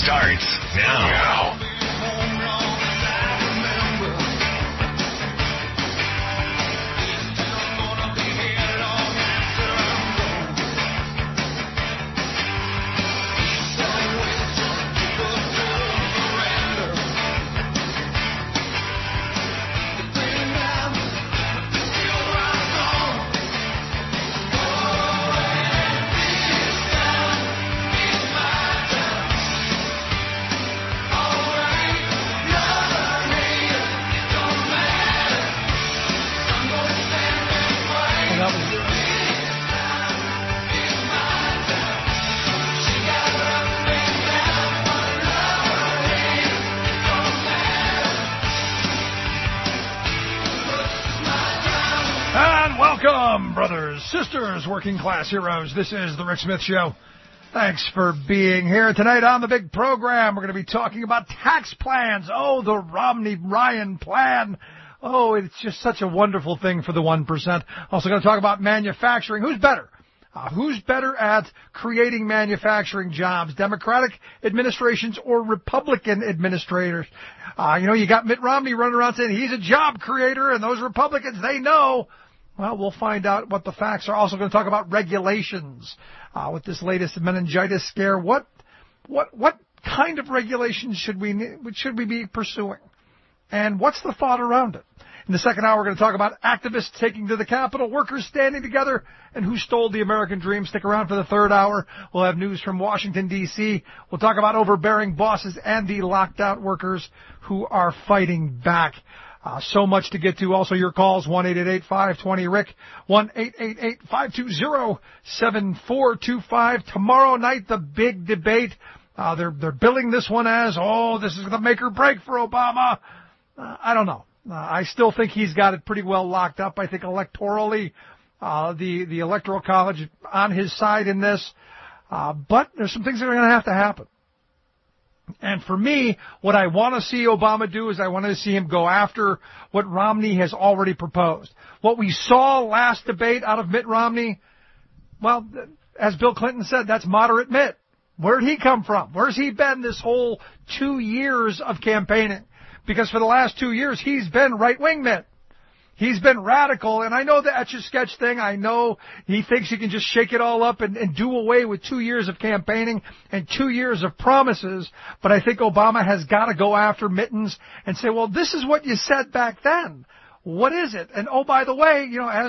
starts now. Welcome, brothers, sisters, working class heroes. This is the Rick Smith Show. Thanks for being here tonight on the big program. We're going to be talking about tax plans. Oh, the Romney-Ryan plan. Oh, it's just such a wonderful thing for the 1%. Also going to talk about manufacturing. Who's better? Who's better at creating manufacturing jobs, Democratic administrations or Republican administrators? You got Mitt Romney running around saying he's a job creator, and those Republicans, they know. Well, we'll find out what the facts are. Also going to talk about regulations with this latest meningitis scare. What kind of regulations should we be pursuing? And what's the thought around it? In the second hour, we're going to talk about activists taking to the Capitol, workers standing together, and who stole the American dream. Stick around for the third hour. We'll have news from Washington, D.C. We'll talk about overbearing bosses and the locked out workers who are fighting back. So much to get to. Also, your calls, 1-888-520-RICK, 1-888-520-7425. Tomorrow night, the big debate. They're billing this one as, this is the make or break for Obama. I don't know. I still think he's got it pretty well locked up. I think electorally, the Electoral College on his side in this. But there's some things that are going to have to happen. And for me, what I want to see Obama do is I want to see him go after what Romney has already proposed. What we saw last debate out of Mitt Romney, well, as Bill Clinton said, that's moderate Mitt. Where did he come from? Where's he been this whole 2 years of campaigning? Because for the last 2 years, he's been right-wing Mitt. He's been radical, and I know the Etch-a-Sketch thing. I know he thinks he can just shake it all up and do away with 2 years of campaigning and 2 years of promises. But I think Obama has got to go after Mittens and say, well, this is what you said back then. What is it? And, oh, by the way,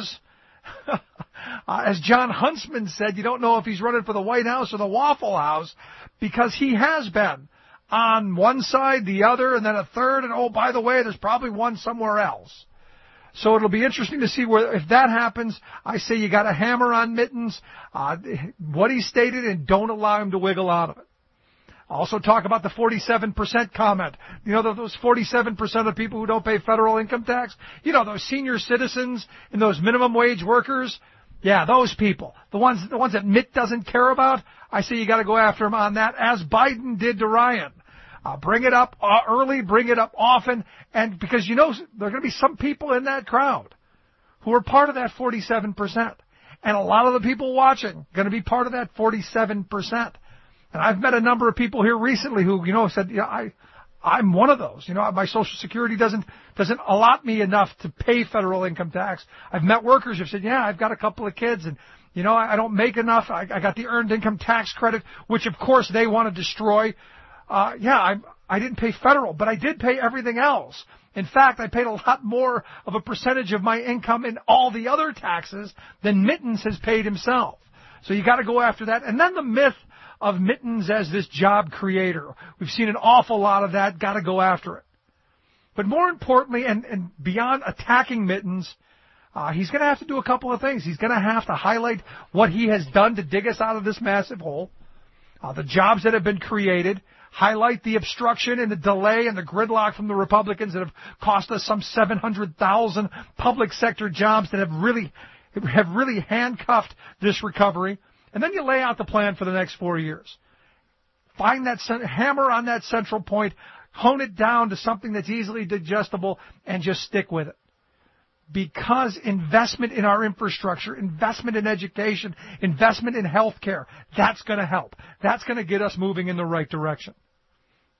as John Huntsman said, you don't know if he's running for the White House or the Waffle House because he has been on one side, the other, and then a third. And, oh, by the way, there's probably one somewhere else. So it'll be interesting to see if that happens. I say you got to hammer on Mittens, what he stated, and don't allow him to wiggle out of it. Also talk about the 47% comment. Those 47% of people who don't pay federal income tax. Those senior citizens and those minimum wage workers. Yeah, those people. The ones that Mitt doesn't care about. I say you got to go after him on that, as Biden did to Ryan. Bring it up early, bring it up often, and because there are going to be some people in that crowd who are part of that 47%. And a lot of the people watching going to be part of that 47%. And I've met a number of people here recently who, said, I'm one of those. My Social Security doesn't allot me enough to pay federal income tax. I've met workers who've said, I've got a couple of kids and, I don't make enough. I got the earned income tax credit, which of course they want to destroy. I didn't pay federal, but I did pay everything else. In fact, I paid a lot more of a percentage of my income in all the other taxes than Mittens has paid himself. So you got to go after that. And then the myth of Mittens as this job creator. We've seen an awful lot of that. Got to go after it. But more importantly, and beyond attacking Mittens, he's going to have to do a couple of things. He's going to have to highlight what he has done to dig us out of this massive hole, the jobs that have been created, highlight the obstruction and the delay and the gridlock from the Republicans that have cost us some 700,000 public sector jobs that have really handcuffed this recovery. And then you lay out the plan for the next 4 years. Find that hammer on that central point, hone it down to something that's easily digestible, and just stick with it. Because investment in our infrastructure, investment in education, investment in health care, that's going to help. That's going to get us moving in the right direction.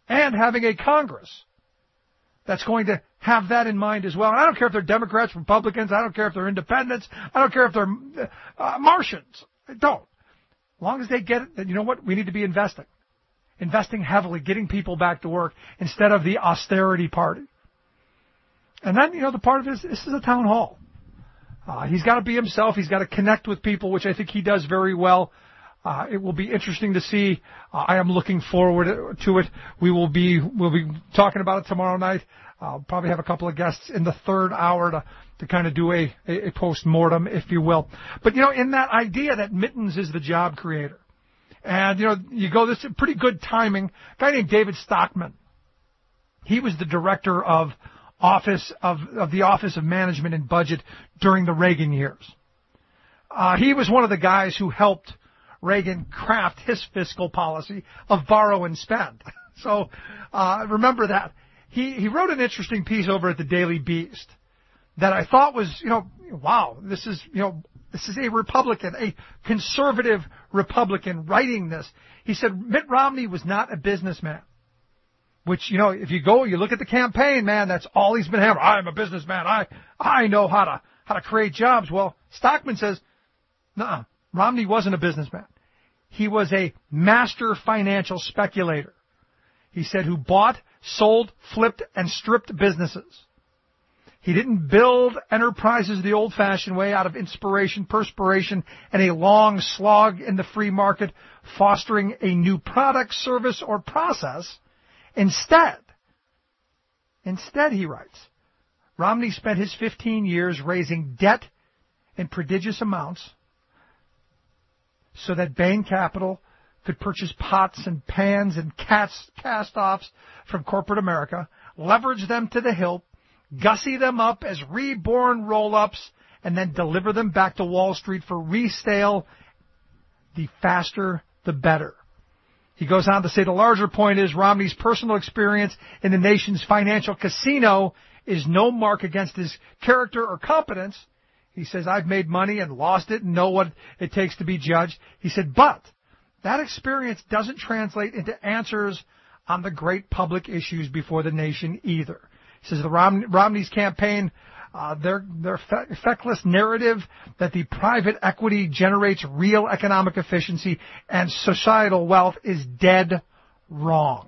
and having a Congress that's going to have that in mind as well. And I don't care if they're Democrats, Republicans. I don't care if they're independents. I don't care if they're Martians. I don't. As long as they get it, then you know what? We need to be investing. Investing heavily, getting people back to work instead of the austerity party. And then, the part of it is, this is a town hall. He's got to be himself. He's got to connect with people, which I think he does very well. It will be interesting to see. I am looking forward to it. We'll be talking about it tomorrow night. I'll probably have a couple of guests in the third hour to kind of do a post-mortem, if you will. But, in that idea that Mittens is the job creator. And, this is pretty good timing. A guy named David Stockman. He was the director of the Office of Management and Budget during the Reagan years. He was one of the guys who helped Reagan craft his fiscal policy of borrow and spend. So remember that. He wrote an interesting piece over at the Daily Beast that I thought was, wow, this is a Republican, a conservative Republican writing this. He said Mitt Romney was not a businessman. Which, if you look at the campaign, man, that's all he's been having. I'm a businessman. I know how to create jobs. Well, Stockman says, nuh-uh, Romney wasn't a businessman. He was a master financial speculator. He said who bought, sold, flipped, and stripped businesses. He didn't build enterprises the old-fashioned way out of inspiration, perspiration, and a long slog in the free market, fostering a new product, service, or process. Instead, he writes, Romney spent his 15 years raising debt in prodigious amounts so that Bain Capital could purchase pots and pans and cast-offs from corporate America, leverage them to the hilt, gussy them up as reborn roll-ups, and then deliver them back to Wall Street for resale. The faster, the better. He goes on to say the larger point is Romney's personal experience in the nation's financial casino is no mark against his character or competence. He says, I've made money and lost it and know what it takes to be judged. He said, but that experience doesn't translate into answers on the great public issues before the nation either. He says the Romney's campaign, their feckless narrative that the private equity generates real economic efficiency and societal wealth is dead wrong.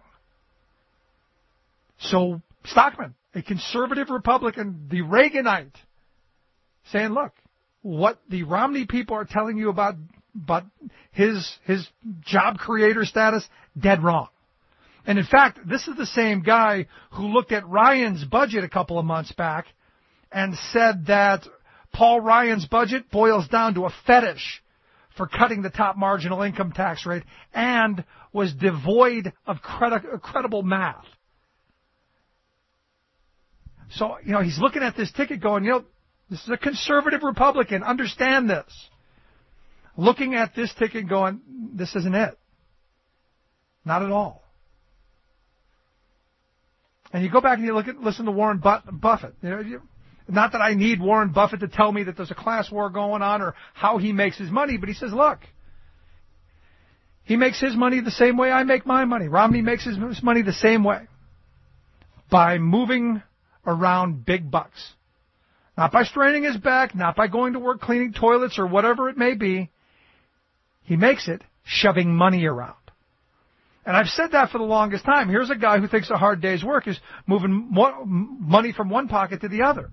So Stockman, a conservative Republican, the Reaganite, saying, look, what the Romney people are telling you about his job creator status, dead wrong. And in fact, this is the same guy who looked at Ryan's budget a couple of months back and said that Paul Ryan's budget boils down to a fetish for cutting the top marginal income tax rate and was devoid of credible math. So, he's looking at this ticket going, this is a conservative Republican. Understand this. Looking at this ticket going, this isn't it. Not at all. And you go back and you listen to Warren Buffett. Not that I need Warren Buffett to tell me that there's a class war going on or how he makes his money, but he says, look, he makes his money the same way I make my money. Romney makes his money the same way. By moving around big bucks. Not by straining his back, not by going to work cleaning toilets or whatever it may be. He makes it shoving money around. And I've said that for the longest time. Here's a guy who thinks a hard day's work is moving money from one pocket to the other.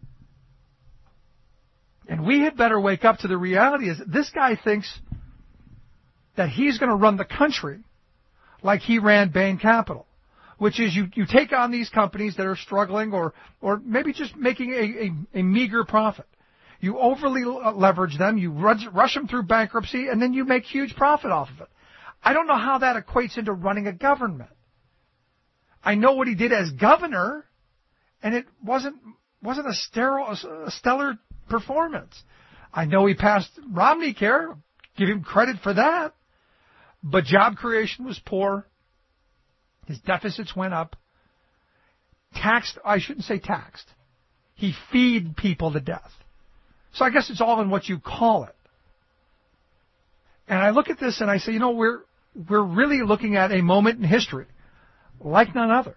And we had better wake up to the reality is that this guy thinks that he's going to run the country like he ran Bain Capital, which is you take on these companies that are struggling or maybe just making a meager profit. You overly leverage them, you rush them through bankruptcy, and then you make huge profit off of it. I don't know how that equates into running a government. I know what he did as governor, and it wasn't a stellar performance. I know he passed Romney Care, give him credit for that, but job creation was poor. His deficits went up. I shouldn't say taxed. He feed people to death. So I guess it's all in what you call it. And I look at this and I say, we're really looking at a moment in history like none other.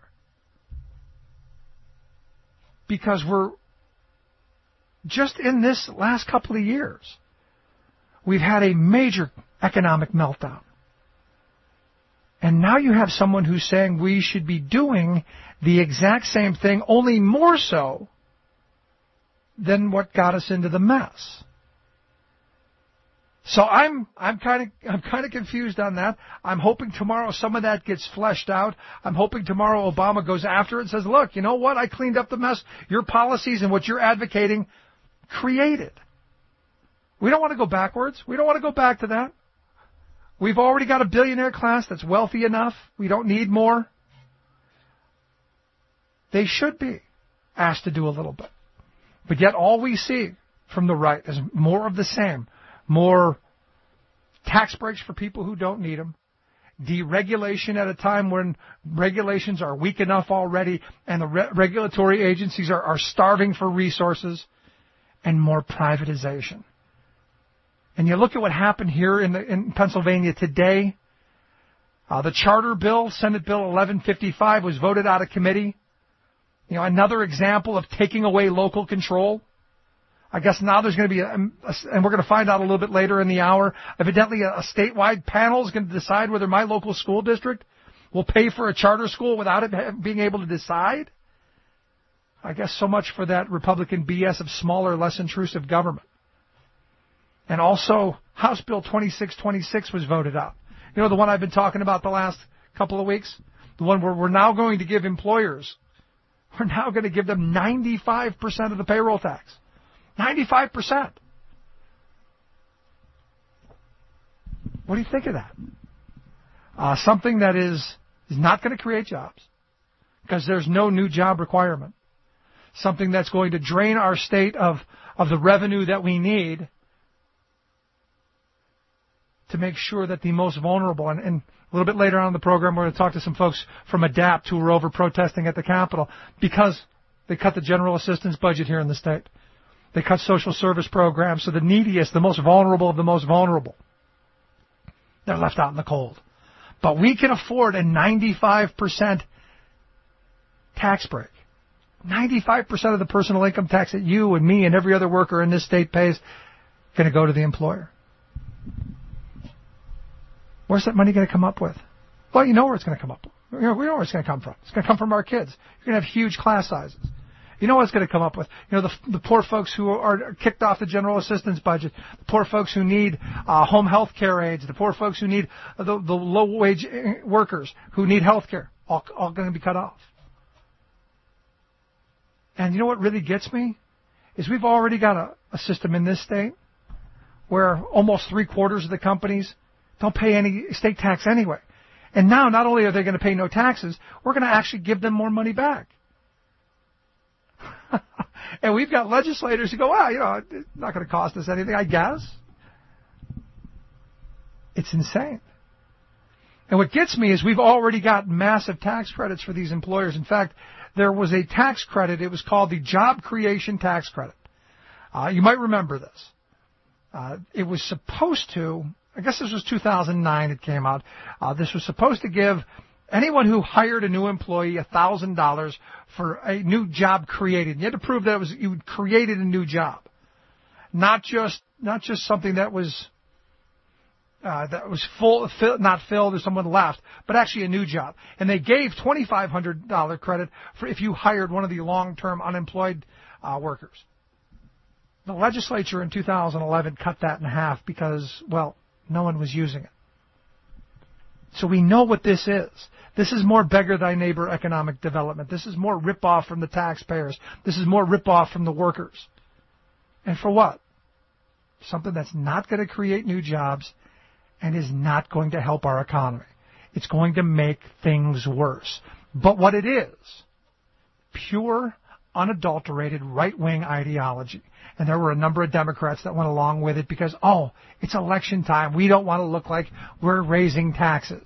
Because we're just in this last couple of years, we've had a major economic meltdown. And now you have someone who's saying we should be doing the exact same thing, only more so than what got us into the mess. So I'm kind of confused on that. I'm hoping tomorrow some of that gets fleshed out. I'm hoping tomorrow Obama goes after it and says, look, you know what? I cleaned up the mess your policies and what you're advocating created. We don't want to go backwards. We don't want to go back to that. We've already got a billionaire class that's wealthy enough. We don't need more. They should be asked to do a little bit. But yet all we see from the right is more of the same. More tax breaks for people who don't need them. Deregulation at a time when regulations are weak enough already and the regulatory agencies are starving for resources. And more privatization. And you look at what happened here in Pennsylvania today. The charter bill, Senate Bill 1155, was voted out of committee. You know, another example of taking away local control. I guess now there's going to be, and we're going to find out a little bit later in the hour, evidently a statewide panel is going to decide whether my local school district will pay for a charter school without it being able to decide. I guess so much for that Republican BS of smaller, less intrusive government. And also, House Bill 2626 was voted out. You know, the one I've been talking about the last couple of weeks? The one where we're now going to give employers, we're now going to give them 95% of the payroll tax. 95%. What do you think of that? Something that is not going to create jobs because there's no new job requirement. Something that's going to drain our state of the revenue that we need to make sure that the most vulnerable, and a little bit later on in the program we're going to talk to some folks from ADAPT who were over protesting at the Capitol because they cut the general assistance budget here in the state. They cut social service programs, so the neediest, the most vulnerable of the most vulnerable, they're left out in the cold. But we can afford a 95% tax break. 95% of the personal income tax that you and me and every other worker in this state pays going to go to the employer. Where's that money going to come up with? Well, you know where it's going to come up. We know where it's going to come from. It's going to come from our kids. You're going to have huge class sizes. You know what it's going to come up with? You know, the poor folks who are kicked off the general assistance budget, the poor folks who need home health care aides, the poor folks who need the low-wage workers who need health care, all going to be cut off. And you know what really gets me? Is we've already got a system in this state where almost 3/4 of the companies don't pay any state tax anyway. And now not only are they going to pay no taxes, we're going to actually give them more money back. And we've got legislators who go, well, you know, it's not going to cost us anything, I guess. It's insane. And what gets me is we've already got massive tax credits for these employers. In fact, there was a tax credit. It was called the Job Creation Tax Credit. You might remember this. It was supposed to, I guess this was 2009 it came out. This was supposed to give anyone who hired a new employee $1,000 for a new job created. You had to prove that you created a new job, not just something that was not filled or someone left, but actually a new job. And they gave $2,500 credit for if you hired one of the long-term unemployed workers. The legislature in 2011 cut that in half because, well, no one was using it. So we know what this is. This is more beggar thy neighbor economic development. This is more rip-off from the taxpayers. This is more rip-off from the workers. And for what? Something that's not going to create new jobs and is not going to help our economy. It's going to make things worse. But what it is, pure, unadulterated right-wing ideology. And there were a number of Democrats that went along with it because, oh, it's election time. We don't want to look like we're raising taxes.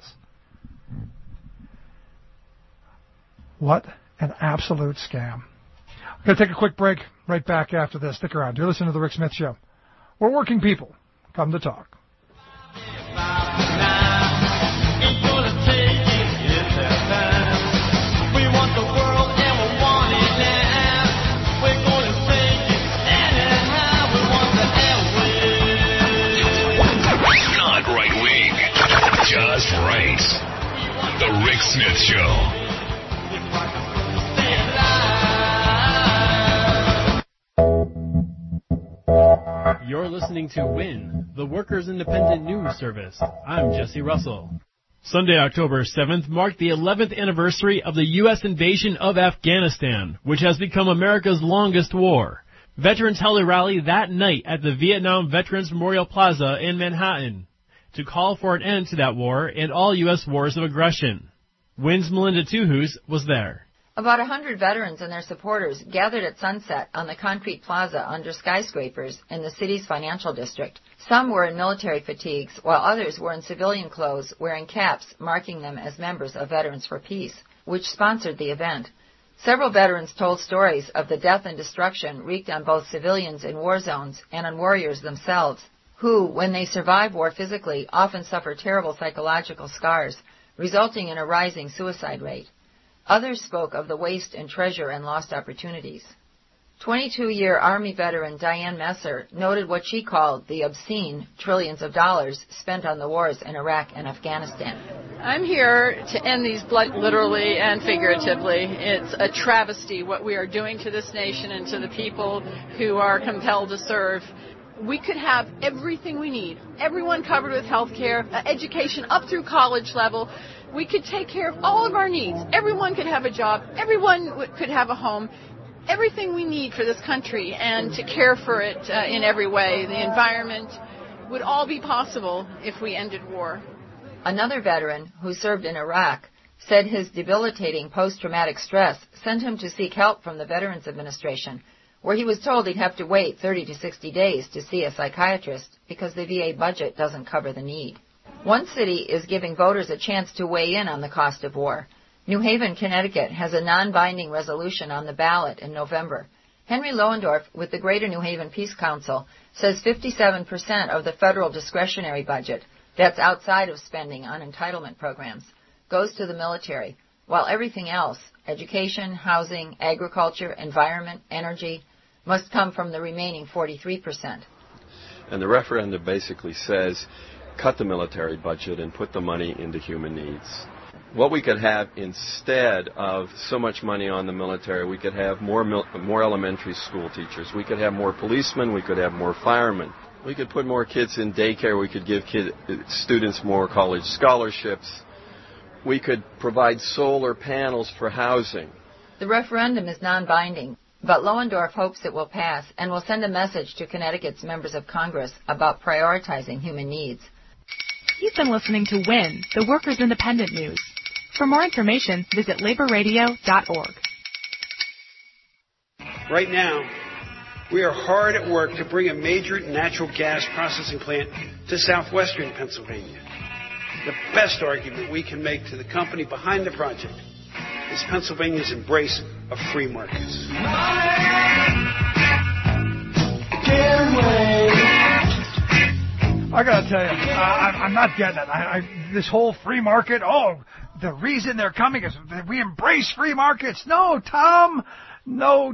What an absolute scam. I'm going to take a quick break. Right back after this. Stick around. You're listening to The Rick Smith Show. We're working people. Come to talk. The Rick Smith Show. You're listening to WIN, the Workers' Independent News Service. I'm Jesse Russell. Sunday, October 7th, marked the 11th anniversary of the U.S. invasion of Afghanistan, which has become America's longest war. Veterans held a rally that night at the Vietnam Veterans Memorial Plaza in Manhattan to call for an end to that war and all U.S. wars of aggression. WIN's Melinda Tuhus was there. About 100 veterans and their supporters gathered at sunset on the concrete plaza under skyscrapers in the city's financial district. Some were in military fatigues, while others were in civilian clothes wearing caps marking them as members of Veterans for Peace, which sponsored the event. Several veterans told stories of the death and destruction wreaked on both civilians in war zones and on warriors themselves, who, when they survive war physically, often suffer terrible psychological scars, resulting in a rising suicide rate. Others spoke of the waste and treasure and lost opportunities. 22-year Army veteran Diane Messer noted what she called the obscene trillions of dollars spent on the wars in Iraq and Afghanistan. I'm here to end these blood literally and figuratively. It's a travesty what we are doing to this nation and to the people who are compelled to serve. We could have everything we need, everyone covered with health care, education up through college level. We could take care of all of our needs. Everyone could have a job. Everyone could have a home. Everything we need for this country and to care for it in every way, the environment, would all be possible if we ended war. Another veteran who served in Iraq said his debilitating post-traumatic stress sent him to seek help from the Veterans Administration, where he was told he'd have to wait 30 to 60 days to see a psychiatrist because the VA budget doesn't cover the need. One city is giving voters a chance to weigh in on the cost of war. New Haven, Connecticut has a non-binding resolution on the ballot in November. Henry Lohendorf with the Greater New Haven Peace Council says 57% of the federal discretionary budget, that's outside of spending on entitlement programs, goes to the military, while everything else, education, housing, agriculture, environment, energy, must come from the remaining 43%. And the referendum basically says, cut the military budget and put the money into human needs. What we could have instead of so much money on the military, we could have more elementary school teachers. We could have more policemen. We could have more firemen. We could put more kids in daycare. We could give students more college scholarships. We could provide solar panels for housing. The referendum is non-binding, but Lohendorf hopes it will pass and will send a message to Connecticut's members of Congress about prioritizing human needs. You've been listening to WIN, the Workers' Independent News. For more information, visit laborradio.org. Right now, we are hard at work to bring a major natural gas processing plant to southwestern Pennsylvania. The best argument we can make to the company behind the project is Pennsylvania's embrace of free markets. I gotta tell you, I'm not getting it. This whole free market, the reason they're coming is that we embrace free markets. No, Tom, no.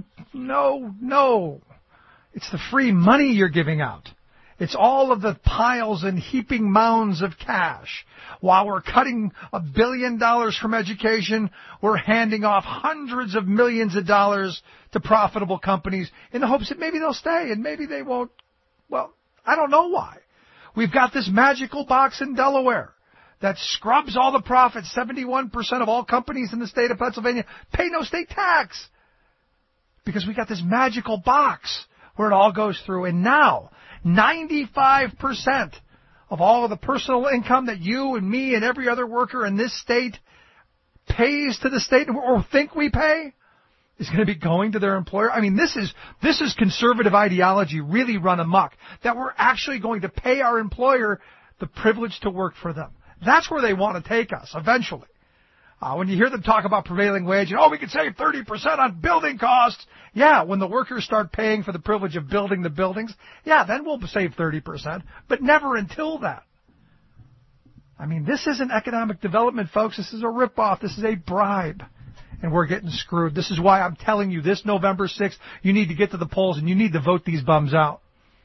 It's the free money you're giving out. It's all of the piles and heaping mounds of cash. While we're cutting $1 billion from education, we're handing off hundreds of millions of dollars to profitable companies in the hopes that maybe they'll stay and maybe they won't. Well, I don't know why. We've got this magical box in Delaware that scrubs all the profits. 71% of all companies in the state of Pennsylvania pay no state tax because we got this magical box where it all goes through. And now, 95% of all of the personal income that you and me and every other worker in this state pays to the state or think we pay is going to be going to their employer. I mean, this is conservative ideology really run amok, that we're actually going to pay our employer the privilege to work for them. That's where they want to take us eventually. When you hear them talk about prevailing wage, and we could save 30% on building costs. Yeah, when the workers start paying for the privilege of building the buildings, yeah, then we'll save 30%, but never until that. I mean, this isn't economic development, folks. This is a ripoff. This is a bribe. And we're getting screwed. This is why I'm telling you this November 6th, you need to get to the polls and you need to vote these bums out.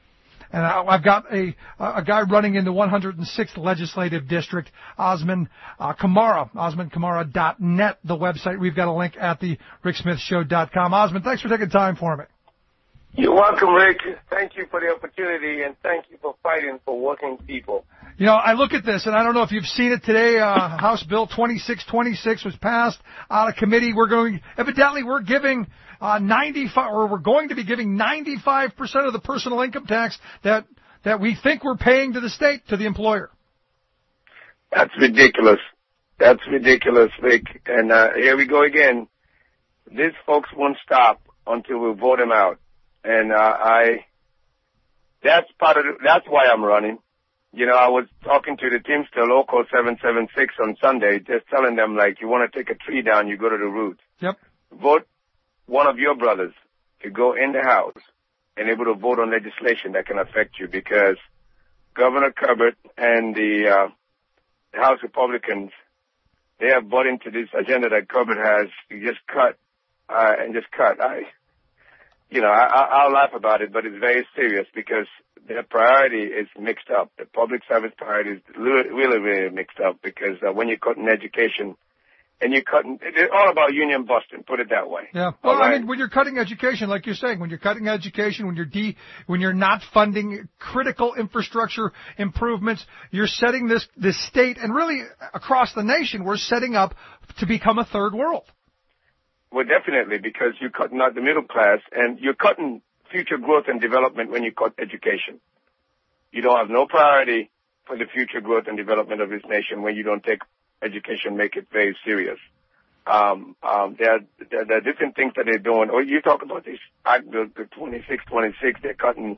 And I've got a guy running in the 106th Legislative District, Osman Kamara, osmankamara.net, the website. We've got a link at the ricksmithshow.com. Osman, thanks for taking time for me. You're welcome, Rick. Thank you for the opportunity, and thank you for fighting for working people. You know, I look at this, and I don't know if you've seen it today. House Bill 2626 was passed out of committee. We're giving 95, or we're going to be giving 95% of the personal income tax that we think we're paying to the state, to the employer. That's ridiculous. That's ridiculous, Rick. And here we go again. These folks won't stop until we vote them out. And that's why I'm running. You know, I was talking to the Teamster Local 776 on Sunday, just telling them, like, you want to take a tree down, you go to the root. Yep. Vote one of your brothers to go in the House and able to vote on legislation that can affect you, because Governor Curbett and the House Republicans, they have bought into this agenda that Curbett has. You just cut and just cut. I'll laugh about it, but it's very serious because their priority is mixed up. The public service priority is really, really mixed up, because when you're cutting education and you're cutting, it's all about union busting, put it that way. Yeah. Well, right? I mean, when you're cutting education, like you're saying, when you're cutting education, when you're not funding critical infrastructure improvements, you're setting this state, and really across the nation, we're setting up to become a third world. Well, definitely, because you're cutting out the middle class, and you're cutting future growth and development when you cut education. You don't have no priority for the future growth and development of this nation when you don't take education, make it very serious. There are different things that they're doing. Or you talk about this, the 2626, they're cutting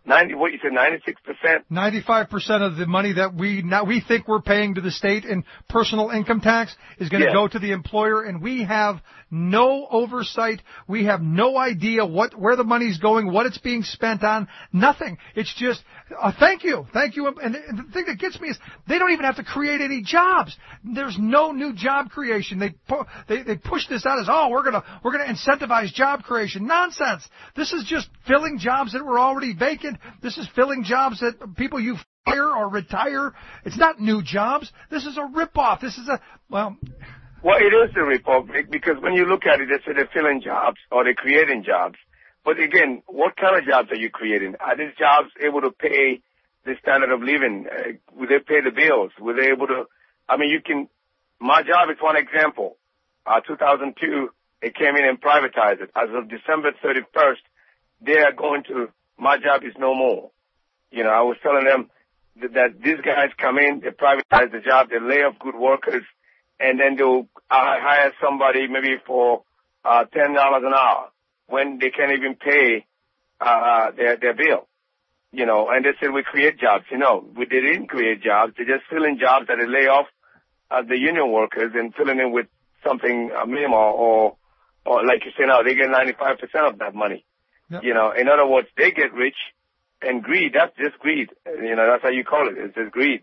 96%? 95% of the money that we think we're paying to the state in personal income tax is going to go to the employer, and we have no oversight. We have no idea where the money's going, what it's being spent on, nothing. It's just, thank you. And the thing that gets me is they don't even have to create any jobs. There's no new job creation. They push this out as, we're going to incentivize job creation. Nonsense. This is just filling jobs that were already vacant. This is filling jobs that people you fire or retire. It's not new jobs. This is a ripoff. Well, it is a ripoff, because when you look at it, they say they're filling jobs or they're creating jobs. But again, what kind of jobs are you creating? Are these jobs able to pay the standard of living? Will they pay the bills? Will they able to? I mean, my job is one example. 2002, they came in and privatized it. As of December 31st, they are going to. My job is no more. You know, I was telling them that these guys come in, they privatize the job, they lay off good workers, and then they'll hire somebody maybe for $10 an hour when they can't even pay their bill. You know, and they said we create jobs. You know, they didn't create jobs. They just fill in jobs that they lay off the union workers and filling in with something minimal, or like you say now, they get 95% of that money. Yep. You know, in other words, they get rich, and greed, that's just greed. You know, that's how you call it. It's just greed.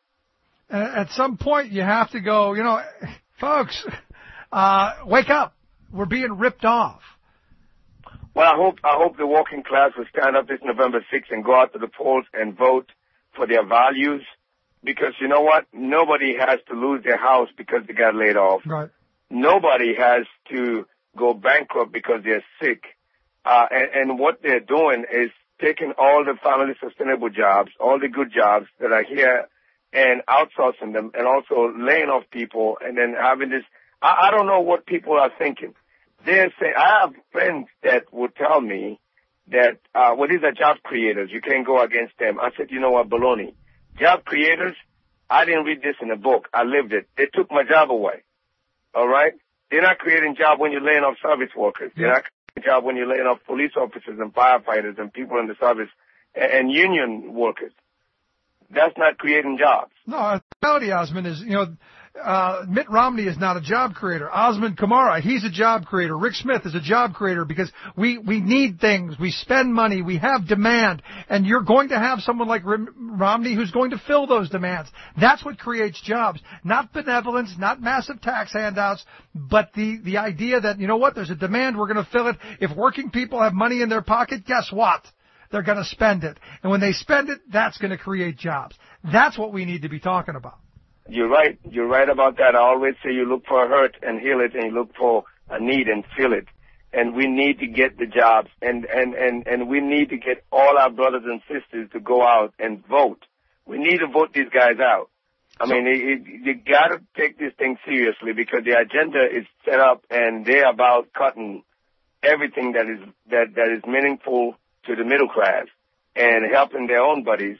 At some point, you have to go, folks, wake up. We're being ripped off. Well, I hope the working class will stand up this November 6th and go out to the polls and vote for their values, because you know what? Nobody has to lose their house because they got laid off. Right. Nobody has to go bankrupt because they're sick. And what they're doing is taking all the family sustainable jobs, all the good jobs that are here, and outsourcing them, and also laying off people, and then having this. I don't know what people are thinking. They're saying, I have friends that would tell me that, these are job creators. You can't go against them. I said, you know what, baloney. Job creators, I didn't read this in a book. I lived it. They took my job away. All right? They're not creating job when you're laying off service workers. They're not job when you're laying off police officers and firefighters and people in the service and union workers. That's not creating jobs. No, the reality, Osman, is, Mitt Romney is not a job creator. Osman Kamara, he's a job creator. Rick Smith is a job creator, because we need things. We spend money. We have demand. And you're going to have someone like Romney who's going to fill those demands. That's what creates jobs. Not benevolence, not massive tax handouts, but the idea that, there's a demand, we're going to fill it. If working people have money in their pocket, guess what? they're going to spend it. And when they spend it, that's going to create jobs. That's what we need to be talking about. You're right. You're right about that. I always say you look for a hurt and heal it, and you look for a need and fill it. And we need to get the jobs, and we need to get all our brothers and sisters to go out and vote. We need to vote these guys out. I mean, you got to take this thing seriously, because the agenda is set up, and they're about cutting everything that is meaningful to the middle class and helping their own buddies.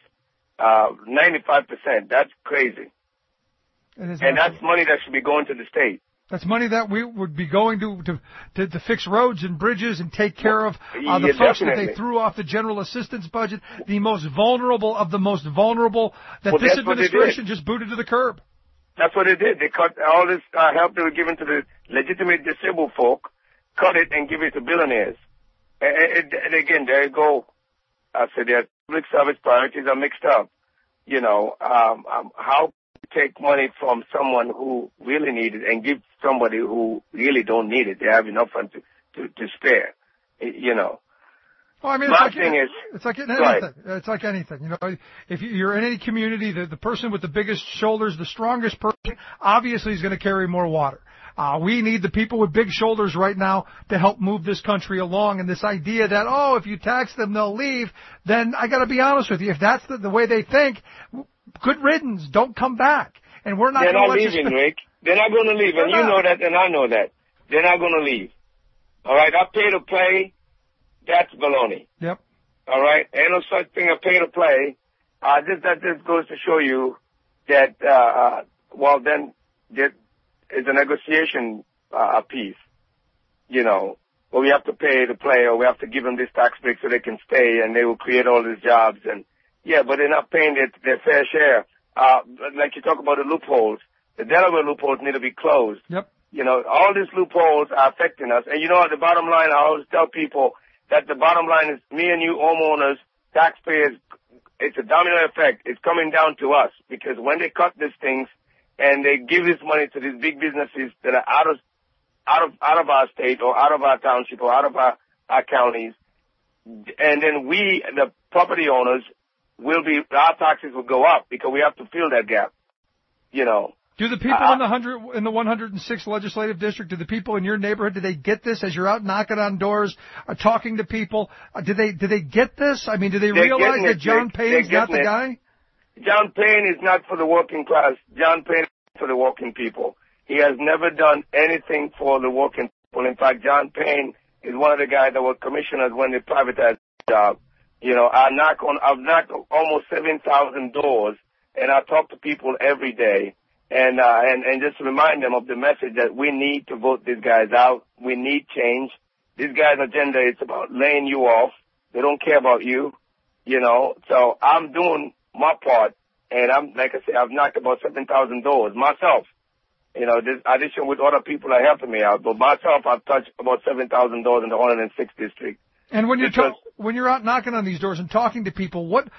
95%. That's crazy. And that's money that should be going to the state. That's money that we would be going to fix roads and bridges and take care of the folks that they threw off the general assistance budget, the most vulnerable of the most vulnerable that this administration just booted to the curb. That's what they did. They cut all this help they were giving to the legitimate disabled folk, cut it and give it to billionaires. And again, there you go. I said their public service priorities are mixed up. You know, how take money from someone who really need it and give somebody who really don't need it. They have enough fund to spare, you know. Well, I mean, it's like anything. It's like anything. You know, if you're in any community, the person with the biggest shoulders, the strongest person, obviously is going to carry more water. We need the people with big shoulders right now to help move this country along. And this idea that, if you tax them, they'll leave, then I got to be honest with you. If that's the way they think, good riddance. Don't come back. And we're not. They're not leaving, Rick. They're not going to leave, and you know that, and I know that. They're not going to leave. All right, I pay to play. That's baloney. Yep. All right, ain't no such thing as pay to play. That just goes to show you that. Then there is a negotiation piece. You know, where we have to pay to play, or we have to give them this tax break so they can stay, and they will create all these jobs. And yeah, but they're not paying their fair share. Like you talk about the loopholes. The Delaware loopholes need to be closed. Yep. You know, all these loopholes are affecting us. And you know, at the bottom line, I always tell people that the bottom line is me and you homeowners, taxpayers, it's a domino effect. It's coming down to us, because when they cut these things and they give this money to these big businesses that are out of our state or out of our township or out of our counties, and then we, the property owners, our taxes will go up because we have to fill that gap. You know. Do the people in the 106th legislative district, do the people in your neighborhood, do they get this as you're out knocking on doors, talking to people? Do they get this? I mean, do they realize that John Payne's not the guy? John Payne is not for the working class. John Payne is for the working people. He has never done anything for the working people. In fact, John Payne is one of the guys that were commissioners when they privatized the job. You know, I've knocked almost 7,000 doors, and I talk to people every day. And just remind them of the message that we need to vote these guys out. We need change. This guy's agenda is about laying you off. They don't care about you, you know. So I'm doing my part, and like I said, I've knocked about 7,000 doors myself. You know, this addition with other people are helping me out, but myself, I've touched about 7,000 doors in the 106th district. And when you're out knocking on these doors and talking to people, what's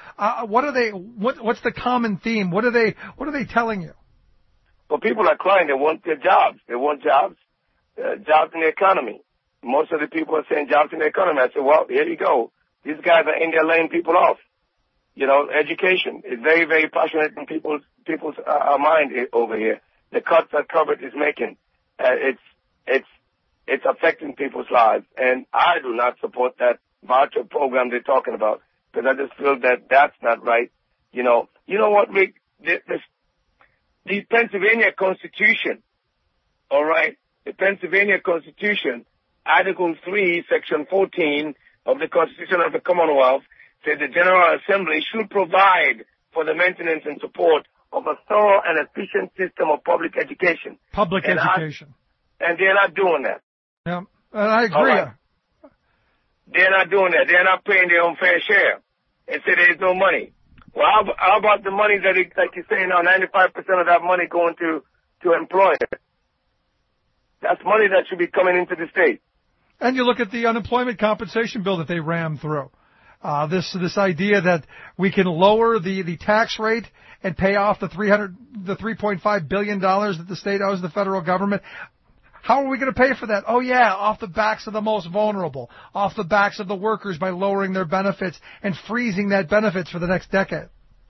the common theme? What are they telling you? Well, people are crying. They want their jobs. They want jobs in the economy. Most of the people are saying jobs in the economy. I said, well, here you go. These guys are in there laying people off. You know, education is very, very passionate in people's mind over here. The cuts that Corbett is making, it's affecting people's lives. And I do not support that voucher program they're talking about, because I just feel that that's not right. You know what, Rick? The Pennsylvania Constitution, all right, the Pennsylvania Constitution, Article 3, Section 14 of the Constitution of the Commonwealth, says the General Assembly should provide for the maintenance and support of a thorough and efficient system of public education. And they're not doing that. Yeah, I agree. Right. They're not doing that. They're not paying their own fair share. And say there's no money. Well, how about the money that, like you're saying now, 95% of that money going to employers? That's money that should be coming into the state. And you look at the unemployment compensation bill that they rammed through. This idea that we can lower the tax rate and pay off the $3.5 billion that the state owes the federal government. How are we going to pay for that? Oh, yeah, off the backs of the most vulnerable, off the backs of the workers by lowering their benefits and freezing that benefits for the next decade.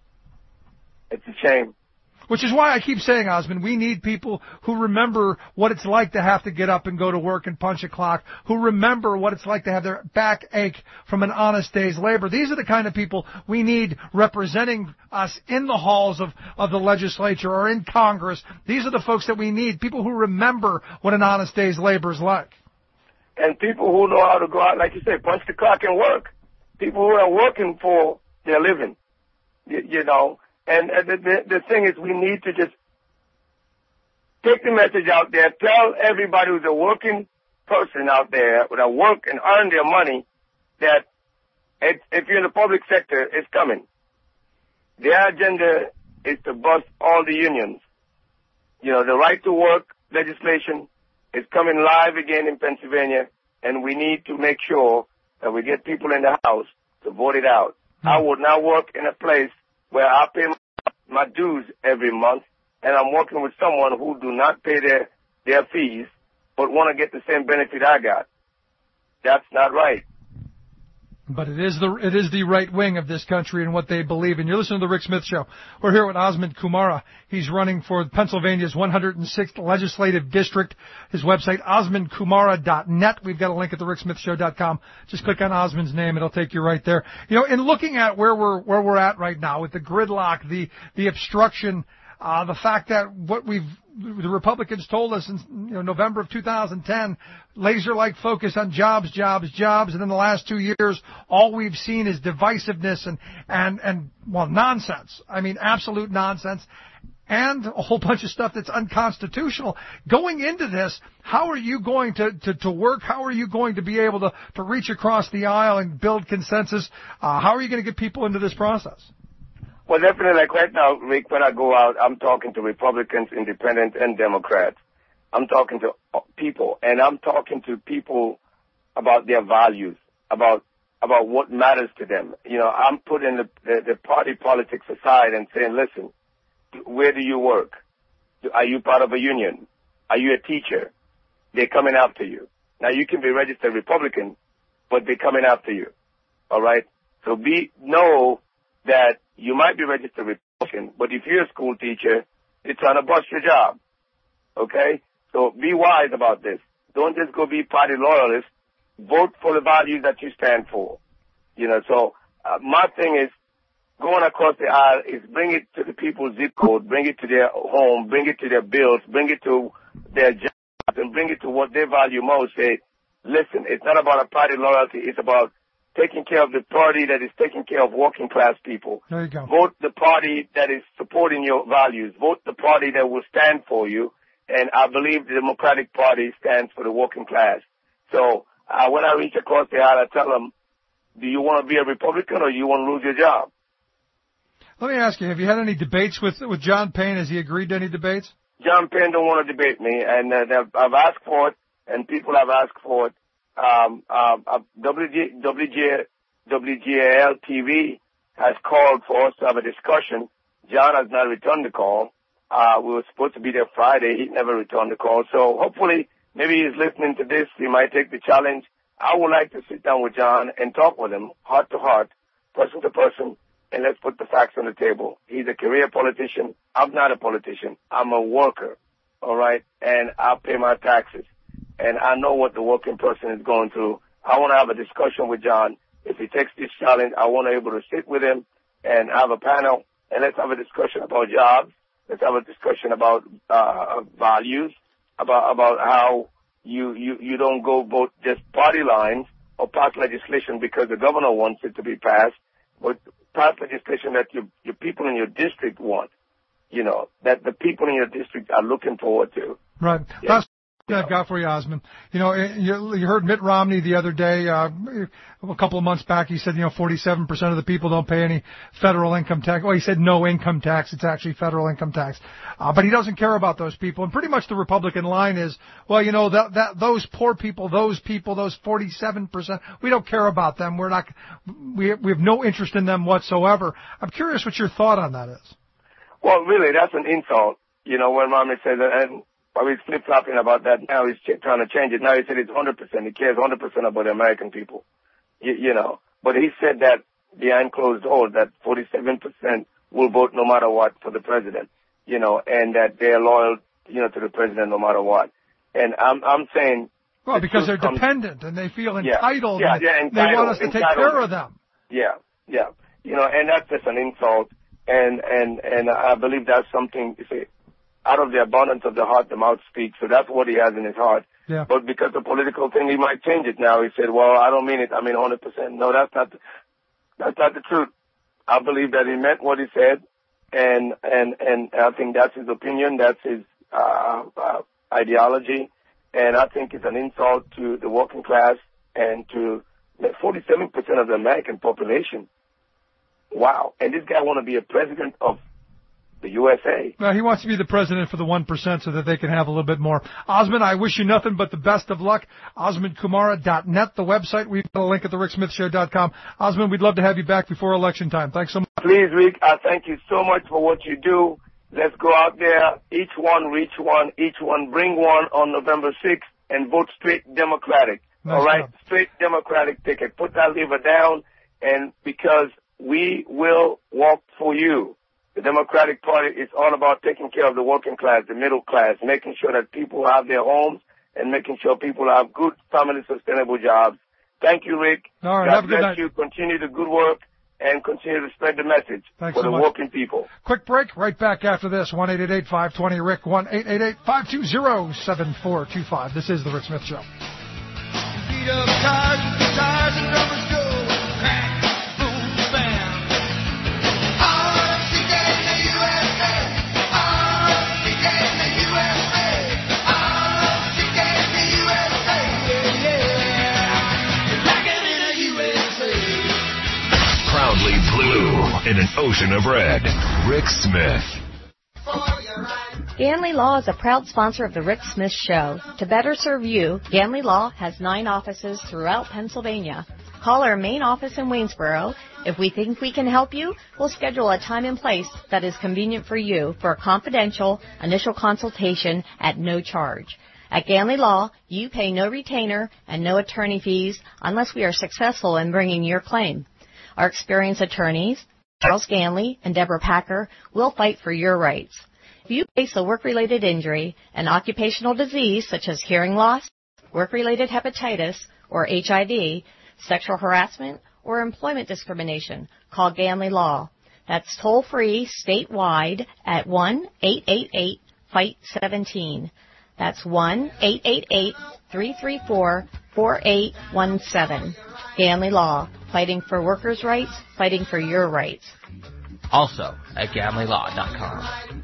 It's a shame. Which is why I keep saying, Osmond, we need people who remember what it's like to have to get up and go to work and punch a clock, who remember what it's like to have their back ache from an honest day's labor. These are the kind of people we need representing us in the halls of the legislature or in Congress. These are the folks that we need, people who remember what an honest day's labor is like. And people who know how to go out, like you say, punch the clock and work. People who are working for their living, you know. And the thing is, we need to just take the message out there, tell everybody who's a working person out there that work and earn their money that if you're in the public sector, it's coming. Their agenda is to bust all the unions. You know, the right to work legislation is coming live again in Pennsylvania, and we need to make sure that we get people in the House to vote it out. I would not work in a place where I pay my dues every month, and I'm working with someone who do not pay their fees, but want to get the same benefit I got. That's not right. But it is the right wing of this country and what they believe in. You're listening to the Rick Smith Show. We're here with Osmond Kumara. He's running for Pennsylvania's 106th legislative district. His website, osmondkumara.net. We've got a link at thericksmithshow.com. Just click on Osmond's name. It'll take you right there. You know, in looking at where we're at right now with the gridlock, the obstruction, the fact that the Republicans told us in November of 2010, laser-like focus on jobs, and in the last 2 years, all we've seen is divisiveness and nonsense. I mean, absolute nonsense, and a whole bunch of stuff that's unconstitutional. Going into this, how are you going to work? How are you going to be able to reach across the aisle and build consensus? How are you going to get people into this process? Well, definitely, like right now, Rick, when I go out, I'm talking to Republicans, Independents, and Democrats. I'm talking to people, and I'm talking to people about their values, about what matters to them. You know, I'm putting the party politics aside and saying, listen, where do you work? Are you part of a union? Are you a teacher? They're coming after you. Now, you can be registered Republican, but they're coming after you. All right? So know that you might be registered Republican, but if you're a school teacher, they're trying to bust your job. Okay? So be wise about this. Don't just go be party loyalist. Vote for the values that you stand for. You know, so my thing is going across the aisle is bring it to the people's zip code, bring it to their home, bring it to their bills, bring it to their jobs, and bring it to what they value most. Say, listen, it's not about a party loyalty. It's about taking care of the party that is taking care of working class people. There you go. Vote the party that is supporting your values. Vote the party that will stand for you. And I believe the Democratic Party stands for the working class. So when I reach across the aisle, I tell them, do you want to be a Republican or you want to lose your job? Let me ask you, have you had any debates with John Payne? Has he agreed to any debates? John Payne don't want to debate me, and I've asked for it, and people have asked for it. WGAL TV has called for us to have a discussion. John has not returned the call. We were supposed to be there Friday. He never returned the call. So hopefully, maybe he's listening to this. He might take the challenge. I would like to sit down with John and talk with him, heart to heart, person to person, and let's put the facts on the table. He's a career politician. I'm not a politician. I'm a worker, all right? And I pay my taxes. And I know what the working person is going through. I want to have a discussion with John. If he takes this challenge, I want to be able to sit with him and have a panel, and let's have a discussion about jobs. Let's have a discussion about values, about how you don't go both just party lines or pass legislation because the governor wants it to be passed, but pass legislation that your people in your district want, you know, that the people in your district are looking forward to. Right. Yeah. I've got for you, Osmond. You know, you heard Mitt Romney the other day, a couple of months back. He said, 47% of the people don't pay any federal income tax. Well, he said no income tax. It's actually federal income tax. But he doesn't care about those people. And pretty much the Republican line is, well, those poor people, those 47%, we don't care about them. We have no interest in them whatsoever. I'm curious what your thought on that is. Well, really, that's an insult. When Romney says that, and Well, he's flip-flopping about that now. He's trying to change it. Now he said it's 100%. He cares 100% about the American people. You know. But he said that behind closed doors, that 47% will vote no matter what for the president, you know, and that they're loyal, you know, to the president no matter what. And I'm saying... Well, because they're dependent and they feel entitled. Yeah, entitled. They want us to take care of them. Yeah. You know, and that's just an insult. And I believe that's something, you see, out of the abundance of the heart, the mouth speaks. So that's what he has in his heart. Yeah. But because the political thing, he might change it now. He said, well, I don't mean it. I mean 100%. No, that's not the truth. I believe that he meant what he said. And I think that's his opinion. That's his, ideology. And I think it's an insult to the working class and to 47% of the American population. Wow. And this guy want to be a president of the USA. Well, he wants to be the president for the 1% so that they can have a little bit more. Osmond, I wish you nothing but the best of luck. OsmondKumara.net, the website. We've got a link at thericksmithshow.com. Osmond, we'd love to have you back before election time. Thanks so much. Please, Rick, I thank you so much for what you do. Let's go out there, each one reach one, each one bring one on November 6th and vote straight Democratic. Nice all right? job. Straight Democratic ticket. Put that lever down, and because we will walk for you. The Democratic Party is all about taking care of the working class, the middle class, making sure that people have their homes and making sure people have good, family, sustainable jobs. Thank you, Rick. All right, God have a good bless night. you. Continue the good work and continue to spread the message Thanks for so the much. working people. Quick break. Right back after this. 1-888-520-RICK. 1-888-520-7425. This is The Rick Smith Show. Beat up tires and rubbers go. Crack, boom, bam. RCK in the USA. RCK in the USA. RCK in the USA. Yeah. Like it in the USA. Proudly blue in an ocean of red. Rick Smith. Ganley Law is a proud sponsor of the Rick Smith Show. To better serve you, Ganley Law has 9 offices throughout Pennsylvania. Call our main office in Waynesboro. If we think we can help you, we'll schedule a time and place that is convenient for you for a confidential initial consultation at no charge. At Ganley Law, you pay no retainer and no attorney fees unless we are successful in bringing your claim. Our experienced attorneys, Charles Ganley and Deborah Packer, will fight for your rights. If you face a work-related injury, an occupational disease such as hearing loss, work-related hepatitis, or HIV, sexual harassment, or employment discrimination, call Ganley Law. That's toll-free statewide at 1-888-FIGHT-17. That's 1-888-334-4817. Ganley Law, fighting for workers' rights, fighting for your rights. Also at GanleyLaw.com.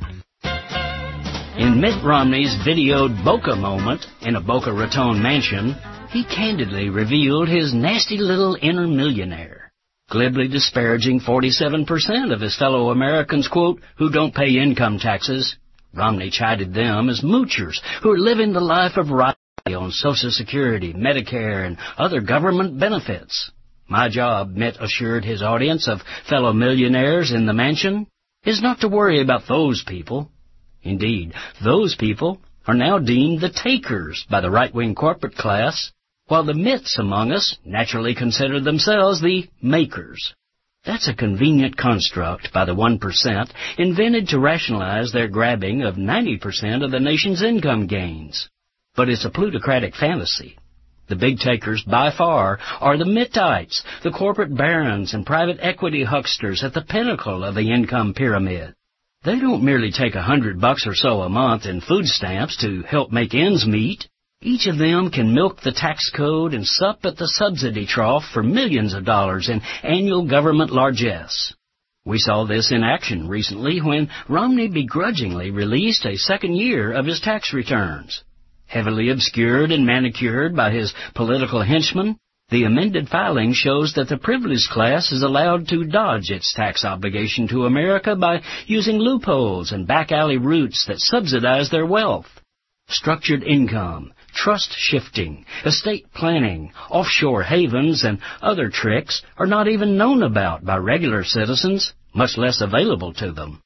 In Mitt Romney's videoed Boca moment in a Boca Raton mansion, he candidly revealed his nasty little inner millionaire, glibly disparaging 47% of his fellow Americans, quote, who don't pay income taxes. Romney chided them as moochers who are living the life of royalty on Social Security, Medicare, and other government benefits. My job, Mitt assured his audience of fellow millionaires in the mansion, is not to worry about those people. Indeed, those people are now deemed the takers by the right-wing corporate class, while the Mitts among us naturally consider themselves the makers. That's a convenient construct by the 1% invented to rationalize their grabbing of 90% of the nation's income gains. But it's a plutocratic fantasy. The big takers by far are the Mittites, the corporate barons and private equity hucksters at the pinnacle of the income pyramid. They don't merely take $100 or so a month in food stamps to help make ends meet. Each of them can milk the tax code and sup at the subsidy trough for millions of dollars in annual government largesse. We saw this in action recently when Romney begrudgingly released a second year of his tax returns. Heavily obscured and manicured by his political henchmen, the amended filing shows that the privileged class is allowed to dodge its tax obligation to America by using loopholes and back-alley routes that subsidize their wealth. Structured income, trust shifting, estate planning, offshore havens, and other tricks are not even known about by regular citizens, much less available to them.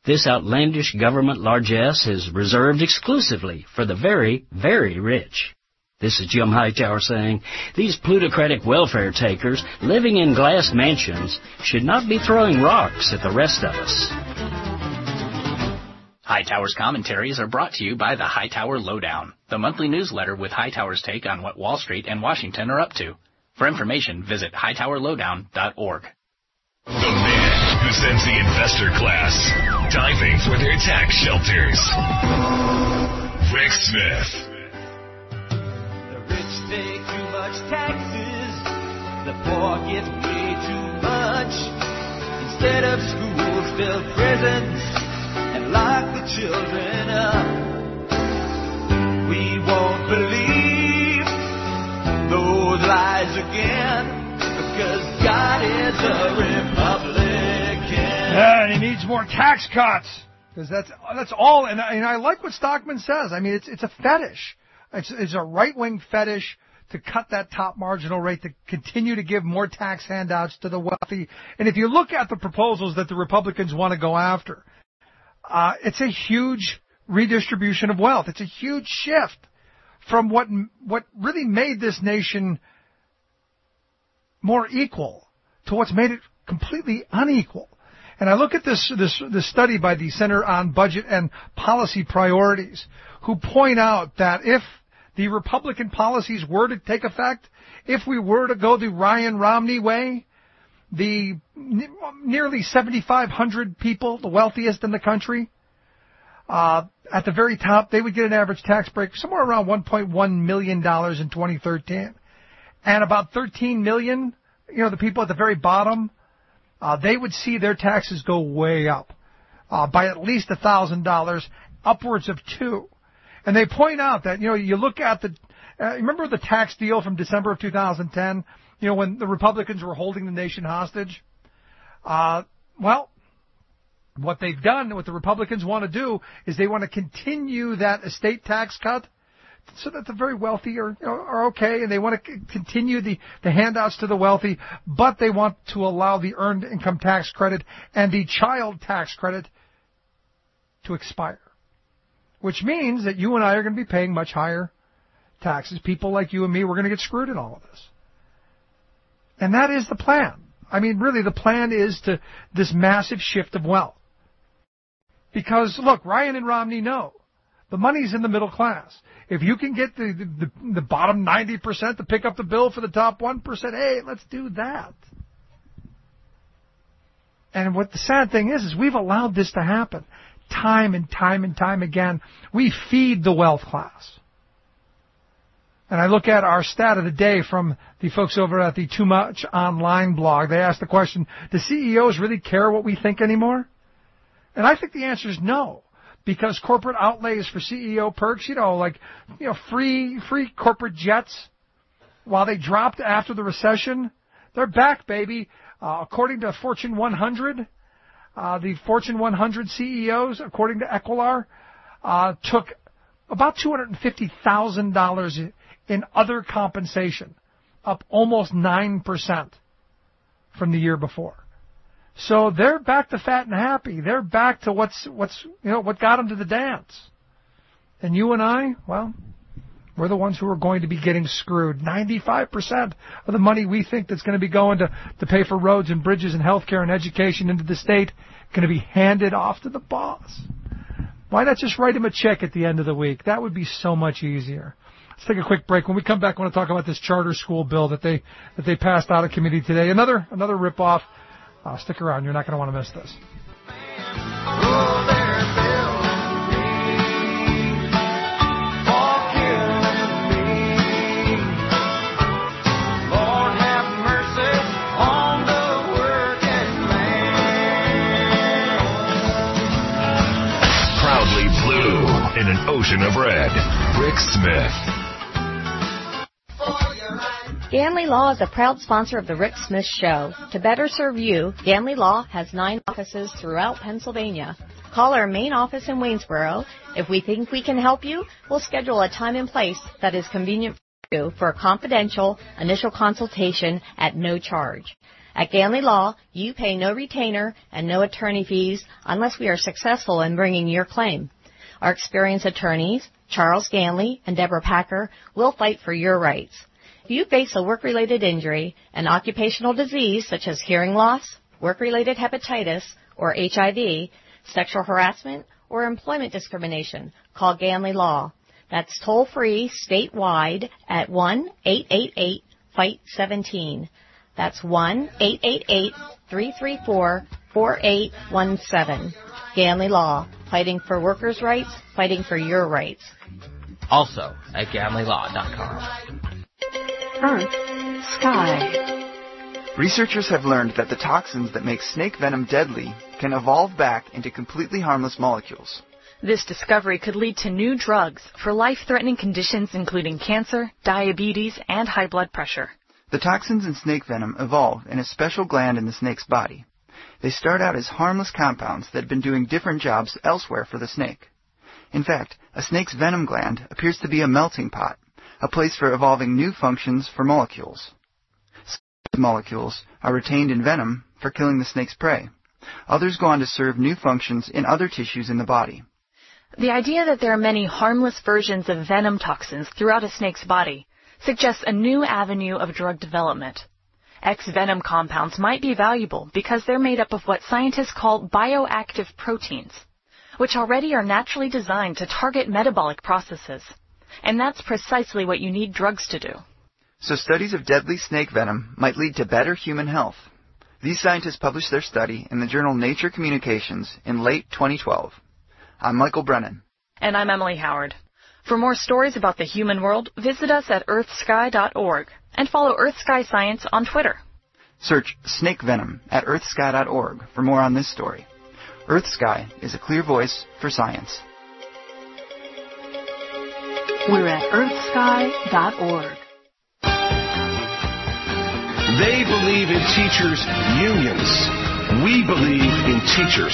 This outlandish government largesse is reserved exclusively for the very, very rich. This is Jim Hightower saying, these plutocratic welfare takers living in glass mansions should not be throwing rocks at the rest of us. Hightower's commentaries are brought to you by the Hightower Lowdown, the monthly newsletter with Hightower's take on what Wall Street and Washington are up to. For information, visit hightowerlowdown.org. The man who sends the investor class diving for their tax shelters. Rick Smith. The rich pay too much taxes, the poor get way too much. Instead of schools, build prisons and lock the children up. We won't believe those lies again, because God is a Republican. Yeah, and he needs more tax cuts, because that's all. And I like what Stockman says. I mean, it's a fetish. It's a right-wing fetish to cut that top marginal rate, to continue to give more tax handouts to the wealthy. And if you look at the proposals that the Republicans want to go after, it's a huge redistribution of wealth. It's a huge shift from what really made this nation more equal to what's made it completely unequal. And I look at this study by the Center on Budget and Policy Priorities, who point out that if the Republican policies were to take effect, if we were to go the Ryan Romney way, the nearly 7,500 people, the wealthiest in the country, at the very top, they would get an average tax break somewhere around $1.1 million in 2013. And about 13 million, the people at the very bottom, they would see their taxes go way up by at least $1,000, upwards of $2,000. And they point out that, you look at remember the tax deal from December of 2010, when the Republicans were holding the nation hostage? Well, what they've done, what the Republicans want to do, is they want to continue that estate tax cut so that the very wealthy are okay, and they want to continue the handouts to the wealthy, but they want to allow the earned income tax credit and the child tax credit to expire, which means that you and I are going to be paying much higher taxes. People like you and me, we're going to get screwed in all of this. And that is the plan. I mean, really, the plan is this massive shift of wealth. Because, look, Ryan and Romney know the money's in the middle class. If you can get the bottom 90% to pick up the bill for the top 1%, hey, let's do that. And what the sad thing is we've allowed this to happen time and time and time again. We feed the wealth class. And I look at our stat of the day from the folks over at the Too Much Online blog. They asked the question, do CEOs really care what we think anymore? And I think the answer is no, because corporate outlays for CEO perks, free corporate jets, while they dropped after the recession, they're back, baby. According to Fortune 100, the Fortune 100 CEOs, according to Equilar, took about $250,000 in other compensation, up almost 9% from the year before. So they're back to fat and happy. They're back to what got them to the dance. And you and I, well, we're the ones who are going to be getting screwed. 95% of the money we think that's going to be going to pay for roads and bridges and healthcare and education into the state going to be handed off to the boss. Why not just write him a check at the end of the week? That would be so much easier. Let's take a quick break. When we come back, I want to talk about this charter school bill that they passed out of committee today. Another ripoff. Stick around. You're not going to want to miss this. Proudly blue in an ocean of red. Rick Smith. Ganley Law is a proud sponsor of the Rick Smith Show. To better serve you, Ganley Law has 9 offices throughout Pennsylvania. Call our main office in Waynesboro. If we think we can help you, we'll schedule a time and place that is convenient for you for a confidential initial consultation at no charge. At Ganley Law, you pay no retainer and no attorney fees unless we are successful in bringing your claim. Our experienced attorneys, Charles Ganley and Deborah Packer, will fight for your rights. If you face a work-related injury, an occupational disease such as hearing loss, work-related hepatitis, or HIV, sexual harassment, or employment discrimination, call Ganley Law. That's toll-free statewide at 1-888-FIGHT-17. That's 1-888-334-4817. Ganley Law, fighting for workers' rights, fighting for your rights. Also at GanleyLaw.com. Earth, Sky. Researchers have learned that the toxins that make snake venom deadly can evolve back into completely harmless molecules. This discovery could lead to new drugs for life-threatening conditions including cancer, diabetes, and high blood pressure. The toxins in snake venom evolve in a special gland in the snake's body. They start out as harmless compounds that have been doing different jobs elsewhere for the snake. In fact, a snake's venom gland appears to be a melting pot, a place for evolving new functions for molecules. Some molecules are retained in venom for killing the snake's prey. Others go on to serve new functions in other tissues in the body. The idea that there are many harmless versions of venom toxins throughout a snake's body suggests a new avenue of drug development. X-venom compounds might be valuable because they're made up of what scientists call bioactive proteins, which already are naturally designed to target metabolic processes. And that's precisely what you need drugs to do. So studies of deadly snake venom might lead to better human health. These scientists published their study in the journal Nature Communications in late 2012. I'm Michael Brennan. And I'm Emily Howard. For more stories about the human world, visit us at earthsky.org and follow EarthSky Science on Twitter. Search snake venom at earthsky.org for more on this story. EarthSky is a clear voice for science. We're at earthsky.org. They believe in teachers' unions. We believe in teachers.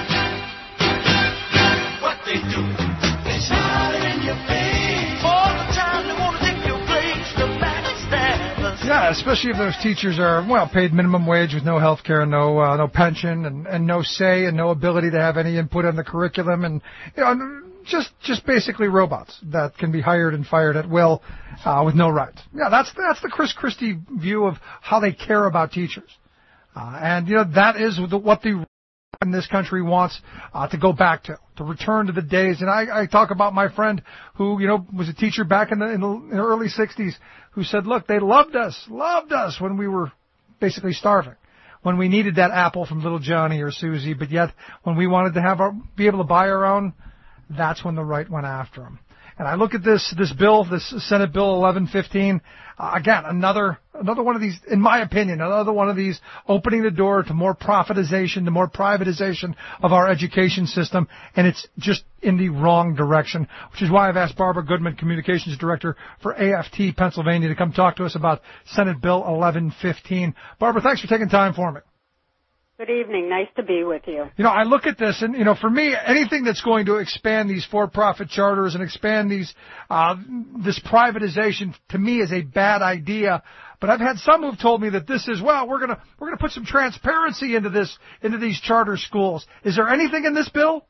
What they do, they shout it in your face. All the time they want to take your place, the backstabbers. Yeah, especially if those teachers are, well, paid minimum wage with no health care, no pension, and no say and no ability to have any input on the curriculum, and just basically robots that can be hired and fired at will with no rights. Yeah, that's the Chris Christie view of how they care about teachers. And that is what the in this country wants to go back to return to the days. And I talk about my friend who, was a teacher back in the early 60s who said, look, they loved us when we were basically starving, when we needed that apple from little Johnny or Susie, but yet when we wanted to be able to buy our own, that's when the right went after them. And I look at this bill, this Senate Bill 1115, again, another one of these, in my opinion, another one of these opening the door to more profitization, to more privatization of our education system, and it's just in the wrong direction, which is why I've asked Barbara Goodman, Communications Director for AFT Pennsylvania, to come talk to us about Senate Bill 1115. Barbara, thanks for taking time for me. Good evening. Nice to be with you. I look at this, and, for me, anything that's going to expand these for-profit charters and expand this privatization, to me, is a bad idea. But I've had some who've told me that this is, well, we're gonna put some transparency into these charter schools. Is there anything in this bill?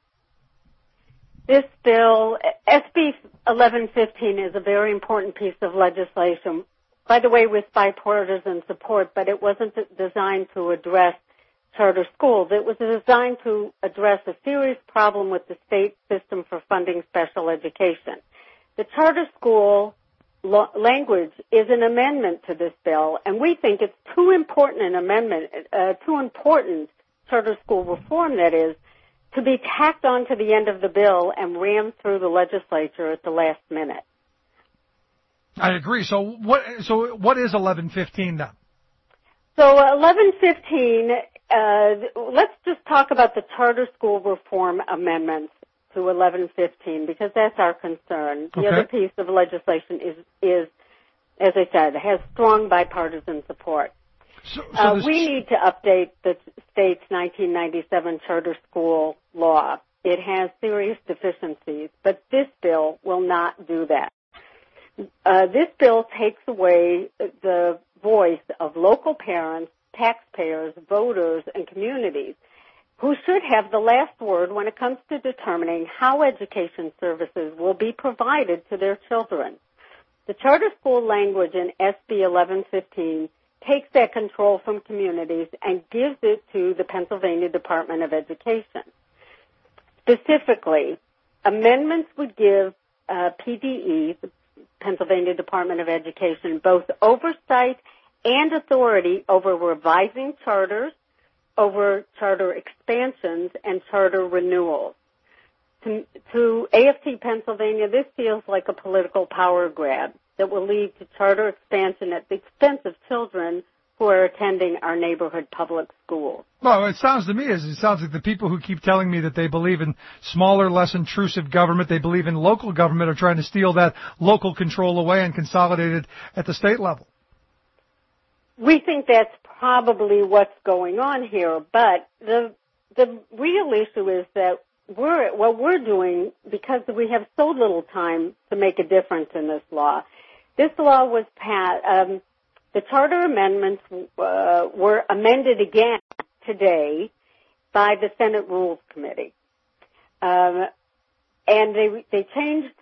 This bill, SB 1115, is a very important piece of legislation. By the way, with bipartisan support, but it wasn't designed to address charter schools. It was designed to address a serious problem with the state system for funding special education. The charter school language is an amendment to this bill, and we think it's too important an amendment, too important charter school reform, that is, to be tacked on to the end of the bill and rammed through the legislature at the last minute. I agree. So what is 1115 then? So 1115, let's just talk about the charter school reform amendments to 1115, because that's our concern. The other piece of legislation is, as I said, has strong bipartisan support. We need to update the state's 1997 charter school law. It has serious deficiencies, but this bill will not do that. This bill takes away the voice of local parents taxpayers, voters, and communities, who should have the last word when it comes to determining how education services will be provided to their children. The charter school language in SB 1115 takes that control from communities and gives it to the Pennsylvania Department of Education. Specifically, amendments would give PDE, the Pennsylvania Department of Education, both oversight and authority over revising charters, over charter expansions, and charter renewals. To AFT Pennsylvania, this feels like a political power grab that will lead to charter expansion at the expense of children who are attending our neighborhood public schools. Well, it sounds to me as it sounds like the people who keep telling me that they believe in smaller, less intrusive government, they believe in local government, are trying to steal that local control away and consolidate it at the state level. We think that's probably what's going on here, but the real issue is that what we're doing, because we have so little time to make a difference in this law. This law was passed, the charter amendments were amended again today by the Senate Rules Committee. And they changed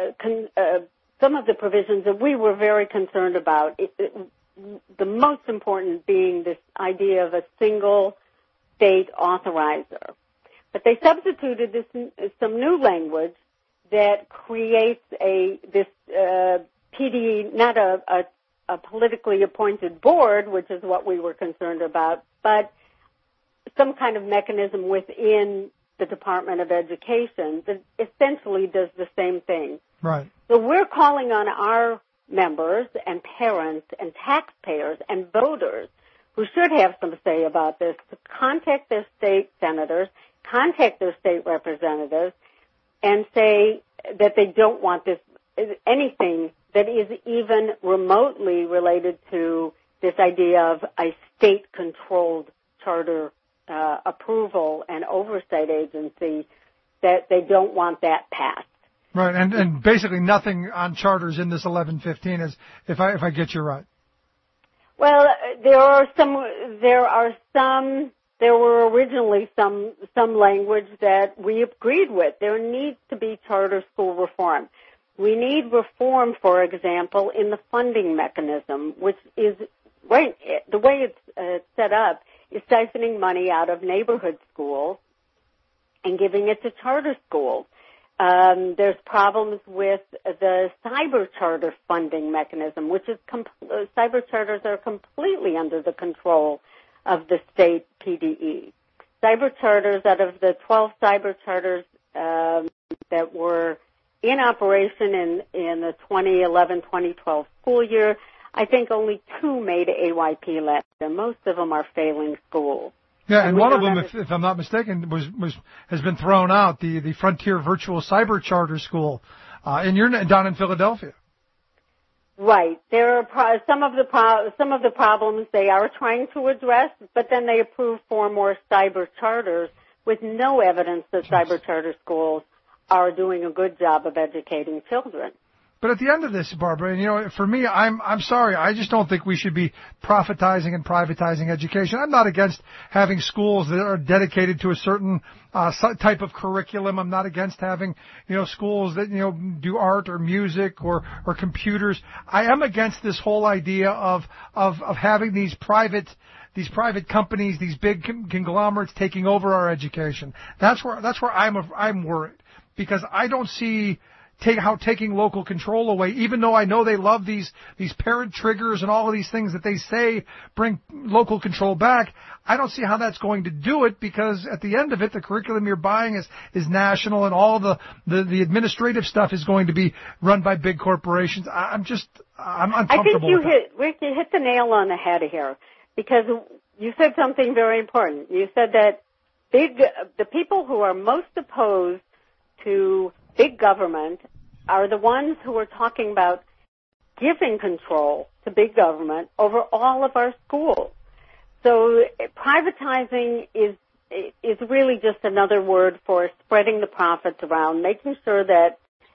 some of the provisions that we were very concerned about. The most important being this idea of a single state authorizer. But they substituted some new language that creates this PD, not a politically appointed board, which is what we were concerned about, but some kind of mechanism within the Department of Education that essentially does the same thing. Right. So we're calling on our members and parents and taxpayers and voters who should have some say about this to contact their state senators, contact their state representatives, and say that they don't want this, anything that is even remotely related to this idea of a state-controlled charter approval and oversight agency, that they don't want that passed. Right, and basically nothing on charters in this 1115, is if I get you right. Well, there were originally some language that we agreed with. There needs to be charter school reform. We need reform, for example, in the funding mechanism, which is right. The way it's set up is siphoning money out of neighborhood schools and giving it to charter schools. There's problems with the cyber charter funding mechanism, which is cyber charters are completely under the control of the state PDE. Cyber charters, out of the 12 cyber charters that were in operation in the 2011-2012 school year, I think only 2 made AYP last year. Most of them are failing schools. Yeah, and one of them, if I'm not mistaken, has been thrown out. The Frontier Virtual Cyber Charter School down in Philadelphia. Right. There are some of the problems they are trying to address, but then they approve 4 more cyber charters with no evidence that cyber charter schools are doing a good job of educating children. But at the end of this, Barbara, and for me, I'm sorry, I just don't think we should be profitizing and privatizing education. I'm not against having schools that are dedicated to a certain type of curriculum. I'm not against having, schools that, do art or music or computers. I am against this whole idea of having these private companies, these big conglomerates taking over our education. That's where I'm worried, because I don't see how taking local control away, even though I know they love these parent triggers and all of these things that they say bring local control back. I don't see how that's going to do it, because at the end of it, the curriculum you're buying is national, and all the administrative stuff is going to be run by big corporations. I'm uncomfortable. I think Rick, you hit the nail on the head here, because you said something very important. You said that the people who are most opposed to big government are the ones who are talking about giving control to big government over all of our schools. So privatizing is really just another word for spreading the profits around, making sure that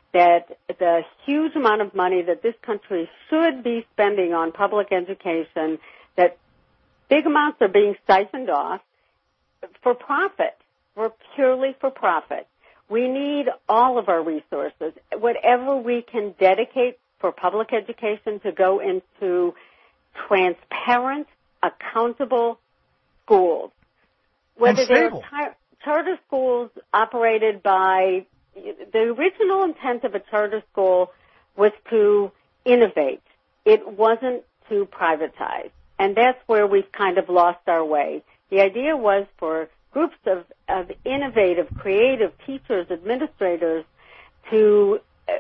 the huge amount of money that this country should be spending on public education, that Big amounts are being siphoned off for profit, purely for profit. We need all of our resources, whatever we can dedicate for public education to go into transparent, accountable schools. Whether they're charter schools operated by, the original intent of a charter school was to innovate. It wasn't to privatize. And that's where we've kind of lost our way. The idea was for groups of innovative, creative teachers, administrators to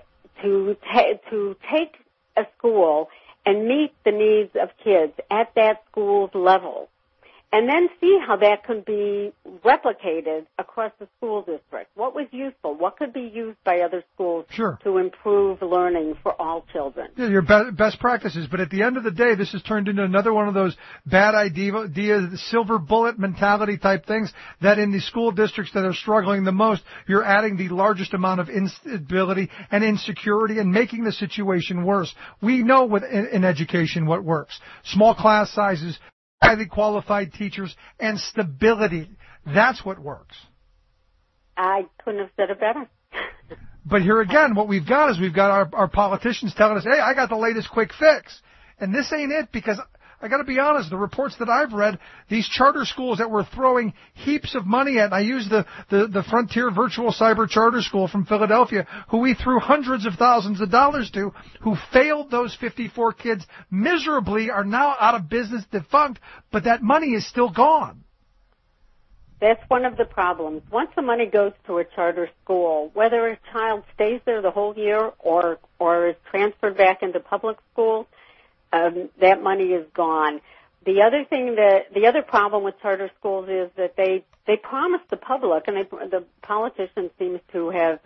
take a school and meet the needs of kids at that school's level, and then see how that could be replicated across the school district. What was useful? What could be used by other schools to improve learning for all children? Yeah, your best practices. But at the end of the day, this has turned into another one of those bad ideas, silver bullet mentality type things, that in the school districts that are struggling the most, you're adding the largest amount of instability and insecurity and making the situation worse. We know in education what works. Small class sizes, highly qualified teachers, and stability. That's what works. I couldn't have said it better. But here again, what we've got is we've got our politicians telling us, hey, I got the latest quick fix. And this ain't it, because I got to be honest, the reports that I've read, these charter schools that we're throwing heaps of money at, and I use the Frontier Virtual Cyber Charter School from Philadelphia, who we threw hundreds of thousands of dollars to, who failed those 54 kids miserably, are now out of business, defunct, but that money is still gone. That's one of the problems. Once the money goes to a charter school, whether a child stays there the whole year or is transferred back into public schools, that money is gone. The other problem with charter schools is that they promise the public, and the politicians seem to have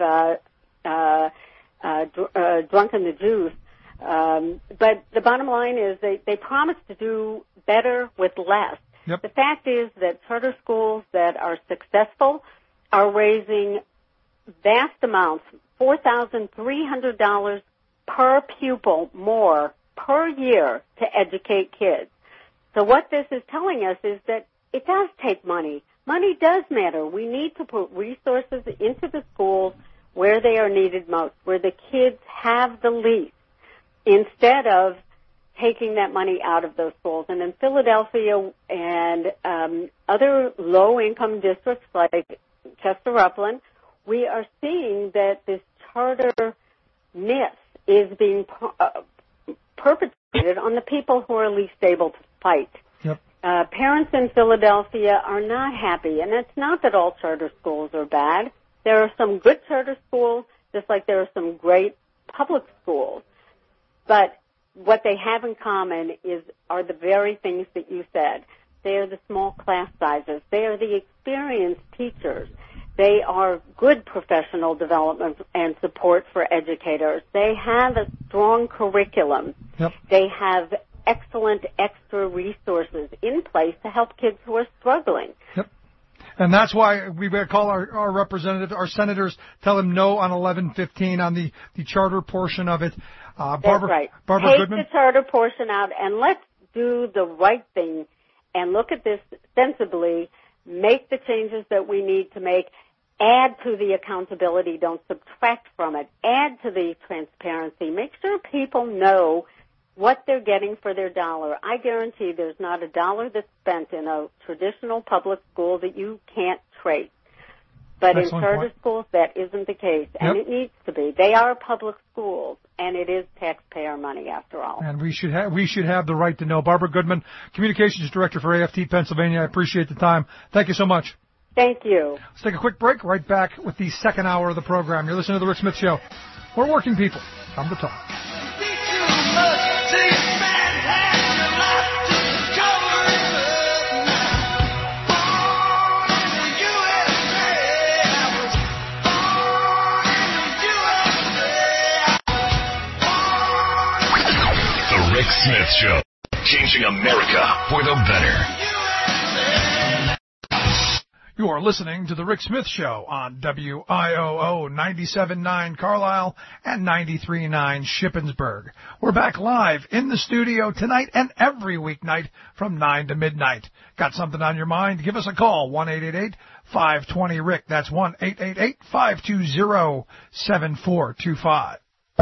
drunken the juice. But the bottom line is they promise to do better with less. Yep. The fact is that charter schools that are successful are raising vast amounts, $4,300 per pupil more per year to educate kids. So what this is telling us is that it does take money. Money does matter. We need to put resources into the schools where they are needed most, where the kids have the least, instead of taking that money out of those schools. And in Philadelphia and other low-income districts like Chester-Upland, we are seeing that this charter myth is being perpetrated on the people who are least able to fight. Yep. Parents in Philadelphia are not happy, and it's not that all charter schools are bad. There are some good charter schools, just like there are some great public schools. But what they have in common are the very things that you said. They are the small class sizes. They are the experienced teachers. They are good professional development and support for educators. They have a strong curriculum. Yep. They have excellent extra resources in place to help kids who are struggling. Yep. And that's why we call our representatives, our senators, tell them no on 1115 on the charter portion of it. That's Barbara Take Goodman. the charter portion out, and let's do the right thing and look at this sensibly, make the changes that we need to make, add to the accountability, don't subtract from it, add to the transparency, make sure people know what they're getting for their dollar. I guarantee there's not a dollar that's spent in a traditional public school that you can't trace. But in charter schools, that isn't the case, and it needs to be. They are public schools, and it is taxpayer money after all. And we should have the right to know. Barbara Goodman, Communications Director for AFT Pennsylvania. I appreciate the time. Thank you so much. Thank you. Let's take a quick break. Right back with the second hour of the program. You're listening to The Rick Smith Show. We're working people. Come to talk. Rick Smith Show, changing America for the better. You are listening to The Rick Smith Show on WIOO 97.9 Carlisle and 93.9 Shippensburg. We're back live in the studio tonight and every weeknight from 9 to midnight. Got something on your mind? Give us a call, 1-888-520-RICK. That's 1-888-520-7425.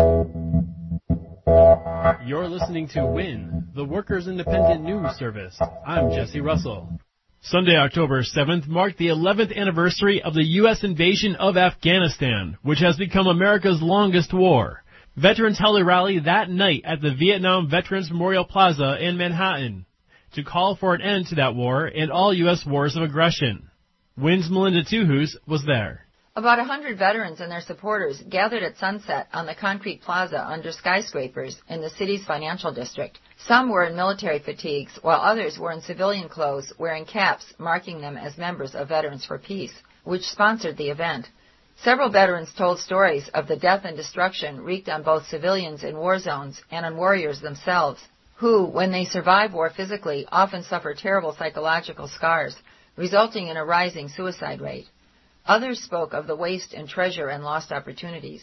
You're listening to WIN, the Workers' Independent News Service. I'm Jesse Russell. Sunday, October 7th, marked the 11th anniversary of the U.S. invasion of Afghanistan, which has become America's longest war. Veterans held a rally that night at the Vietnam Veterans Memorial Plaza in Manhattan to call for an end to that war and all U.S. wars of aggression. WIN's Melinda Tuhus was there. About 100 veterans and their supporters gathered at sunset on the concrete plaza under skyscrapers in the city's financial district. Some were in military fatigues, while others were in civilian clothes, wearing caps marking them as members of Veterans for Peace, which sponsored the event. Several veterans told stories of the death and destruction wreaked on both civilians in war zones and on warriors themselves, who, when they survive war physically, often suffer terrible psychological scars, resulting in a rising suicide rate. Others spoke of the waste and treasure and lost opportunities.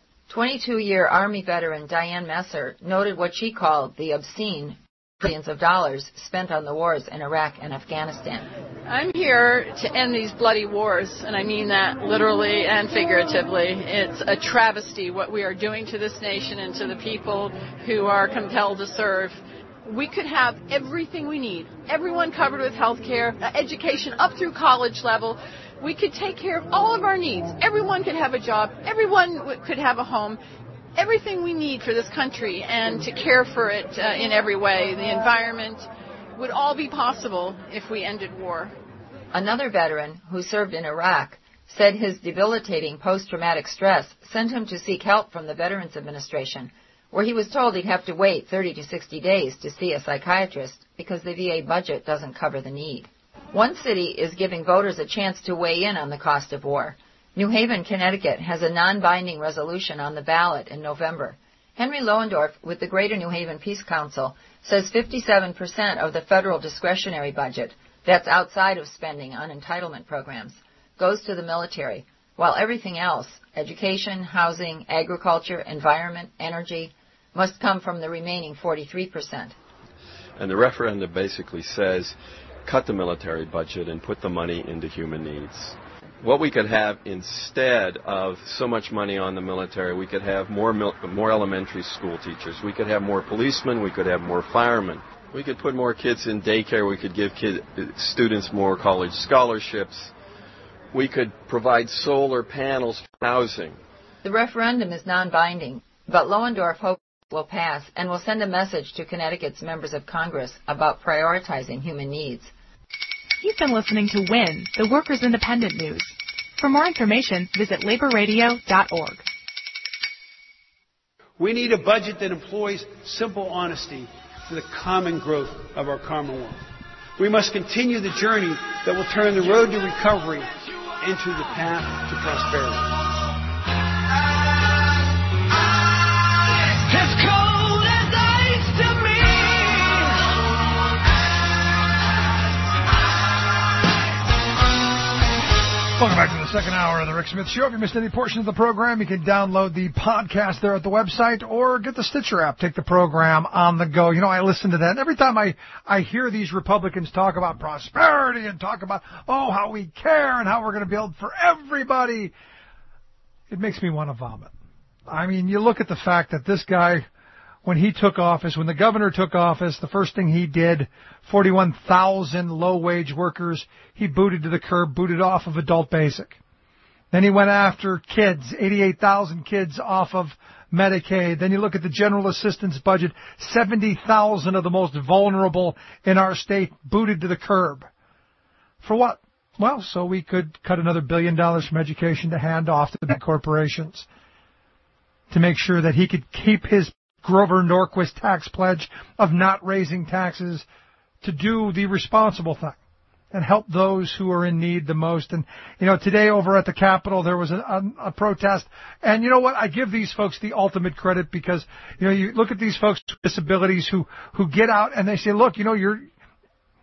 22-year Army veteran Diane Messer noted what she called the obscene billions of dollars spent on the wars in Iraq and Afghanistan. I'm here to end these bloody wars, and I mean that literally and figuratively. It's a travesty what we are doing to this nation and to the people who are compelled to serve. We could have everything we need, everyone covered with health care, education up through college level. We could take care of all of our needs. Everyone could have a job. Everyone could have a home. Everything we need for this country and to care for it in every way, the environment, would all be possible if we ended war. Another veteran who served in Iraq said his debilitating post-traumatic stress sent him to seek help from the Veterans Administration, where he was told he'd have to wait 30 to 60 days to see a psychiatrist because the VA budget doesn't cover the need. One city is giving voters a chance to weigh in on the cost of war. New Haven, Connecticut has a non-binding resolution on the ballot in November. Henry Lohendorf with the Greater New Haven Peace Council says 57% of the federal discretionary budget, that's outside of spending on entitlement programs, goes to the military, while everything else, education, housing, agriculture, environment, energy, must come from the remaining 43%. And the referendum basically says, cut the military budget and put the money into human needs. What we could have instead of so much money on the military, we could have more elementary school teachers. We could have more policemen. We could have more firemen. We could put more kids in daycare. We could give students more college scholarships. We could provide solar panels for housing. The referendum is non-binding, but Lohendorf hopes it will pass and will send a message to Connecticut's members of Congress about prioritizing human needs. You've been listening to WIN, the Workers' Independent News. For more information, visit laborradio.org. We need a budget that employs simple honesty for the common growth of our Commonwealth. We must continue the journey that will turn the road to recovery into the path to prosperity. Welcome back to the second hour of the Rick Smith Show. If you missed any portion of the program, you can download the podcast there at the website or get the Stitcher app. Take the program on the go. You know, I listen to that. And every time I hear these Republicans talk about prosperity and talk about, how we care and how we're going to build for everybody, it makes me want to vomit. I mean, you look at the fact that this guy, when he took office, when the governor took office, the first thing he did, 41,000 low-wage workers, he booted to the curb, booted off of adult basic. Then he went after kids, 88,000 kids off of Medicaid. Then you look at the general assistance budget, 70,000 of the most vulnerable in our state booted to the curb. For what? Well, so we could cut another $1 billion from education to hand off to the big corporations to make sure that he could keep his Grover Norquist tax pledge of not raising taxes, to do the responsible thing and help those who are in need the most. And, today over at the Capitol, there was a protest. And you know what? I give these folks the ultimate credit because, you look at these folks with disabilities who get out and they say, look,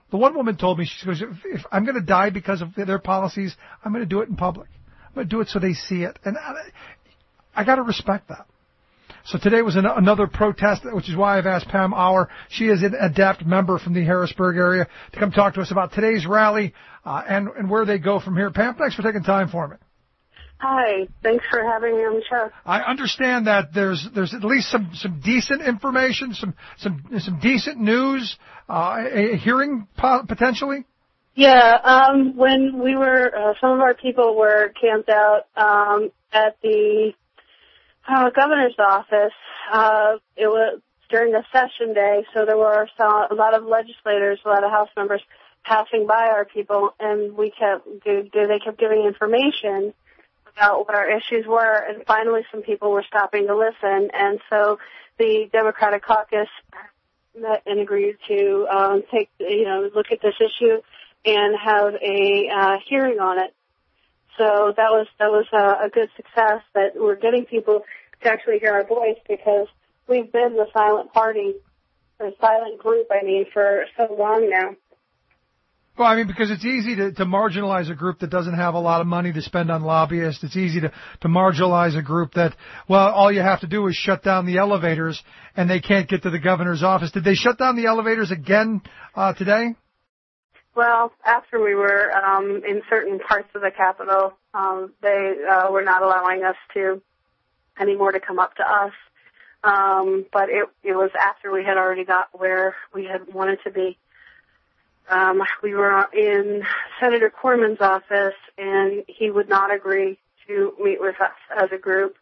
The one woman told me, she goes, if I'm going to die because of their policies, I'm going to do it in public. I'm going to do it so they see it. And I got to respect that. So today was another protest, which is why I've asked Pam Auer. She is an ADAPT member from the Harrisburg area to come talk to us about today's rally and where they go from here. Pam, thanks for taking time for me. Hi, thanks for having me on the show. I understand that there's at least some decent information, some decent news, a hearing potentially. Yeah, when we were, some of our people were camped out at the governor's office. It was during the session day, so there were a lot of legislators, a lot of House members passing by our people, and they kept giving information about what our issues were, and finally some people were stopping to listen, and so the Democratic caucus met and agreed to look at this issue and have a hearing on it. So that was a good success that we're getting people to actually hear our voice, because we've been the silent party, or silent group, for so long now. Well, I mean, because it's easy to marginalize a group that doesn't have a lot of money to spend on lobbyists. It's easy to marginalize a group that, well, all you have to do is shut down the elevators and they can't get to the governor's office. Did they shut down the elevators again today? Well, after we were in certain parts of the Capitol, they were not allowing us anymore to come up to us. But it was after we had already got where we had wanted to be. We were in Senator Corman's office, and he would not agree to meet with us as a group.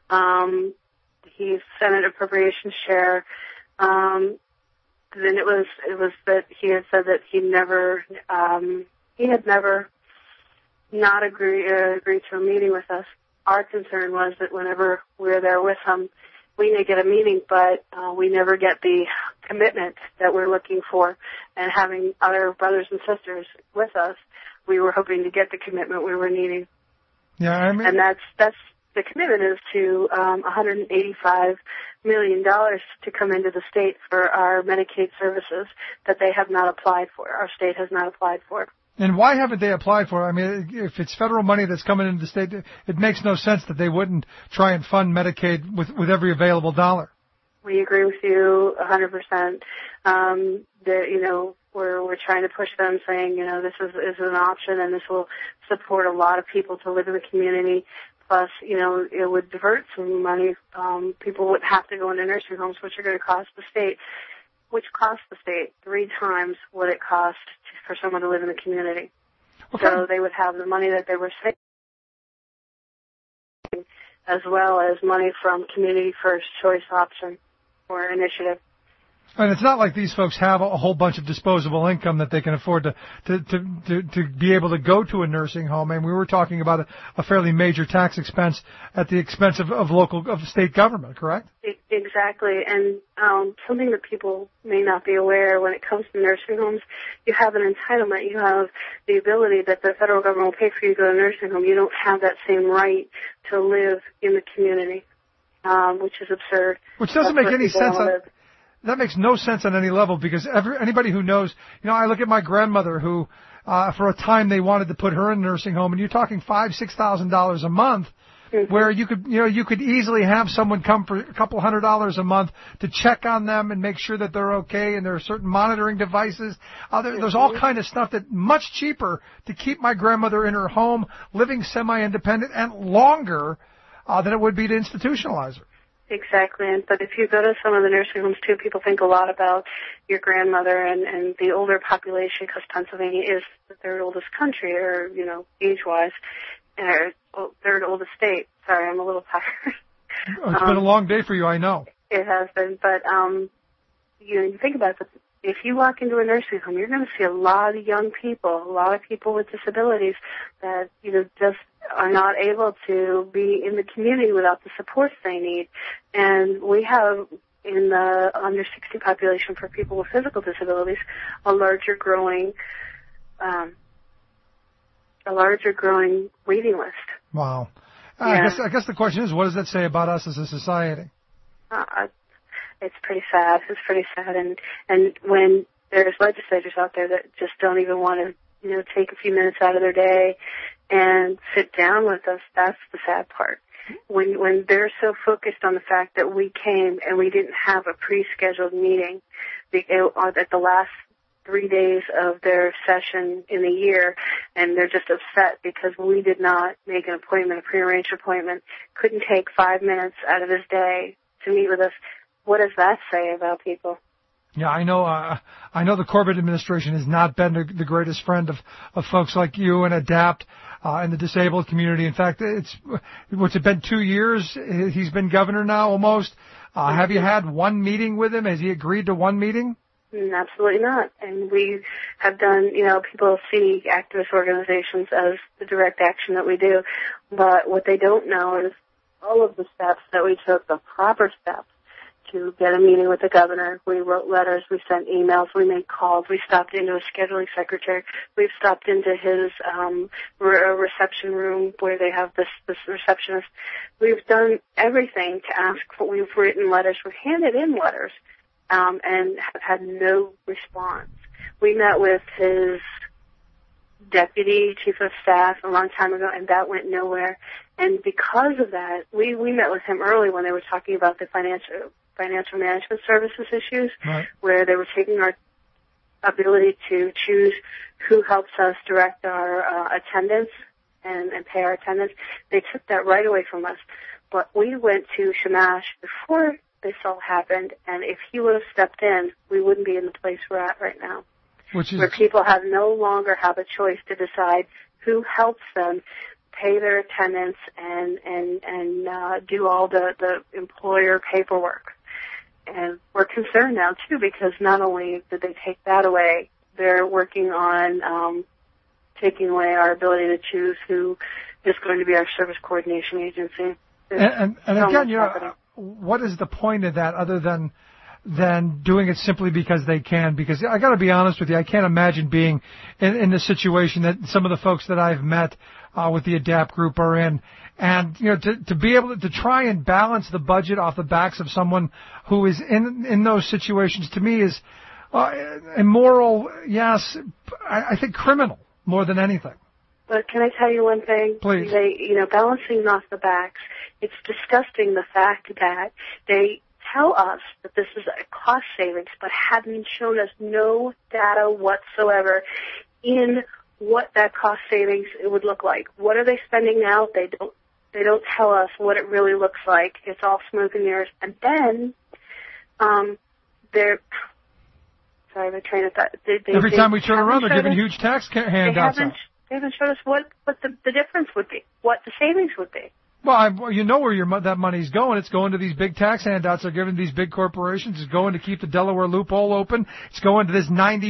He's Senate Appropriations Chair. Then it was that he had said that he had never not agreed to a meeting with us. Our concern was that whenever we were there with him, we may get a meeting, but we never get the commitment that we're looking for. And having other brothers and sisters with us, we were hoping to get the commitment we were needing. Yeah, I mean, and that's the commitment is to $185 million to come into the state for our Medicaid services that they have not applied for. Our state has not applied for. And why haven't they applied for it? I mean, if it's federal money that's coming into the state, it makes no sense that they wouldn't try and fund Medicaid with every available dollar. We agree with you 100%. We're trying to push them, saying, this is an option, and this will support a lot of people to live in the community. Plus, it would divert some money. People would have to go into nursing homes, which are going to cost the state, which costs the state 3 times what it cost for someone to live in the community. Okay. So they would have the money that they were saving, as well as money from Community First Choice Option or Initiative. And it's not like these folks have a whole bunch of disposable income that they can afford to be able to go to a nursing home. And we were talking about a fairly major tax expense at the expense of state government, correct? Exactly. And something that people may not be aware when it comes to nursing homes, you have an entitlement. You have the ability that the federal government will pay for you to go to a nursing home. You don't have that same right to live in the community, which is absurd. Which doesn't make any sense. That makes no sense on any level, because anybody who knows, I look at my grandmother who, for a time they wanted to put her in a nursing home, and you're talking $5,000-$6,000 a month, mm-hmm. where you could easily have someone come for a couple $100 a month to check on them and make sure that they're okay, and there are certain monitoring devices. There's all kind of stuff that much cheaper to keep my grandmother in her home, living semi-independent, and longer than it would be to institutionalize her. Exactly, but if you go to some of the nursing homes too, people think a lot about your grandmother and the older population, because Pennsylvania is the third oldest country, or age-wise, or third oldest state. Sorry, I'm a little tired. It's been a long day for you, I know. It has been, but you think about it. If you walk into a nursing home, you're going to see a lot of young people, a lot of people with disabilities that just are not able to be in the community without the supports they need. And we have, in the under 60 population for people with physical disabilities, a larger growing waiting list. Wow. Yeah. I guess the question is, what does that say about us as a society? It's pretty sad. It's pretty sad. And when there's legislators out there that just don't even want to, take a few minutes out of their day and sit down with us. That's the sad part. When they're so focused on the fact that we came and we didn't have a pre-scheduled meeting at the last 3 days of their session in the year, and they're just upset because we did not make an appointment, a prearranged appointment, couldn't take 5 minutes out of his day to meet with us. What does that say about people? Yeah, I know the Corbett administration has not been the greatest friend of folks like you and ADAPT and the disabled community. In fact, what's it been, 2 years? He's been governor now almost. Have you had one meeting with him? Has he agreed to one meeting? Absolutely not. And we have done, people see activist organizations as the direct action that we do, but what they don't know is all of the steps that we took, the proper steps to get a meeting with the governor. We wrote letters, we sent emails, we made calls, we stopped into a scheduling secretary, we've stopped into his reception room where they have this receptionist. We've done everything to ask for, we've written letters, we've handed in letters, and have had no response. We met with his deputy chief of staff a long time ago, and that went nowhere. And because of that, we met with him early when they were talking about the financial management services issues, right, where they were taking our ability to choose who helps us direct our attendance and pay our attendance. They took that right away from us. But we went to Shamash before this all happened, and if he would have stepped in, we wouldn't be in the place we're at right now, where people no longer have a choice to decide who helps them pay their attendance and do all the employer paperwork. And we're concerned now, too, because not only did they take that away, they're working on taking away our ability to choose who is going to be our service coordination agency. And again, what is the point of that other than doing it simply because they can? Because I got to be honest with you, I can't imagine being in the situation that some of the folks that I've met with the ADAPT group are in. And, to be able to try and balance the budget off the backs of someone who is in those situations, to me, is immoral, yes, I think criminal more than anything. But can I tell you one thing? Please. Balancing off the backs, it's disgusting the fact that they tell us that this is a cost savings, but haven't shown us no data whatsoever in what that cost savings would look like. What are they spending now? They don't tell us what it really looks like. It's all smoke and mirrors. And then, the train of thought. Every time we turn around, they're giving huge tax handouts. They haven't showed us what the difference would be, what the savings would be. Well, where that money's going. It's going to these big tax handouts they're giving these big corporations. It's going to keep the Delaware loophole open. It's going to this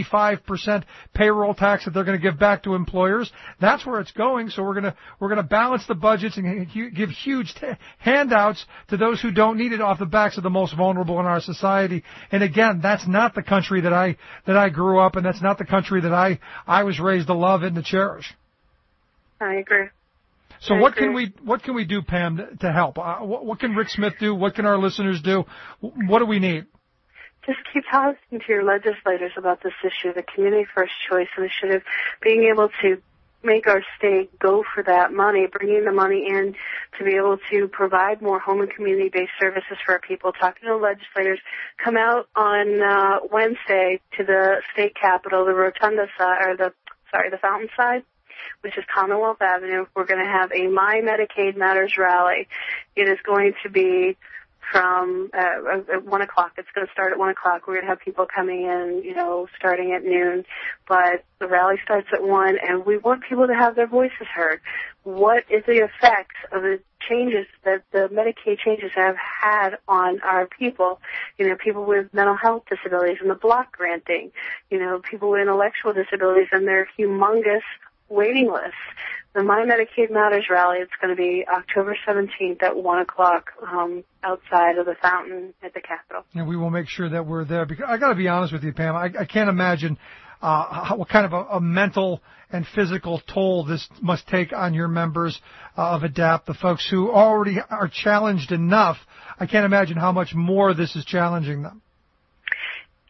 95% payroll tax that they're going to give back to employers. That's where it's going. So we're going to balance the budgets and give huge handouts to those who don't need it off the backs of the most vulnerable in our society. And again, that's not the country that I grew up in. That's not the country that I was raised to love and to cherish. I agree. So what can we do, Pam, to help? What can Rick Smith do? What can our listeners do? What do we need? Just keep talking to your legislators about this issue, the Community First Choice Initiative, being able to make our state go for that money, bringing the money in to be able to provide more home and community-based services for our people, talking to legislators. Come out on Wednesday to the state capitol, the Rotunda side, the Fountain side, which is Commonwealth Avenue. We're going to have a My Medicaid Matters rally. It is going to be from at 1 o'clock. It's going to start at 1 o'clock. We're going to have people coming in, starting at noon. But the rally starts at 1, and we want people to have their voices heard. What is the effect of the changes that the Medicaid changes have had on our people? People with mental health disabilities and the block granting. People with intellectual disabilities and their humongous waiting list. The My Medicaid Matters rally, it's going to be October 17th at 1 o'clock outside of the Fountain at the Capitol. And we will make sure that we're there. Because I got to be honest with you, Pam, I can't imagine what kind of a mental and physical toll this must take on your members of ADAPT, the folks who already are challenged enough. I can't imagine how much more this is challenging them.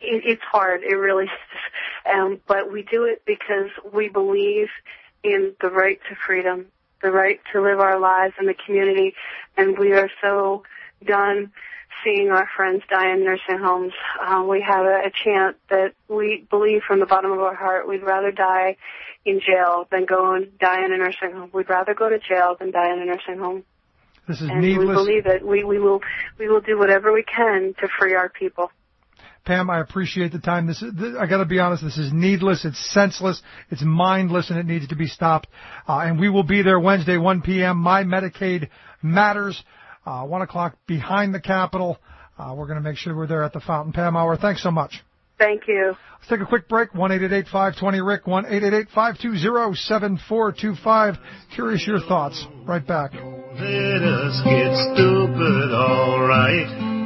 it's hard. It really is. But we do it because we believe in the right to freedom, the right to live our lives in the community, and we are so done seeing our friends die in nursing homes. We have a chant that we believe from the bottom of our heart. We'd rather die in jail than go and die in a nursing home. We'd rather go to jail than die in a nursing home. This is and needless. We believe it. We will do whatever we can to free our people. Pam, I appreciate the time. I got to be honest, this is needless, it's senseless, it's mindless, and it needs to be stopped. And we will be there Wednesday, 1 p.m. My Medicaid Matters, 1 o'clock behind the Capitol. We're going to make sure we're there at the Fountain. Pam Auer, thanks so much. Thank you. Let's take a quick break. 1-888-520-RICK, 1-888-520-7425. Curious your thoughts. Right back. Let us get stupid, all right.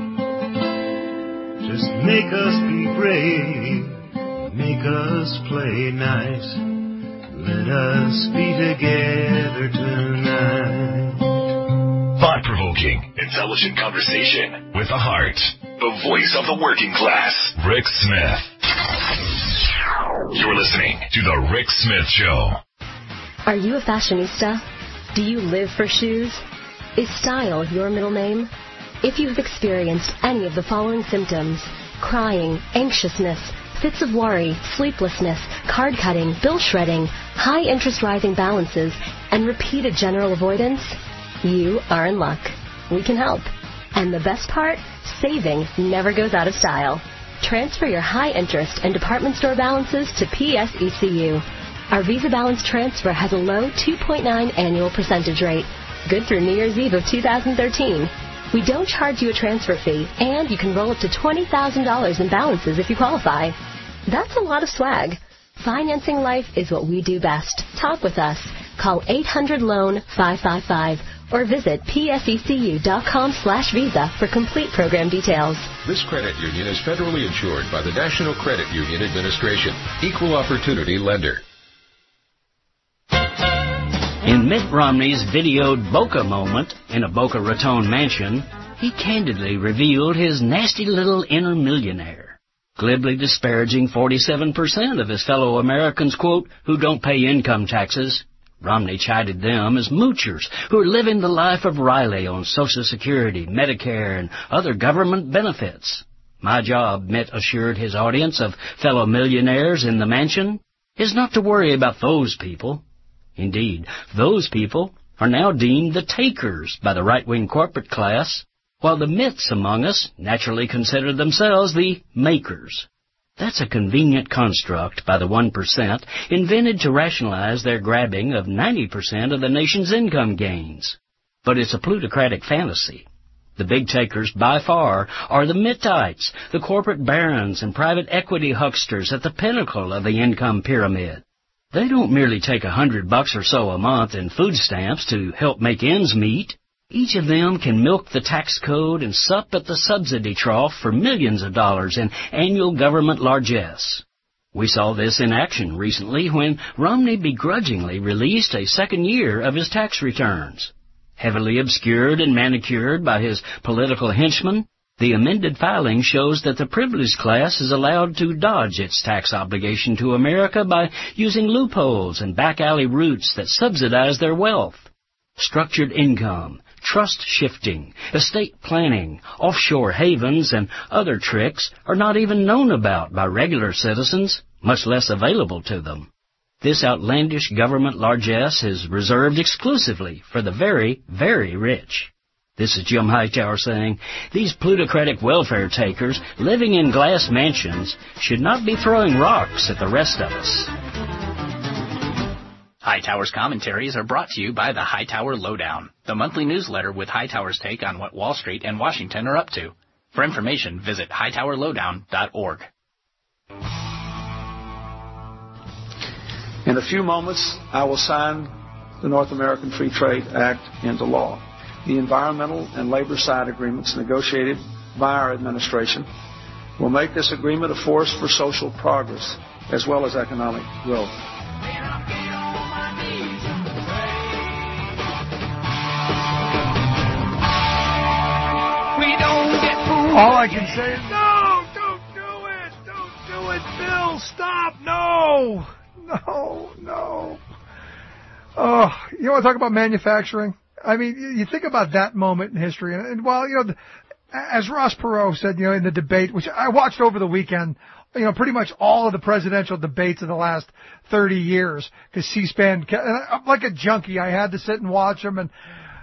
Just make us be brave, make us play nice. Let us be together tonight. Thought-provoking, intelligent conversation with a heart. The voice of the working class, Rick Smith. You're listening to The Rick Smith Show. Are you a fashionista? Do you live for shoes? Is style your middle name? If you have experienced any of the following symptoms: crying, anxiousness, fits of worry, sleeplessness, card cutting, bill shredding, high interest rising balances, and repeated general avoidance, you are in luck. We can help. And the best part? Saving never goes out of style. Transfer your high interest and department store balances to PSECU. Our Visa Balance Transfer has a low 2.9 annual percentage rate, good through New Year's Eve of 2013. We don't charge you a transfer fee, and you can roll up to $20,000 in balances if you qualify. That's a lot of swag. Financing life is what we do best. Talk with us. Call 800-LOAN-555 or visit psecu.com/visa for complete program details. This credit union is federally insured by the National Credit Union Administration. Equal opportunity lender. In Mitt Romney's videoed Boca moment in a Boca Raton mansion, he candidly revealed his nasty little inner millionaire, glibly disparaging 47% of his fellow Americans, quote, who don't pay income taxes. Romney chided them as moochers who are living the life of Riley on Social Security, Medicare, and other government benefits. My job, Mitt assured his audience of fellow millionaires in the mansion, is not to worry about those people. Indeed, those people are now deemed the takers by the right-wing corporate class, while the Mitts among us naturally consider themselves the makers. That's a convenient construct by the 1% invented to rationalize their grabbing of 90% of the nation's income gains. But it's a plutocratic fantasy. The big takers by far are the Mittites, the corporate barons and private equity hucksters at the pinnacle of the income pyramid. They don't merely take $100 or so a month in food stamps to help make ends meet. Each of them can milk the tax code and sup at the subsidy trough for millions of dollars in annual government largesse. We saw this in action recently when Romney begrudgingly released a second year of his tax returns. Heavily obscured and manicured by his political henchmen, the amended filing shows that the privileged class is allowed to dodge its tax obligation to America by using loopholes and back-alley routes that subsidize their wealth. Structured income, trust shifting, estate planning, offshore havens, and other tricks are not even known about by regular citizens, much less available to them. This outlandish government largesse is reserved exclusively for the very, very rich. This is Jim Hightower saying, these plutocratic welfare takers living in glass mansions should not be throwing rocks at the rest of us. Hightower's commentaries are brought to you by the Hightower Lowdown, the monthly newsletter with Hightower's take on what Wall Street and Washington are up to. For information, visit hightowerlowdown.org. In a few moments, I will sign the North American Free Trade Act into law. The environmental and labor side agreements negotiated by our administration will make this agreement a force for social progress as well as economic growth. All I can say is, no, don't do it. No, stop! No! No. Oh, you want to talk about manufacturing? I mean, you think about that moment in history, and well, as Ross Perot said, in the debate, which I watched over the weekend, pretty much all of the presidential debates in the last 30 years, because C-SPAN, like a junkie, I had to sit and watch them, and,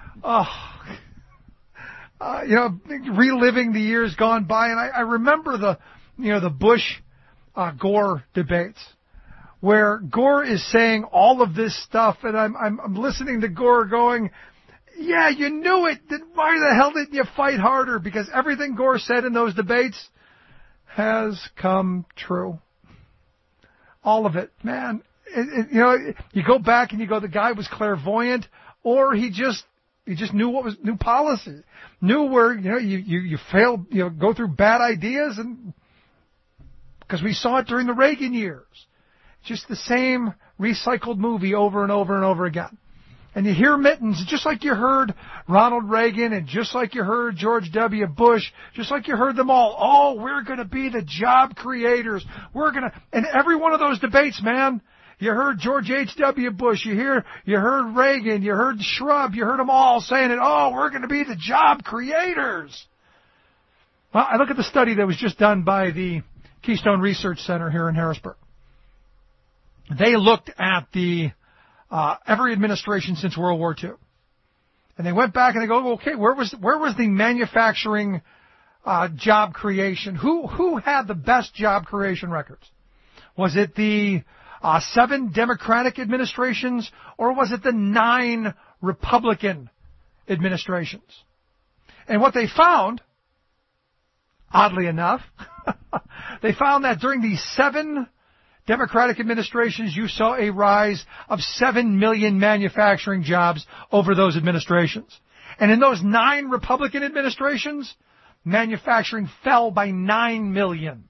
reliving the years gone by, and I remember the Bush-Gore debates, where Gore is saying all of this stuff, and I'm listening to Gore going, yeah, you knew it. Then why the hell didn't you fight harder? Because everything Gore said in those debates has come true. All of it, man. You go back and you go, the guy was clairvoyant, or he just knew what was new policy, knew where you failed, go through bad ideas, and because we saw it during the Reagan years, just the same recycled movie over and over and over again. And you hear Mittens, just like you heard Ronald Reagan, and just like you heard George W. Bush, just like you heard them all. Oh, we're going to be the job creators. And every one of those debates, man, you heard George H.W. Bush, you heard Reagan, you heard Shrub, you heard them all saying it. Oh, we're going to be the job creators. Well, I look at the study that was just done by the Keystone Research Center here in Harrisburg. They looked at every administration since World War II. And they went back and they go, okay, where was the manufacturing job creation? Who had the best job creation records? Was it the 7 Democratic administrations, or was it the 9 Republican administrations? And what they found, oddly enough, they found that during the 7 Democratic administrations, you saw a rise of 7 million manufacturing jobs over those administrations. And in those 9 Republican administrations, manufacturing fell by 9 million.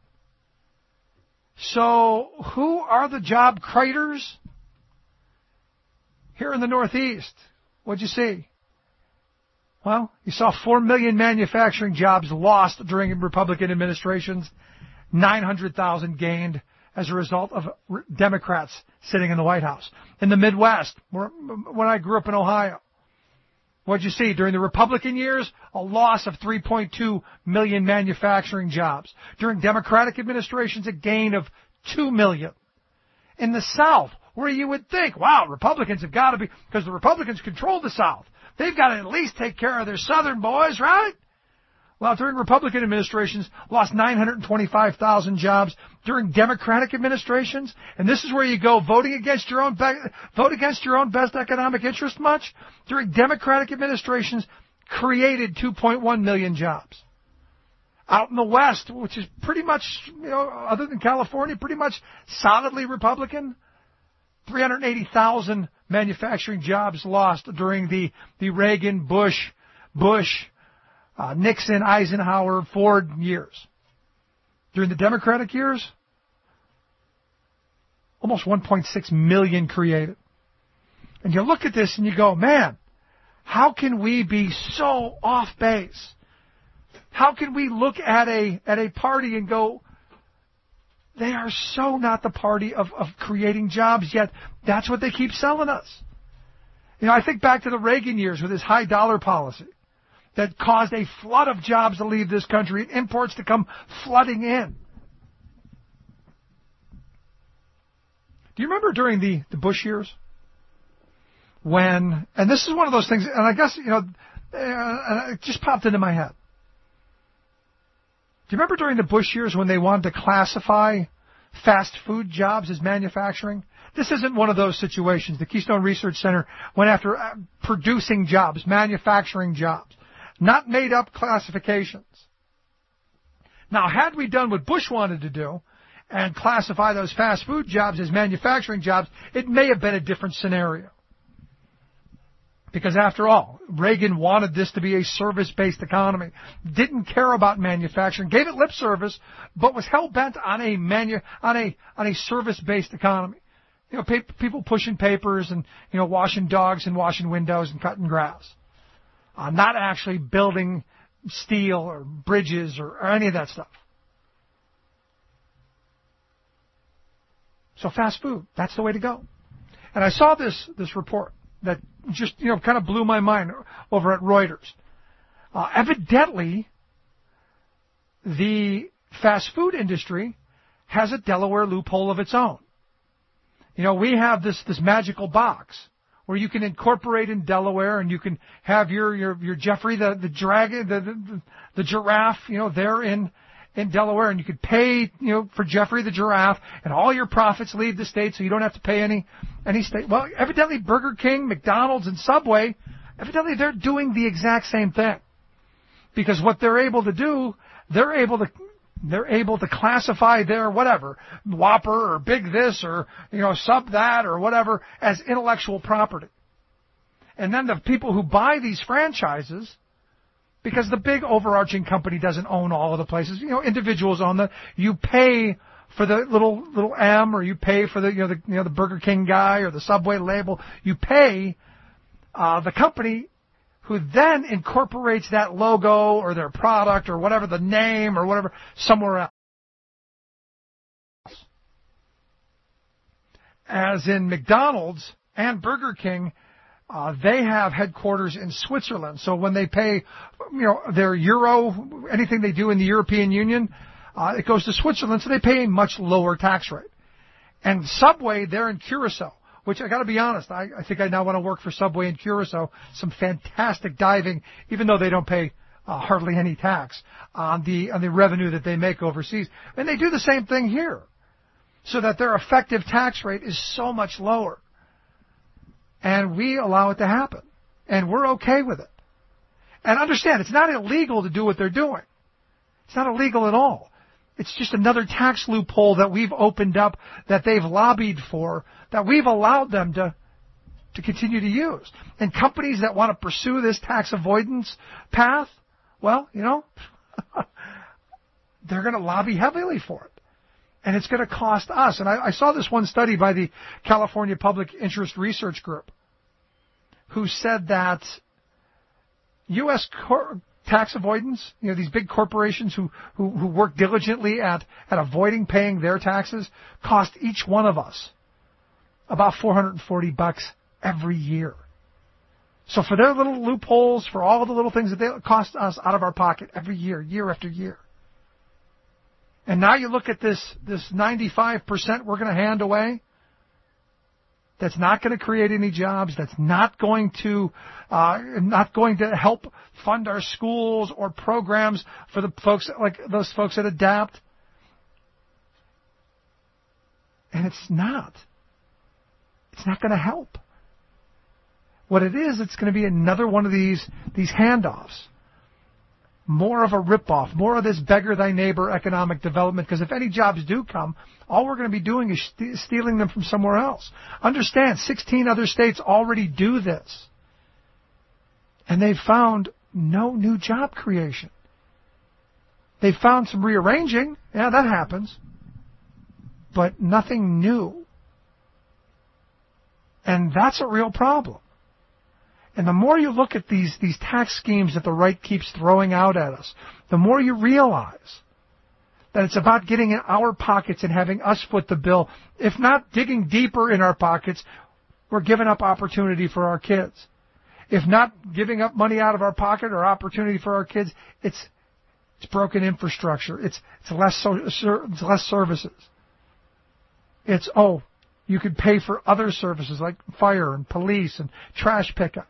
So who are the job creators? Here in the Northeast, what'd you see? Well, you saw 4 million manufacturing jobs lost during Republican administrations, 900,000 gained as a result of Democrats sitting in the White House. In the Midwest, when I grew up in Ohio, what'd you see? During the Republican years, a loss of 3.2 million manufacturing jobs. During Democratic administrations, a gain of 2 million. In the South, where you would think, wow, Republicans have got to be, because the Republicans control the South, they've got to at least take care of their Southern boys, right? Well, during Republican administrations, lost 925,000 jobs. During Democratic administrations, and this is where you go, vote against your own best economic interest much? During Democratic administrations, created 2.1 million jobs. Out in the West, which is pretty much, other than California, pretty much solidly Republican, 380,000 manufacturing jobs lost during the Reagan, Bush, Nixon, Eisenhower, Ford years. During the Democratic years, almost 1.6 million created. And you look at this and you go, man, how can we be so off base? How can we look at a party and go, they are so not the party of creating jobs, yet that's what they keep selling us. I think back to the Reagan years with his high dollar policy that caused a flood of jobs to leave this country and imports to come flooding in. Do you remember during the Bush years when, and this is one of those things, and I guess, it just popped into my head. Do you remember during the Bush years when they wanted to classify fast food jobs as manufacturing? This isn't one of those situations. The Keystone Research Center went after producing jobs, manufacturing jobs, not made up classifications. Now, had we done what Bush wanted to do and classify those fast food jobs as manufacturing jobs, it may have been a different scenario. Because after all, Reagan wanted this to be a service-based economy, didn't care about manufacturing, gave it lip service, but was hell-bent on a service-based economy. People pushing papers and, washing dogs and washing windows and cutting grass. Not actually building steel or bridges or any of that stuff. So fast food, that's the way to go. And I saw this report that just, kind of blew my mind over at Reuters. Evidently, the fast food industry has a Delaware loophole of its own. We have this magical box where you can incorporate in Delaware, and you can have your Jeffrey the dragon, the giraffe, there in Delaware, and you could pay, for Jeffrey the giraffe, and all your profits leave the state, so you don't have to pay any state. Well, evidently Burger King, McDonald's, and Subway, evidently they're doing the exact same thing, because what they're able to do, they're able to classify their whatever, Whopper or Big This or, Sub That or whatever as intellectual property. And then the people who buy these franchises, because the big overarching company doesn't own all of the places, individuals own them. You pay for the little M, or you pay for the Burger King guy or the Subway label. You pay the company who then incorporates that logo or their product or whatever, the name or whatever, somewhere else. As in McDonald's and Burger King, they have headquarters in Switzerland. So when they pay, their euro, anything they do in the European Union, it goes to Switzerland, so they pay a much lower tax rate. And Subway, they're in Curacao, which I got to be honest, I think I now want to work for Subway in Curacao. Some fantastic diving, even though they don't pay hardly any tax on the revenue that they make overseas. And they do the same thing here, so that their effective tax rate is so much lower. And we allow it to happen. And we're okay with it. And understand, it's not illegal to do what they're doing. It's not illegal at all. It's just another tax loophole that we've opened up, that they've lobbied for, that we've allowed them to continue to use. And companies that want to pursue this tax avoidance path, well, they're going to lobby heavily for it. And it's going to cost us. And I saw this one study by the California Public Interest Research Group, who said that U.S. tax avoidance, these big corporations who work diligently at avoiding paying their taxes, cost each one of us about $440 every year. So for their little loopholes, for all the little things that they cost us out of our pocket every year, year after year. And now you look at this 95% we're going to hand away. That's not going to create any jobs. That's not going to help fund our schools or programs for the folks like those folks that adapt. And it's not going to help. What it is, it's going to be another one of these handoffs. More of a ripoff, more of this beggar thy neighbor economic development, because if any jobs do come, all we're going to be doing is stealing them from somewhere else. Understand, 16 other states already do this. And they've found no new job creation. They've found some rearranging. Yeah, that happens. But nothing new. And that's a real problem. And the more you look at these tax schemes that the right keeps throwing out at us, the more you realize that it's about getting in our pockets and having us foot the bill. If not digging deeper in our pockets, we're giving up opportunity for our kids. If not giving up money out of our pocket or opportunity for our kids, it's broken infrastructure. It's less services. It's, you could pay for other services like fire and police and trash pickup.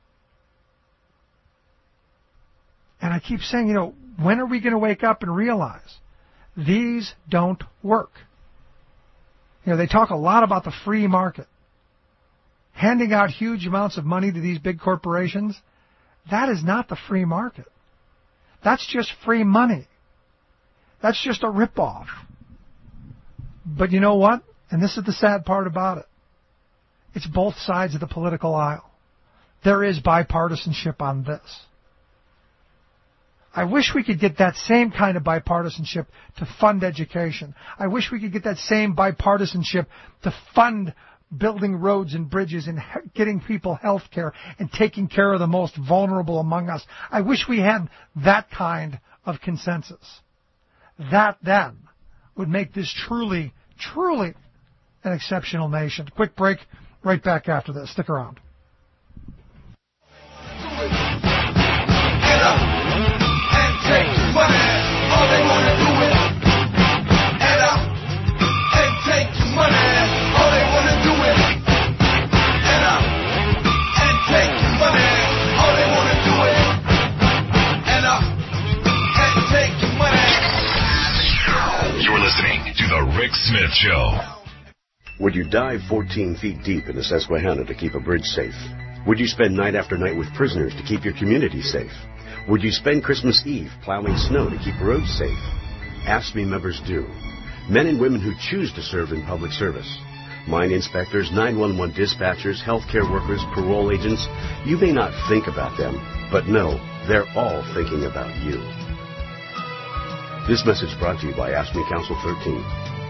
And I keep saying, when are we going to wake up and realize these don't work? They talk a lot about the free market. Handing out huge amounts of money to these big corporations, that is not the free market. That's just free money. That's just a ripoff. But you know what? And this is the sad part about it. It's both sides of the political aisle. There is bipartisanship on this. I wish we could get that same kind of bipartisanship to fund education. I wish we could get that same bipartisanship to fund building roads and bridges and getting people health care and taking care of the most vulnerable among us. I wish we had that kind of consensus. That then would make this truly, truly an exceptional nation. Quick break, right back after this. Stick around. Get up and take money. All they want to do is get up and take money. All they want to do is get up and take money. All they want to do is get up and take money. You're listening to The Rick Smith Show. Would you dive 14 feet deep in the Susquehanna to keep a bridge safe? Would you spend night after night with prisoners to keep your community safe? Would you spend Christmas Eve plowing snow to keep roads safe? AFSCME members do. Men and women who choose to serve in public service. Mine inspectors, 911 dispatchers, healthcare workers, parole agents. You may not think about them, but no, they're all thinking about you. This message brought to you by AFSCME Council 13.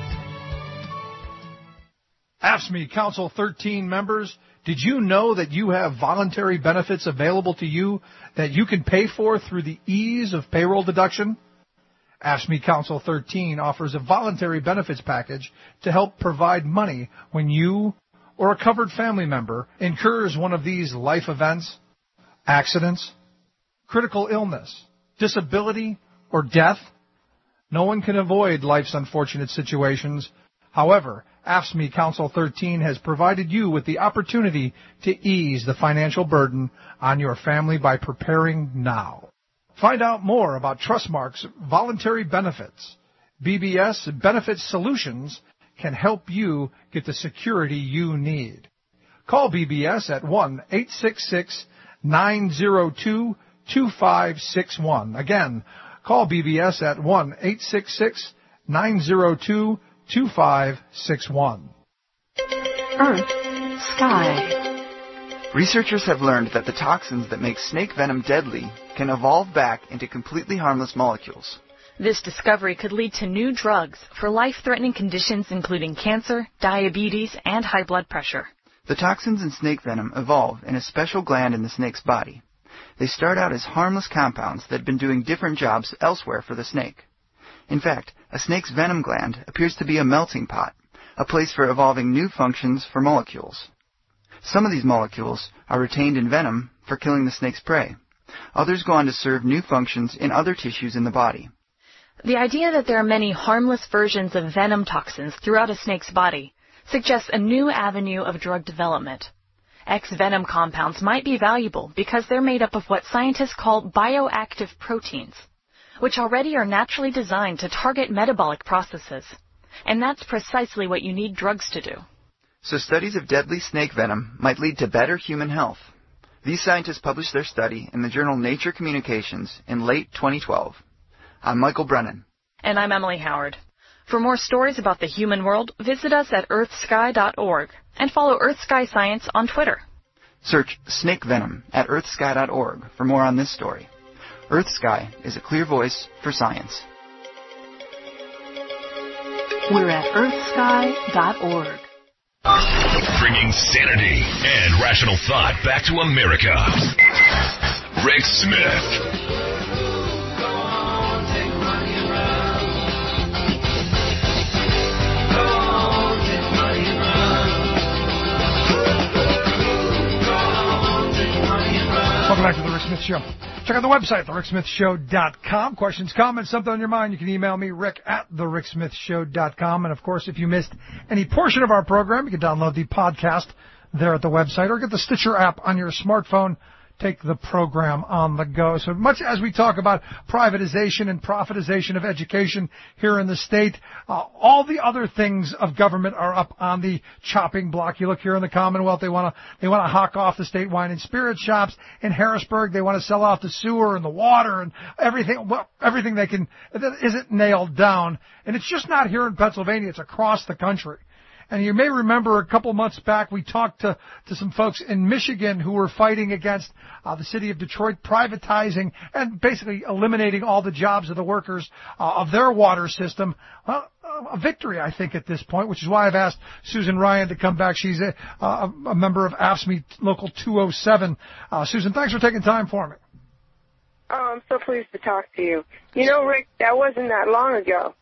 AFSCME Council 13 members, did you know that you have voluntary benefits available to you that you can pay for through the ease of payroll deduction? AFSCME Council 13 offers a voluntary benefits package to help provide money when you or a covered family member incurs one of these life events, accidents, critical illness, disability, or death. No one can avoid life's unfortunate situations. However, AFSCME Council 13 has provided you with the opportunity to ease the financial burden on your family by preparing now. Find out more about Trustmark's voluntary benefits. BBS Benefits Solutions can help you get the security you need. Call BBS at 1-866-902-2561. Again, call BBS at 1-866-902-2561. Earth, Sky. Researchers have learned that the toxins that make snake venom deadly can evolve back into completely harmless molecules. This discovery could lead to new drugs for life-threatening conditions including cancer, diabetes, and high blood pressure. The toxins in snake venom evolve in a special gland in the snake's body. They start out as harmless compounds that have been doing different jobs elsewhere for the snake. In fact, a snake's venom gland appears to be a melting pot, a place for evolving new functions for molecules. Some of these molecules are retained in venom for killing the snake's prey. Others go on to serve new functions in other tissues in the body. The idea that there are many harmless versions of venom toxins throughout a snake's body suggests a new avenue of drug development. X-venom compounds might be valuable because they're made up of what scientists call bioactive proteins, which already are naturally designed to target metabolic processes. And that's precisely what you need drugs to do. So studies of deadly snake venom might lead to better human health. These scientists published their study in the journal Nature Communications in late 2012. I'm Michael Brennan. And I'm Emily Howard. For more stories about the human world, visit us at earthsky.org and follow EarthSky Science on Twitter. Search snake venom at earthsky.org for more on this story. EarthSky is a clear voice for science. We're at earthsky.org. Bringing sanity and rational thought back to America. Rick Smith. Welcome back to The Rick Smith Show. Check out the website, thericksmithshow.com. Questions, comments, something on your mind, you can email me, rick at thericksmithshow.com. And, of course, if you missed any portion of our program, you can download the podcast there at the website or get the Stitcher app on your smartphone. Take the program on the go. So much as we talk about privatization and profitization of education here in the state, all the other things of government are up on the chopping block. You look here in the Commonwealth, they want to hawk off the state wine and spirit shops. In Harrisburg, they want to sell off the sewer and the water and everything. Well, everything they can isn't nailed down. And it's just not here in Pennsylvania. It's across the country. And you may remember a couple months back we talked to some folks in Michigan who were fighting against the city of Detroit privatizing and basically eliminating all the jobs of the workers of their water system. Well, a victory, I think, at this point, which is why I've asked Susan Ryan to come back. She's a member of AFSCME Local 207. Susan, thanks for taking time for me. Oh, I'm so pleased to talk to you. You know, Rick, that wasn't that long ago.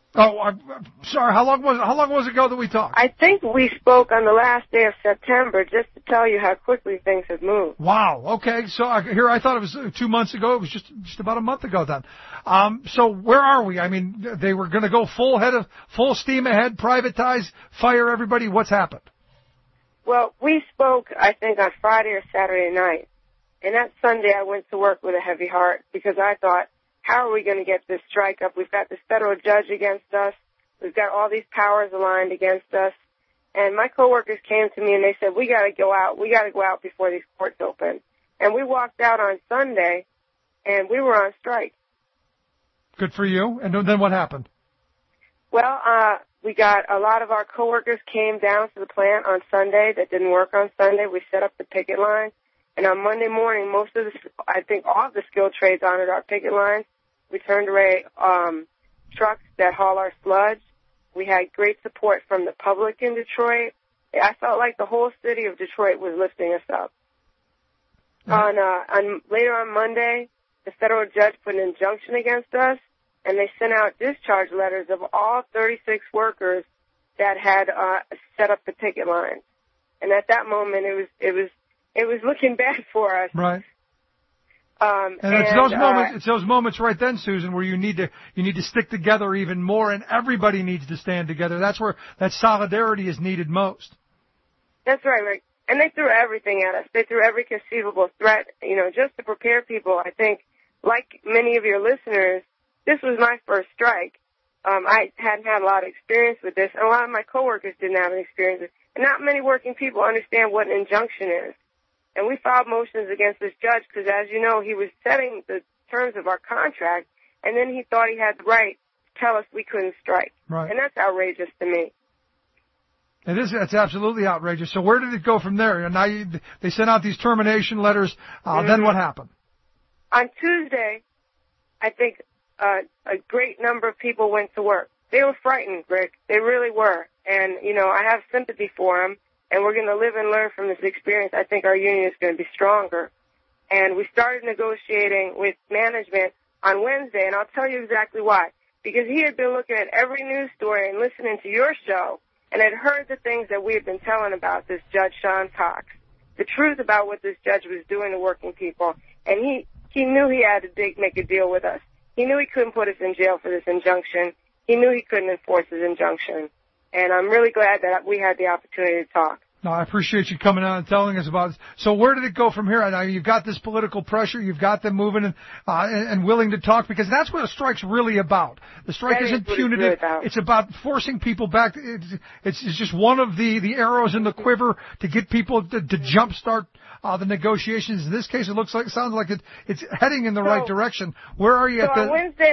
Oh, I'm sorry. How long was it ago that we talked? I think we spoke on the last day of September, just to tell you how quickly things have moved. Wow. Okay. So I thought it was 2 months ago. It was just about a month ago then. So where are we? I mean, they were going to go full steam ahead, privatize, fire everybody. What's happened? Well, we spoke, I think, on Friday or Saturday night. And that Sunday I went to work with a heavy heart because I thought, how are we going to get this strike up? We've got this federal judge against us. We've got all these powers aligned against us. And my coworkers came to me and they said, we got to go out. We got to go out before these courts open. And we walked out on Sunday and we were on strike. Good for you. And then what happened? Well, we got a lot of our coworkers came down to the plant on Sunday that didn't work on Sunday. We set up the picket line. And on Monday morning, I think all of the skilled trades honored our picket lines. We turned away trucks that haul our sludge. We had great support from the public in Detroit. I felt like the whole city of Detroit was lifting us up. Later on Monday, the federal judge put an injunction against us, and they sent out discharge letters of all 36 workers that had set up the picket lines. And at that moment, it was looking bad for us. Right. It's those moments right then, Susan, where you need to stick together even more, and everybody needs to stand together. That's where that solidarity is needed most. That's right, Rick. And they threw everything at us. They threw every conceivable threat, just to prepare people. I think, like many of your listeners, this was my first strike. I hadn't had a lot of experience with this, and a lot of my coworkers didn't have any experience with it. And not many working people understand what an injunction is. And we filed motions against this judge because, as you know, he was setting the terms of our contract, and then he thought he had the right to tell us we couldn't strike. Right. And that's outrageous to me. That's absolutely outrageous. So where did it go from there? And now they sent out these termination letters. Then what happened? On Tuesday, I think a great number of people went to work. They were frightened, Rick. They really were. And, I have sympathy for them. And we're going to live and learn from this experience. I think our union is going to be stronger. And we started negotiating with management on Wednesday, and I'll tell you exactly why. Because he had been looking at every news story and listening to your show and had heard the things that we had been telling about this Judge Sean Cox, the truth about what this judge was doing to working people. And he knew he had to make a deal with us. He knew he couldn't put us in jail for this injunction. He knew he couldn't enforce his injunction. And I'm really glad that we had the opportunity to talk. No, I appreciate you coming on and telling us about it. So where did it go from here? Now, you've got this political pressure. You've got them moving and willing to talk, because that's what a strike's really about. The strike isn't punitive. It's about forcing people back. It's just one of the arrows in the quiver to get people to jumpstart the negotiations. In this case, sounds like it's heading in the right direction. Where are you on Wednesday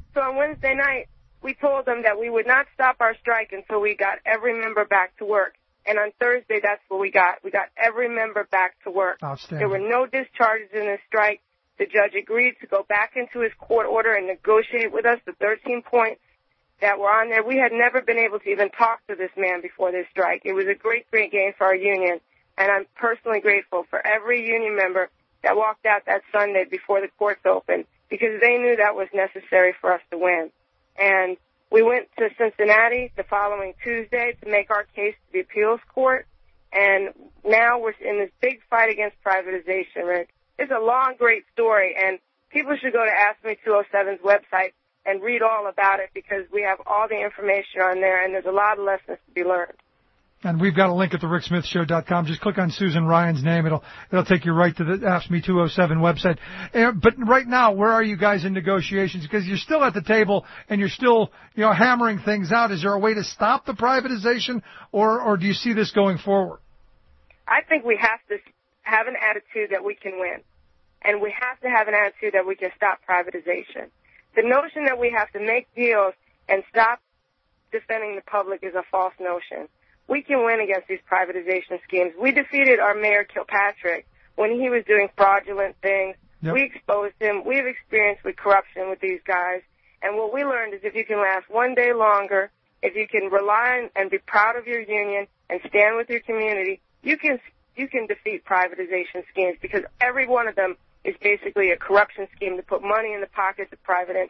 night, we told them that we would not stop our strike until we got every member back to work. And on Thursday, that's what we got. We got every member back to work. Outstanding. There were no discharges in this strike. The judge agreed to go back into his court order and negotiate with us the 13 points that were on there. We had never been able to even talk to this man before this strike. It was a great, great gain for our union. And I'm personally grateful for every union member that walked out that Sunday before the courts opened, because they knew that was necessary for us to win. And we went to Cincinnati the following Tuesday to make our case to the appeals court, and now we're in this big fight against privatization, Rick. It's a long, great story, and people should go to Ask Me 207's website and read all about it, because we have all the information on there, and there's a lot of lessons to be learned. And we've got a link at thericksmithshow.com. Just click on Susan Ryan's name. It'll take you right to the Ask Me 207 website. But right now, where are you guys in negotiations? Because you're still at the table and you're still, hammering things out. Is there a way to stop the privatization, or do you see this going forward? I think we have to have an attitude that we can win. And we have to have an attitude that we can stop privatization. The notion that we have to make deals and stop defending the public is a false notion. We can win against these privatization schemes. We defeated our Mayor Kilpatrick when he was doing fraudulent things. Yep. We exposed him. We have experience with corruption with these guys. And what we learned is if you can last one day longer, if you can rely on and be proud of your union and stand with your community, you can defeat privatization schemes, because every one of them is basically a corruption scheme to put money in the pockets of private interests.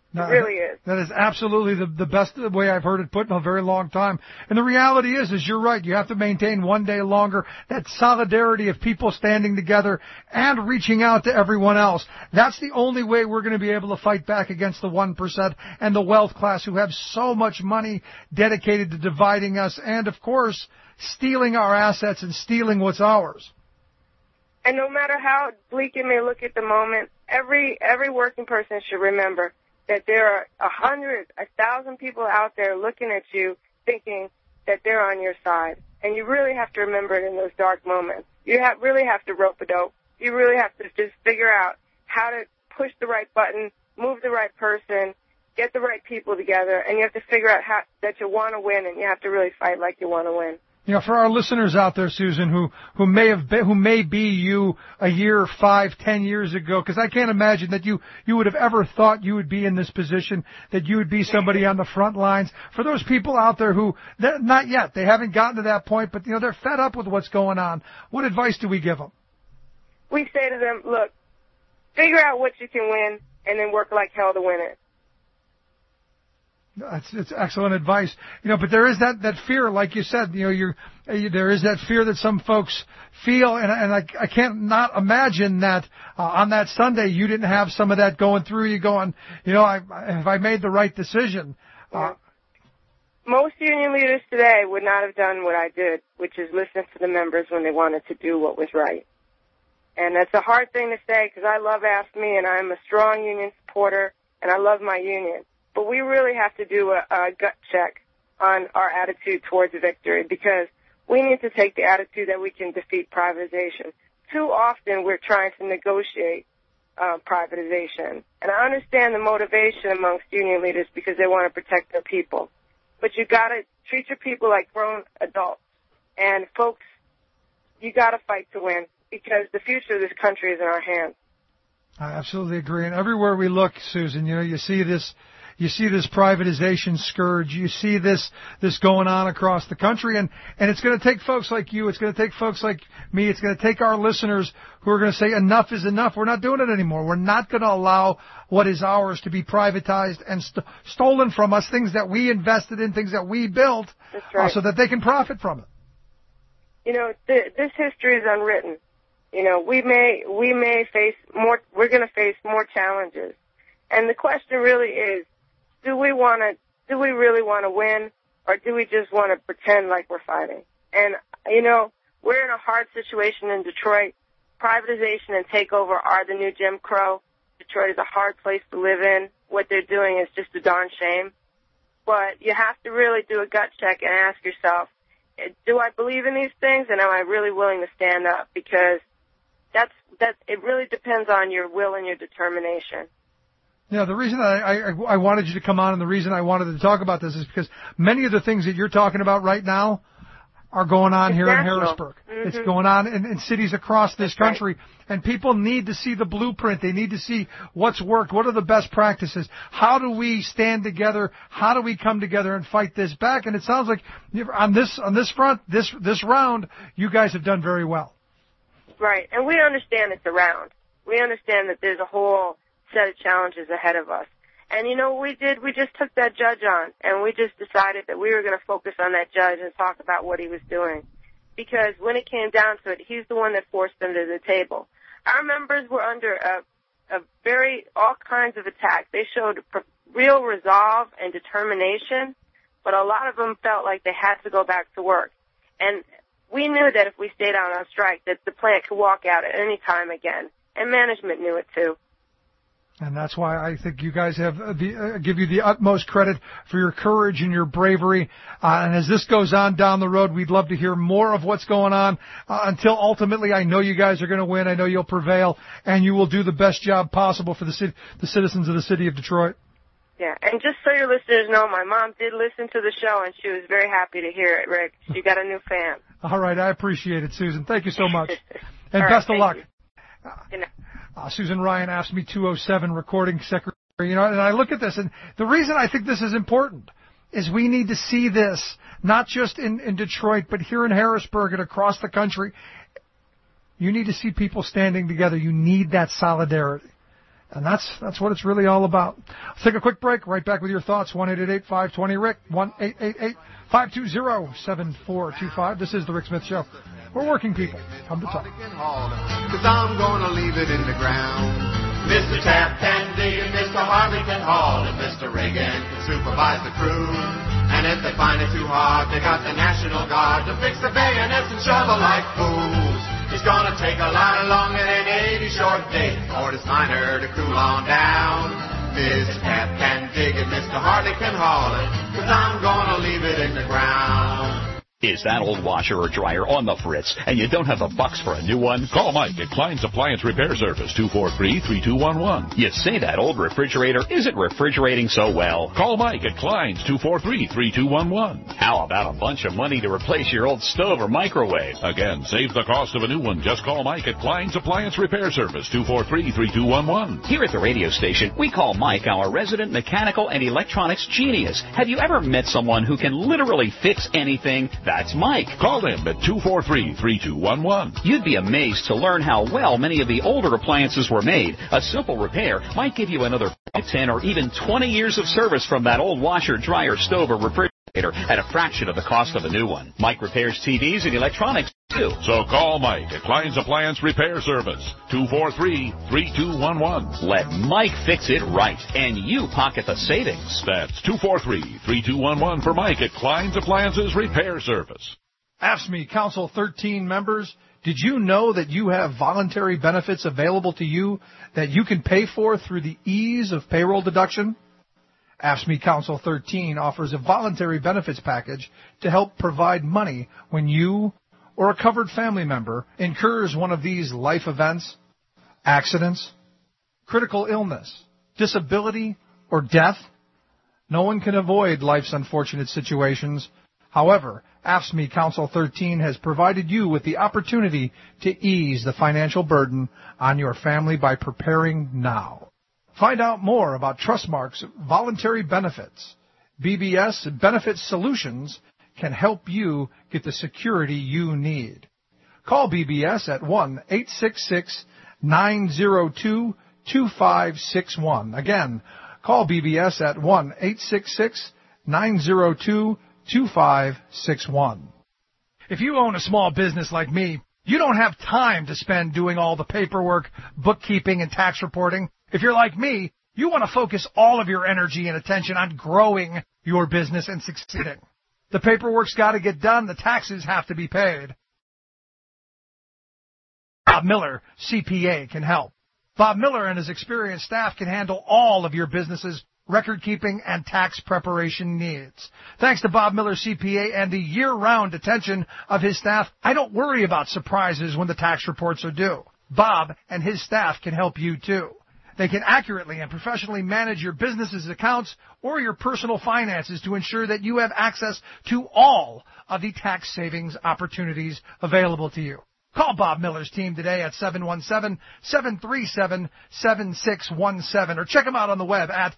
It really is. That is absolutely the best way I've heard it put in a very long time. And the reality is you're right. You have to maintain one day longer that solidarity of people standing together and reaching out to everyone else. That's the only way we're going to be able to fight back against the 1% and the wealth class who have so much money dedicated to dividing us and, of course, stealing our assets and stealing what's ours. And no matter how bleak it may look at the moment, every working person should remember that there are 100, 1,000 people out there looking at you thinking that they're on your side. And you really have to remember it in those dark moments. You really have to rope-a-dope. You really have to just figure out how to push the right button, move the right person, get the right people together, and you have to figure out how that you want to win, and you have to really fight like you want to win. You know, for our listeners out there, Susan, who may be you a year, 5, 10 years ago, because I can't imagine that you would have ever thought you would be in this position, that you would be somebody on the front lines. For those people out there who, not yet, they haven't gotten to that point, but, you know, they're fed up with what's going on. What advice do we give them? We say to them, look, figure out what you can win, and then work like hell to win it. It's excellent advice. You know, but there is that fear, like you said, you know, there is that fear that some folks feel, and I can't not imagine that on that Sunday you didn't have some of that going through you going, you know, have I made the right decision? Most union leaders today would not have done what I did, which is listen to the members when they wanted to do what was right. And that's a hard thing to say because I love AFSCME and I'm a strong union supporter and I love my union. But we really have to do a gut check on our attitude towards victory because we need to take the attitude that we can defeat privatization. Too often we're trying to negotiate privatization. And I understand the motivation amongst union leaders because they want to protect their people. But you got to treat your people like grown adults. And folks, you got to fight to win because the future of this country is in our hands. I absolutely agree. And everywhere we look, Susan, you know, you see this privatization scourge. You see this going on across the country. And it's going to take folks like you. It's going to take folks like me. It's going to take our listeners who are going to say enough is enough. We're not doing it anymore. We're not going to allow what is ours to be privatized and stolen from us, things that we invested in, things that we built, That's right. So that they can profit from it. You know, this history is unwritten. You know, we may face more, we're going to face more challenges. And the question really is, do we really want to win, or do we just want to pretend like we're fighting? And, you know, we're in a hard situation in Detroit. Privatization and takeover are the new Jim Crow. Detroit is a hard place to live in. What they're doing is just a darn shame. But you have to really do a gut check and ask yourself, do I believe in these things, and am I really willing to stand up? Because it really depends on your will and your determination. Yeah, the reason I wanted you to come on and the reason I wanted to talk about this is because many of the things that you're talking about right now are going on here in Harrisburg. Mm-hmm. It's going on in cities across this country. Right. And people need to see the blueprint. They need to see what's worked. What are the best practices? How do we stand together? How do we come together and fight this back? And it sounds like on this front, this round, you guys have done very well. Right. And we understand it's a round. We understand that there's a whole set of challenges ahead of us. And you know what we did? We just took that judge on, and we just decided that we were going to focus on that judge and talk about what he was doing. Because when it came down to it, he's the one that forced them to the table. Our members were under all kinds of attacks. They showed real resolve and determination, but a lot of them felt like they had to go back to work. And we knew that if we stayed out on strike, that the plant could walk out at any time again. And management knew it too. And that's why I think you guys have give you the utmost credit for your courage and your bravery. And as this goes on down the road, we'd love to hear more of what's going on until ultimately I know you guys are going to win. I know you'll prevail, and you will do the best job possible for the citizens of the city of Detroit. Yeah, and just so your listeners know, my mom did listen to the show, and she was very happy to hear it, Rick. She got a new fan. All right, I appreciate it, Susan. Thank you so much. And right, best of luck. Susan Ryan asked me 207 recording secretary, you know, and I look at this, and the reason I think this is important is we need to see this, not just in Detroit, but here in Harrisburg and across the country. You need to see people standing together. You need that solidarity. And that's what it's really all about. Let's take a quick break. Right back with your thoughts. 1-888-520-RICK. 1-888-520-7425. This is The Rick Smith Show. We're working people. Come to talk. Cause I'm gonna leave it in the ground. Mr. Tap can dig and Mr. Harley can haul and Mr. Reagan can supervise the crew. And if they find it too hard, they got the National Guard to fix the bayonets and shovel like fools. It's gonna take a lot longer than 80 short days for this miner to cool on down. Mr. Tap can dig and Mr. Harley can haul it, cause I'm gonna leave it in the ground. Is that old washer or dryer on the fritz and you don't have the bucks for a new one? Call Mike at Klein's Appliance Repair Service, 243-3211. You say that old refrigerator isn't refrigerating so well. Call Mike at Klein's, 243-3211. How about a bunch of money to replace your old stove or microwave? Again, save the cost of a new one. Just call Mike at Klein's Appliance Repair Service, 243-3211. Here at the radio station, we call Mike our resident mechanical and electronics genius. Have you ever met someone who can literally fix anything? That's Mike. Call him at 243-3211. You'd be amazed to learn how well many of the older appliances were made. A simple repair might give you another 5, 10, or even 20 years of service from that old washer, dryer, stove, or refrigerator at a fraction of the cost of a new one. Mike repairs TVs and electronics, too. So call Mike at Klein's Appliance Repair Service, 243-3211. Let Mike fix it right, and you pocket the savings. That's 243-3211 for Mike at Klein's Appliances Repair Service. AFSCME Council 13 members, did you know that you have voluntary benefits available to you that you can pay for through the ease of payroll deduction? AFSCME Council 13 offers a voluntary benefits package to help provide money when you or a covered family member incurs one of these life events, accidents, critical illness, disability, or death. No one can avoid life's unfortunate situations. However, AFSCME Council 13 has provided you with the opportunity to ease the financial burden on your family by preparing now. Find out more about Trustmark's voluntary benefits. BBS Benefit Solutions can help you get the security you need. Call BBS at 1-866-902-2561. Again, call BBS at 1-866-902-2561. If you own a small business like me, you don't have time to spend doing all the paperwork, bookkeeping, and tax reporting. If you're like me, you want to focus all of your energy and attention on growing your business and succeeding. The paperwork's got to get done. The taxes have to be paid. Bob Miller, CPA, can help. Bob Miller and his experienced staff can handle all of your business's record-keeping and tax preparation needs. Thanks to Bob Miller, CPA, and the year-round attention of his staff, I don't worry about surprises when the tax reports are due. Bob and his staff can help you, too. They can accurately and professionally manage your business's accounts or your personal finances to ensure that you have access to all of the tax savings opportunities available to you. Call Bob Miller's team today at 717-737-7617 or check him out on the web at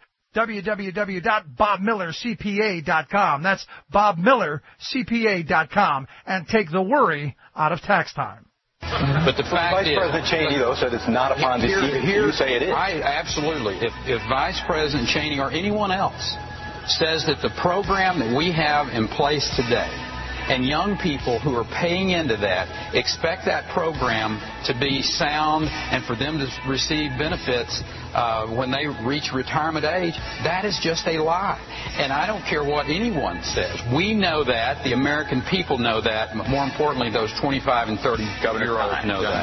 www.bobmillercpa.com. That's bobmillercpa.com, and take the worry out of tax time. But the fact is, Vice President Cheney, though, said it's not a Ponzi scheme. You say it is. Absolutely. If Vice President Cheney or anyone else says that the program that we have in place today and young people who are paying into that expect that program to be sound and for them to receive benefits when they reach retirement age, that is just a lie. And I don't care what anyone says. We know that. The American people know that. More importantly, those 25 and 30-year-olds know that.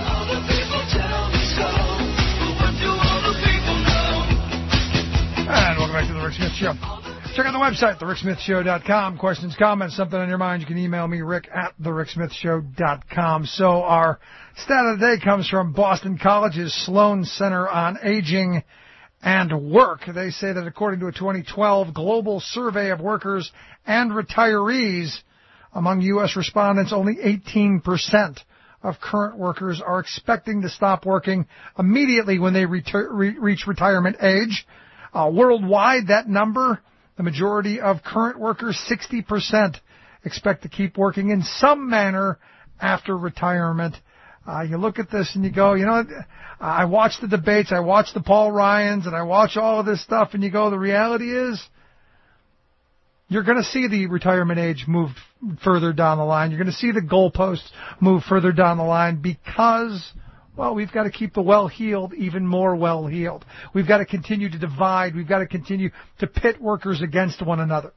And welcome back to the Rick Smith Show. Check out the website, thericksmithshow.com. Questions, comments, something on your mind, you can email me, Rick at thericksmithshow.com. So our stat of the day comes from Boston College's Sloan Center on Aging and Work. They say that according to a 2012 global survey of workers and retirees, among U.S. respondents, only 18% of current workers are expecting to stop working immediately when they reach retirement age. Worldwide, that number, the majority of current workers, 60%, expect to keep working in some manner after retirement. You look at this and you go, I watch the debates, I watch the Paul Ryans, and I watch all of this stuff, and you go, the reality is you're going to see the retirement age move further down the line. You're going to see the goalposts move further down the line because, well, we've got to keep the well-heeled even more well-heeled. We've got to continue to divide. We've got to continue to pit workers against one another.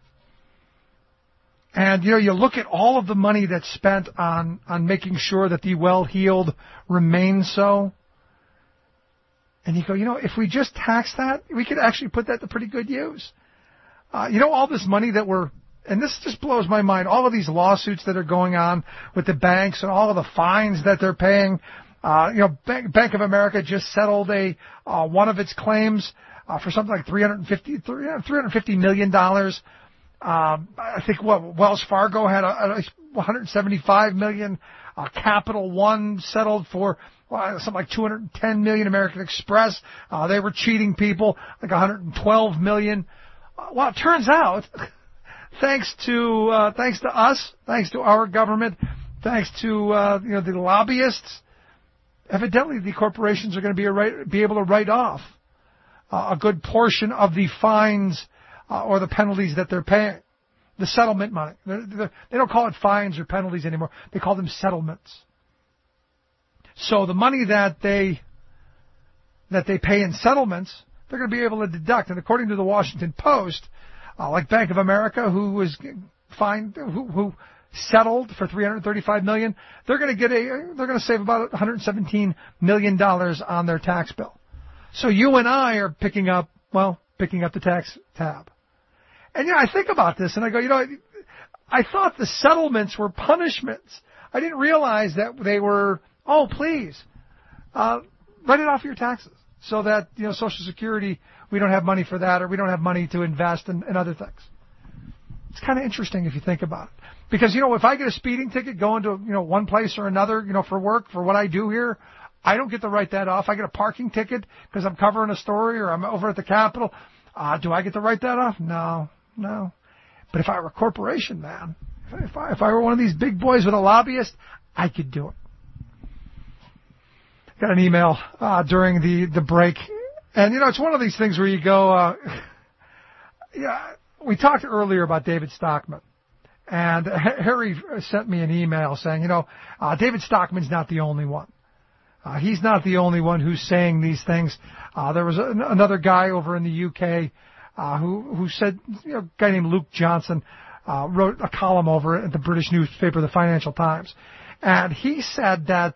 And, you look at all of the money that's spent on making sure that the well-heeled remain so. And you go, if we just tax that, we could actually put that to pretty good use. All this money that and this just blows my mind, all of these lawsuits that are going on with the banks and all of the fines that they're paying. Bank of America just settled one of its claims for something like $350 million. I think Wells Fargo had a $175 million. Capital One settled for something like $210 million. American Express, they were cheating people, like $112 million. Well, it turns out, thanks to us, thanks to our government, thanks to the lobbyists, evidently the corporations are going to be able to write off a good portion of the fines or the penalties that they're paying, the settlement money. They don't call it fines or penalties anymore. They call them settlements. So the money that they pay in settlements, they're going to be able to deduct. And according to the Washington Post, like Bank of America, who was fined, who settled for $335 million, they're going to save about $117 million on their tax bill. So you and I are picking up the tax tab. And I think about this and I go, I thought the settlements were punishments. I didn't realize that they were, please, write it off your taxes so that, Social Security, we don't have money for that, or we don't have money to invest in other things. It's kind of interesting if you think about it. Because, if I get a speeding ticket going to, one place or another, for work, for what I do here, I don't get to write that off. I get a parking ticket because I'm covering a story or I'm over at the Capitol. Do I get to write that off? No. But if I were a corporation, man, if I were one of these big boys with a lobbyist, I could do it. Got an email during the break. And, it's one of these things where you go, we talked earlier about David Stockman. And Harry sent me an email saying, David Stockman's not the only one. He's not the only one who's saying these things. There was another guy over in the UK who said, a guy named Luke Johnson wrote a column over at the British newspaper, the Financial Times. And he said that,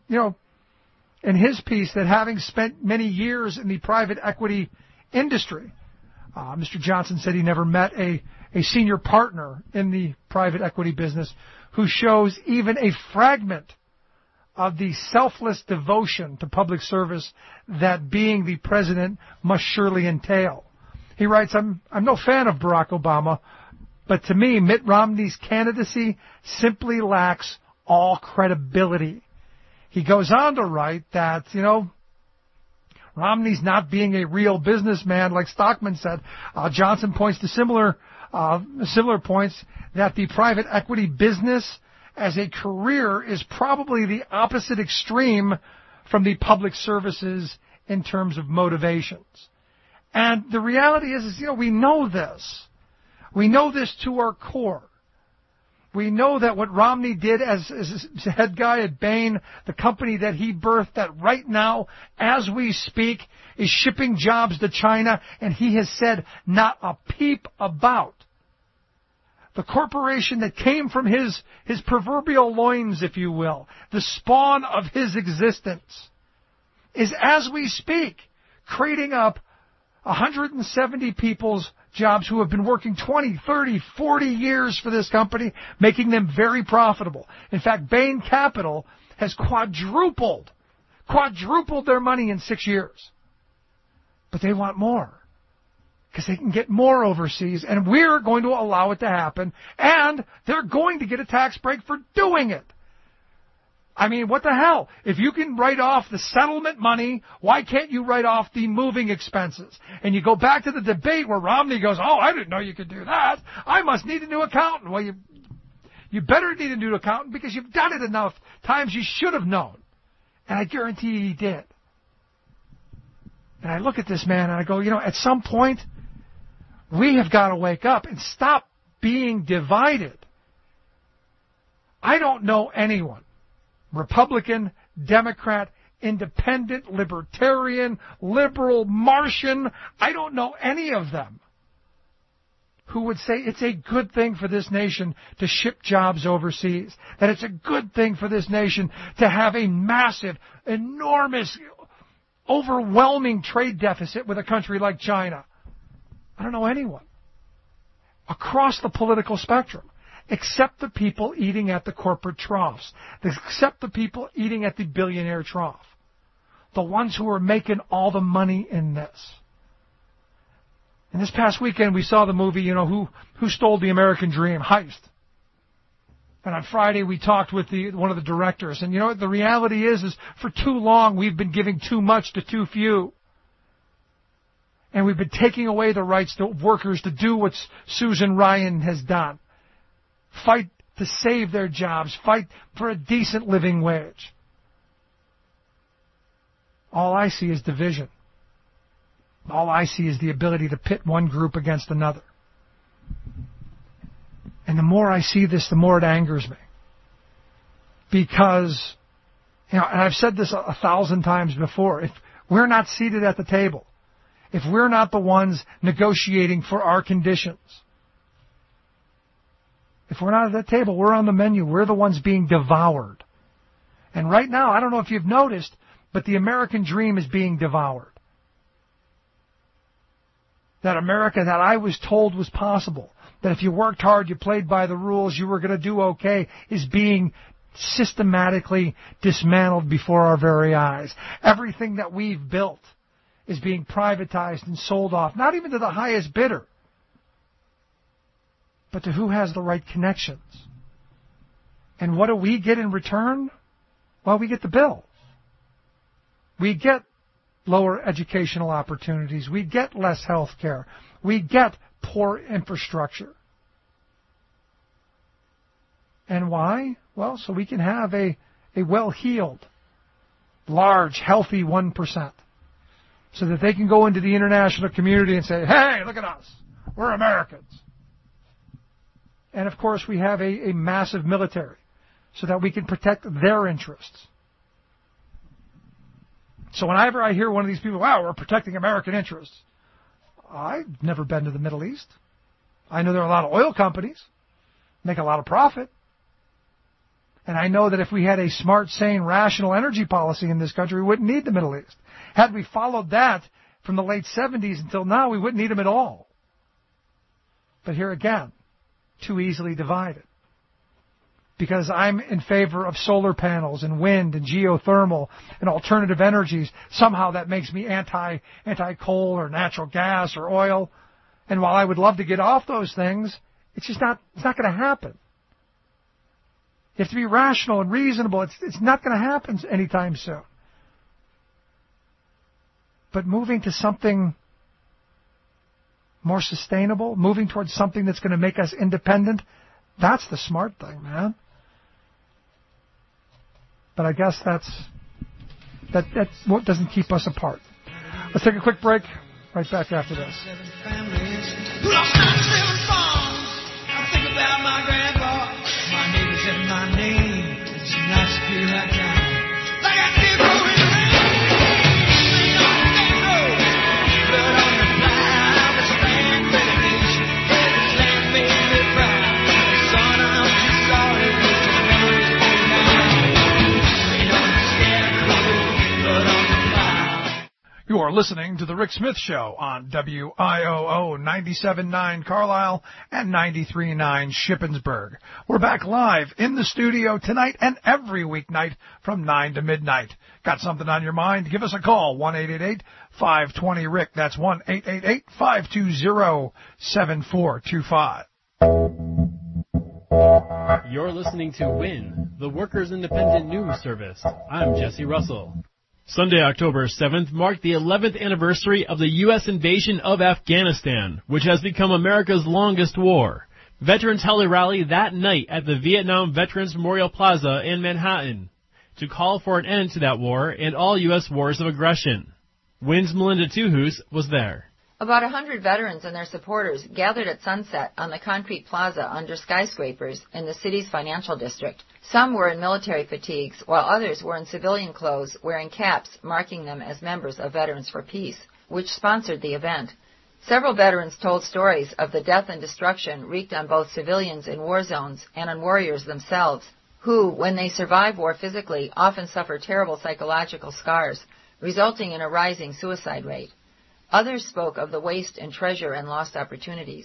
in his piece, that having spent many years in the private equity industry, Mr. Johnson said he never met a senior partner in the private equity business who shows even a fragment of the selfless devotion to public service that being the president must surely entail. He writes, I'm no fan of Barack Obama, but to me, Mitt Romney's candidacy simply lacks all credibility. He goes on to write that, Romney's not being a real businessman, like Stockman said. Johnson points to similar points that the private equity business as a career is probably the opposite extreme from the public services in terms of motivations. And the reality is we know this. We know this to our core. We know that what Romney did as head guy at Bain, the company that he birthed, that right now, as we speak, is shipping jobs to China, and he has said not a peep about. The corporation that came from his proverbial loins, if you will, the spawn of his existence, is, as we speak, creating up 170 people's jobs who have been working 20, 30, 40 years for this company, making them very profitable. In fact, Bain Capital has quadrupled their money in 6 years. But they want more, because they can get more overseas, and we're going to allow it to happen, and they're going to get a tax break for doing it. I mean, what the hell? If you can write off the settlement money, why can't you write off the moving expenses? And you go back to the debate where Romney goes, I didn't know you could do that. I must need a new accountant. Well, you better need a new accountant because you've done it enough times you should have known. And I guarantee he did. And I look at this man and I go, at some point, we have got to wake up and stop being divided. I don't know anyone, Republican, Democrat, Independent, Libertarian, Liberal, Martian, I don't know any of them who would say it's a good thing for this nation to ship jobs overseas, that it's a good thing for this nation to have a massive, enormous, overwhelming trade deficit with a country like China. I don't know anyone across the political spectrum, except the people eating at the corporate troughs, except the people eating at the billionaire trough, the ones who are making all the money in this. And this past weekend, we saw the movie, Who Stole the American Dream, Heist. And on Friday, we talked with one of the directors. And the reality is for too long, we've been giving too much to too few. And we've been taking away the rights to workers to do what Susan Ryan has done. Fight to save their jobs. Fight for a decent living wage. All I see is division. All I see is the ability to pit one group against another. And the more I see this, the more it angers me. Because, and I've said this 1,000 times before, if we're not seated at the table, if we're not the ones negotiating for our conditions, if we're not at that table, we're on the menu, we're the ones being devoured. And right now, I don't know if you've noticed, but the American dream is being devoured. That America that I was told was possible, that if you worked hard, you played by the rules, you were going to do okay, is being systematically dismantled before our very eyes. Everything that we've built is being privatized and sold off, not even to the highest bidder, but to who has the right connections. And what do we get in return? Well, we get the bill. We get lower educational opportunities. We get less health care. We get poor infrastructure. And why? Well, so we can have a well-heeled, large, healthy 1%. So that they can go into the international community and say, hey, look at us. We're Americans. And, of course, we have a massive military so that we can protect their interests. So whenever I hear one of these people, wow, we're protecting American interests, I've never been to the Middle East. I know there are a lot of oil companies, make a lot of profit. And I know that if we had a smart, sane, rational energy policy in this country, we wouldn't need the Middle East. Had we followed that from the late 70s until now, we wouldn't need them at all. But here again, too easily divided. Because I'm in favor of solar panels and wind and geothermal and alternative energies. Somehow that makes me anti-coal or natural gas or oil. And while I would love to get off those things, it's not going to happen. You have to be rational and reasonable. It's not going to happen anytime soon. But moving to something more sustainable, moving towards something that's going to make us independent, that's the smart thing, man. But I guess that's what doesn't keep us apart. Let's take a quick break. Right back after this. Who lost 97 farms? I think about my grandpa. My neighbors and my name. It's a nice secure high time. Like I did going around. Lean on the road. Blood on the fly. The stand for the nation. This land made me proud. Son, I'm just sorry. With the memories of You are listening to The Rick Smith Show on WIOO 97.9 Carlisle and 93.9 Shippensburg. We're back live in the studio tonight and every weeknight from 9 to midnight. Got something on your mind? Give us a call, 1-888-520-RICK. That's 1-888-520-7425. You're listening to WIN, the Workers' Independent News Service. I'm Jesse Russell. Sunday, October 7th, marked the 11th anniversary of the U.S. invasion of Afghanistan, which has become America's longest war. Veterans held a rally that night at the Vietnam Veterans Memorial Plaza in Manhattan. to call for an end to that war and all U.S. wars of aggression. WIN's Melinda Tuhus was there. About 100 veterans and their supporters gathered at sunset on the concrete plaza under skyscrapers in the city's financial district. Some were in military fatigues, while others were in civilian clothes wearing caps marking them as members of Veterans for Peace, which sponsored the event. Several veterans told stories of the death and destruction wreaked on both civilians in war zones and on warriors themselves, who, when they survive war physically, often suffer terrible psychological scars, resulting in a rising suicide rate. Others spoke of the waste and treasure and lost opportunities.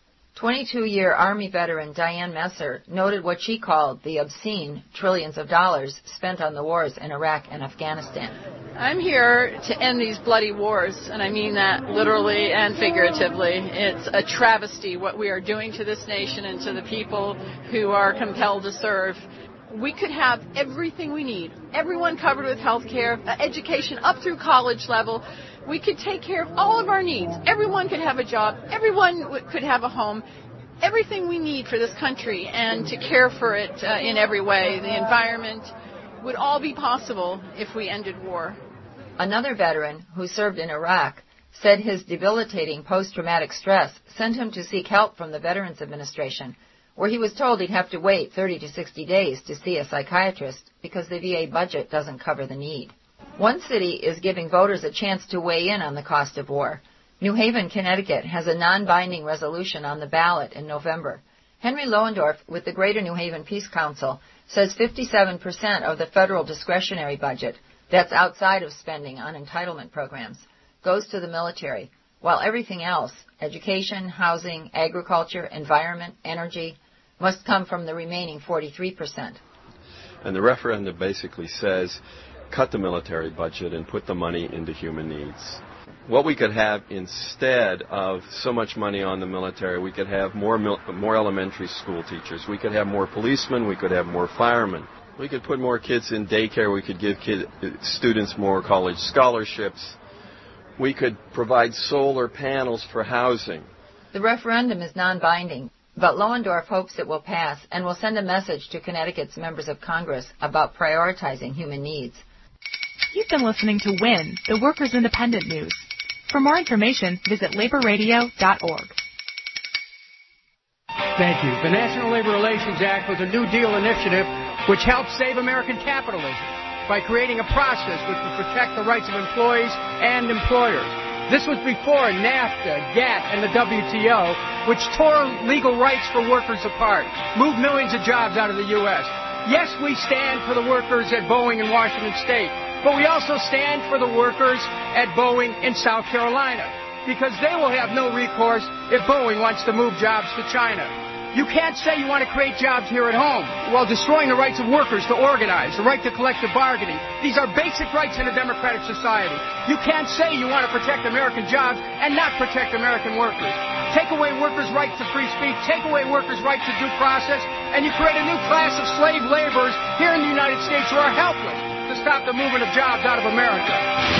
22-year Army veteran Diane Messer noted what she called the obscene trillions of dollars spent on the wars in Iraq and Afghanistan. I'm here to end these bloody wars, and I mean that literally and figuratively. It's a travesty what we are doing to this nation and to the people who are compelled to serve. We could have everything we need, everyone covered with health care, education up through college level. We could take care of all of our needs. Everyone could have a job. Everyone could have a home. Everything we need for this country and to care for it in every way, the environment, would all be possible if we ended war. Another veteran who served in Iraq said his debilitating post-traumatic stress sent him to seek help from the Veterans Administration, where he was told he'd have to wait 30 to 60 days to see a psychiatrist because the VA budget doesn't cover the need. One city is giving voters a chance to weigh in on the cost of war. New Haven, Connecticut has a non-binding resolution on the ballot in November. Henry Lohendorf with the Greater New Haven Peace Council says 57% of the federal discretionary budget, that's outside of spending on entitlement programs, goes to the military, while everything else, education, housing, agriculture, environment, energy, must come from the remaining 43%. And the referendum basically says, cut the military budget and put the money into human needs. What we could have instead of so much money on the military, we could have more elementary school teachers. We could have more policemen. We could have more firemen. We could put more kids in daycare. We could give students more college scholarships. We could provide solar panels for housing. The referendum is non-binding, but Lohendorf hopes it will pass and will send a message to Connecticut's members of Congress about prioritizing human needs. You've been listening to WIN, the Workers' Independent News. For more information, visit laborradio.org. Thank you. The National Labor Relations Act was a New Deal initiative which helped save American capitalism by creating a process which would protect the rights of employees and employers. This was before NAFTA, GATT, and the WTO, which tore legal rights for workers apart, moved millions of jobs out of the U.S. Yes, we stand for the workers at Boeing in Washington State, but we also stand for the workers at Boeing in South Carolina, because they will have no recourse if Boeing wants to move jobs to China. You can't say you want to create jobs here at home while destroying the rights of workers to organize, the right to collective bargaining. These are basic rights in a democratic society. You can't say you want to protect American jobs and not protect American workers. Take away workers' right to free speech, take away workers' right to due process, and you create a new class of slave laborers here in the United States who are helpless to stop the movement of jobs out of America.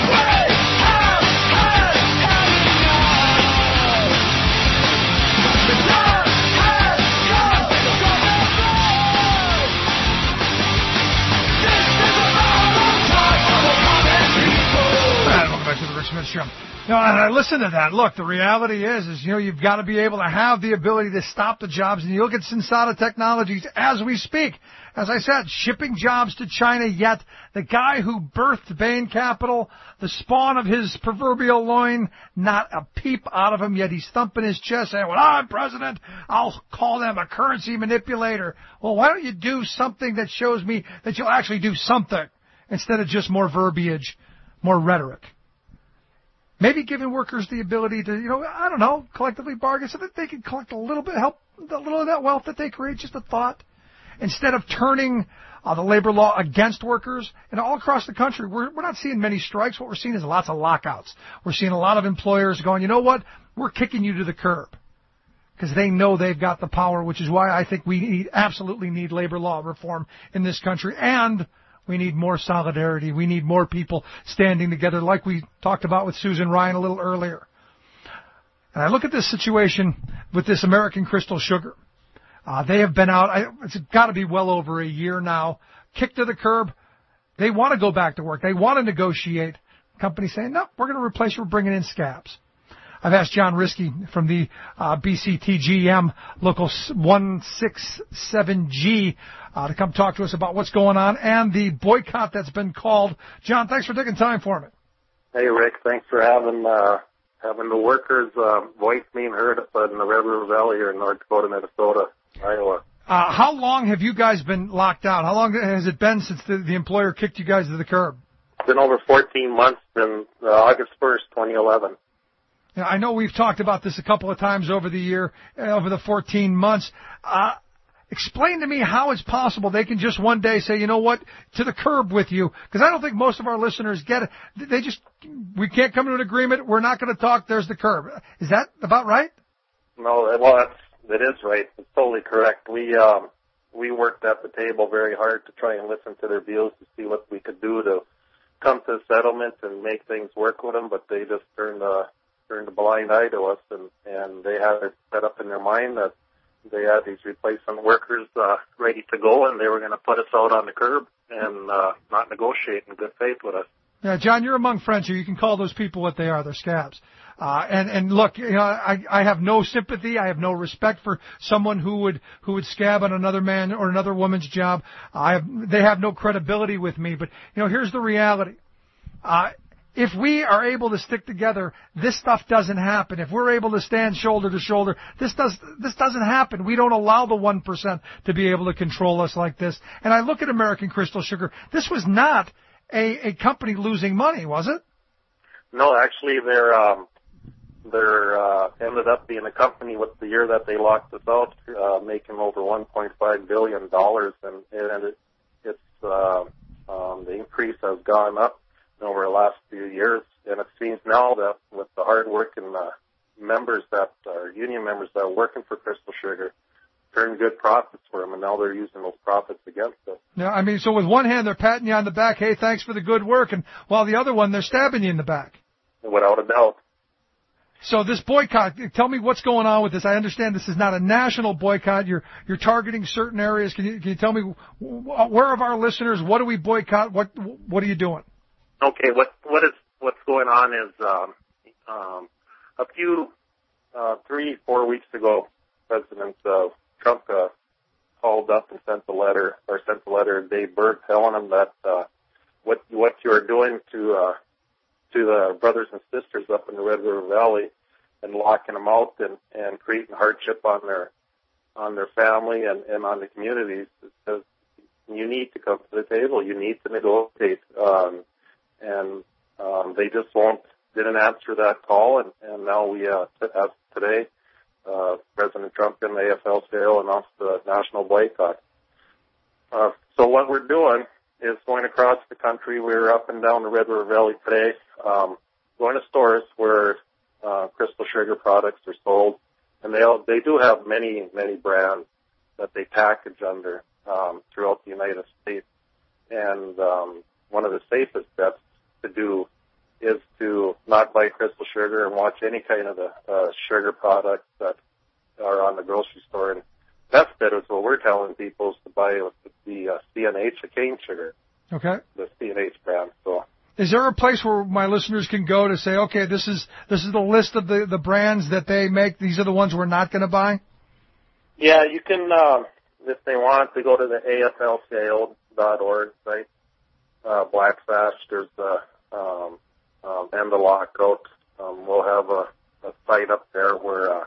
Welcome back to the Rick Smith Show. And I listen to that. Look, the reality is you've got to be able to have the ability to stop the jobs. And you look at Sensata Technologies as we speak. As I said, shipping jobs to China, yet the guy who birthed Bain Capital, the spawn of his proverbial loin, not a peep out of him, yet he's thumping his chest saying, when I'm president, I'll call them a currency manipulator. Well, why don't you do something that shows me that you'll actually do something instead of just more verbiage, more rhetoric? Maybe giving workers the ability to, collectively bargain so that they can collect a little bit, help a little of that wealth that they create, just a thought. Instead of turning the labor law against workers, and all across the country, we're not seeing many strikes. What we're seeing is lots of lockouts. We're seeing a lot of employers going, you know what, we're kicking you to the curb, because they know they've got the power, which is why I think we absolutely need labor law reform in this country, and we need more solidarity. We need more people standing together, like we talked about with Susan Ryan a little earlier. And I look at this situation with this American Crystal Sugar. They have been out, it's got to be well over a year now, kicked to the curb. They want to go back to work. They want to negotiate. Companies saying, no, we're going to replace you. We're bringing in scabs. I've asked John Riskey from the BCTGM Local 167G to come talk to us about what's going on and the boycott that's been called. John, thanks for taking time for me. Hey, Rick, thanks for having the workers' voice being heard up in the Red River Valley here in North Dakota, Minnesota, Iowa. How long have you guys been locked out? How long has it been since the employer kicked you guys to the curb? It's been over 14 months, since August 1st, 2011. Now, I know we've talked about this a couple of times over the year, over the 14 months. Explain to me how it's possible they can just one day say, you know what, to the curb with you, because I don't think most of our listeners get it. We can't come to an agreement. We're not going to talk. There's the curb. Is that about right? No, well, that is right. It's totally correct. We worked at the table very hard to try and listen to their views to see what we could do to come to a settlement and make things work with them, but they just turned a blind eye to us, and they had it set up in their mind that they had these replacement workers ready to go, and they were going to put us out on the curb and not negotiate in good faith with us. Yeah, John, you're among friends here. You can call those people what they are. They're scabs. And look, you know, I have no sympathy. I have no respect for someone who would scab on another man or another woman's job. They have no credibility with me. But, you know, here's the reality. If we are able to stick together, this stuff doesn't happen. If we're able to stand shoulder to shoulder, this doesn't happen. We don't allow the 1% to be able to control us like this. And I look at American Crystal Sugar. This was not a company losing money, was it? No, actually, they're ended up being a company with the year that they locked us out, making over $1.5 billion, and the increase has gone up over the last few years, and it seems now that with the hard work and members that are union members that are working for Crystal Sugar, turned good profits for them, and now they're using those profits against us. Yeah, I mean, so with one hand they're patting you on the back, hey, thanks for the good work, and while the other one they're stabbing you in the back. Without a doubt. So this boycott, tell me what's going on with this. I understand this is not a national boycott. You're targeting certain areas. Can you tell me where of our listeners? What do we boycott? What are you doing? Okay, what's going on is a few 3-4 weeks ago, President Trump called up and sent a letter to Dave Burke telling him that what you're doing to the brothers and sisters up in the Red River Valley and locking them out and creating hardship on their family and on the communities, because you need to come to the table. You need to negotiate. And they just didn't answer that call, and now we, as today, President Trump and the AFL-CIO announced the national boycott. So what we're doing is going across the country. We're up and down the Red River Valley today, going to stores where Crystal Sugar products are sold, and they do have many brands that they package under throughout the United States. And one of the safest bets to do is to not buy Crystal Sugar and watch any kind of sugar products that are on the grocery store. And best bet is what we're telling people is to buy the CNH, the cane sugar. Okay. The CNH brand. So, is there a place where my listeners can go to say, okay, this is the list of the brands that they make. These are the ones we're not going to buy? Yeah, you can, if they want, to go to the AFL-CIO.org site. Blacksash, there's and the lockout. We'll have a site up there where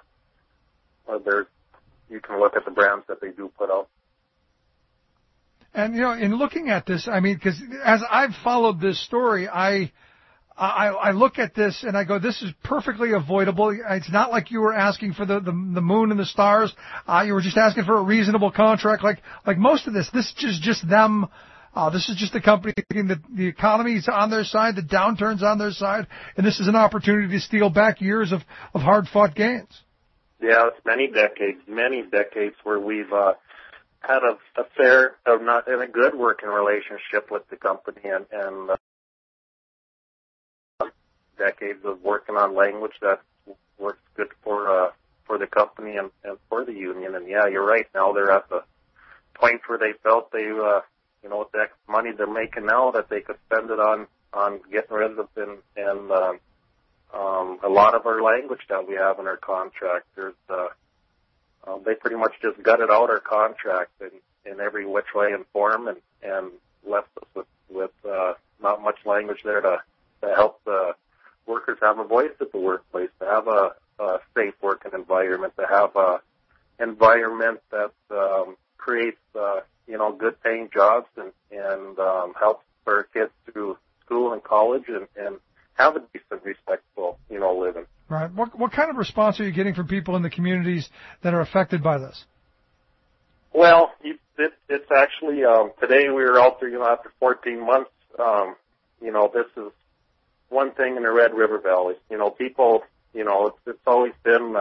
you can look at the brands that they do put out. And, you know, in looking at this, I mean, because as I've followed this story, I look at this and I go, this is perfectly avoidable. It's not like you were asking for the moon and the stars. You were just asking for a reasonable contract. Like most of this is just them. This is just the company thinking that the economy is on their side, the downturn's on their side, and this is an opportunity to steal back years of hard-fought gains. Yeah, it's many decades where we've had a fair, not in a good working relationship with the company, and decades of working on language that works good for the company and for the union. And yeah, you're right. Now they're at the point where they felt they with the money they're making now, that they could spend it on getting rid of and a lot of our language that we have in our contract. They pretty much just gutted out our contract in every which way and form, and left us with not much language there to help the workers have a voice at the workplace, to have a safe working environment, to have a environment that creates good paying jobs and helps our kids through school and college and have a decent, respectful, living. Right. What kind of response are you getting from people in the communities that are affected by this? Well, it's actually today we were out there, after 14 months. This is one thing in the Red River Valley. People, it's always been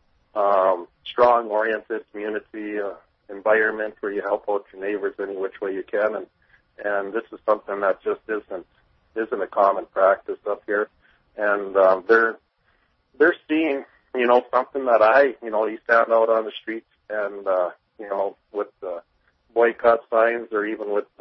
strong, oriented community environment where you help out your neighbors any which way you can, and this is something that just isn't a common practice up here, and they're seeing something that you stand out on the streets and with boycott signs or even with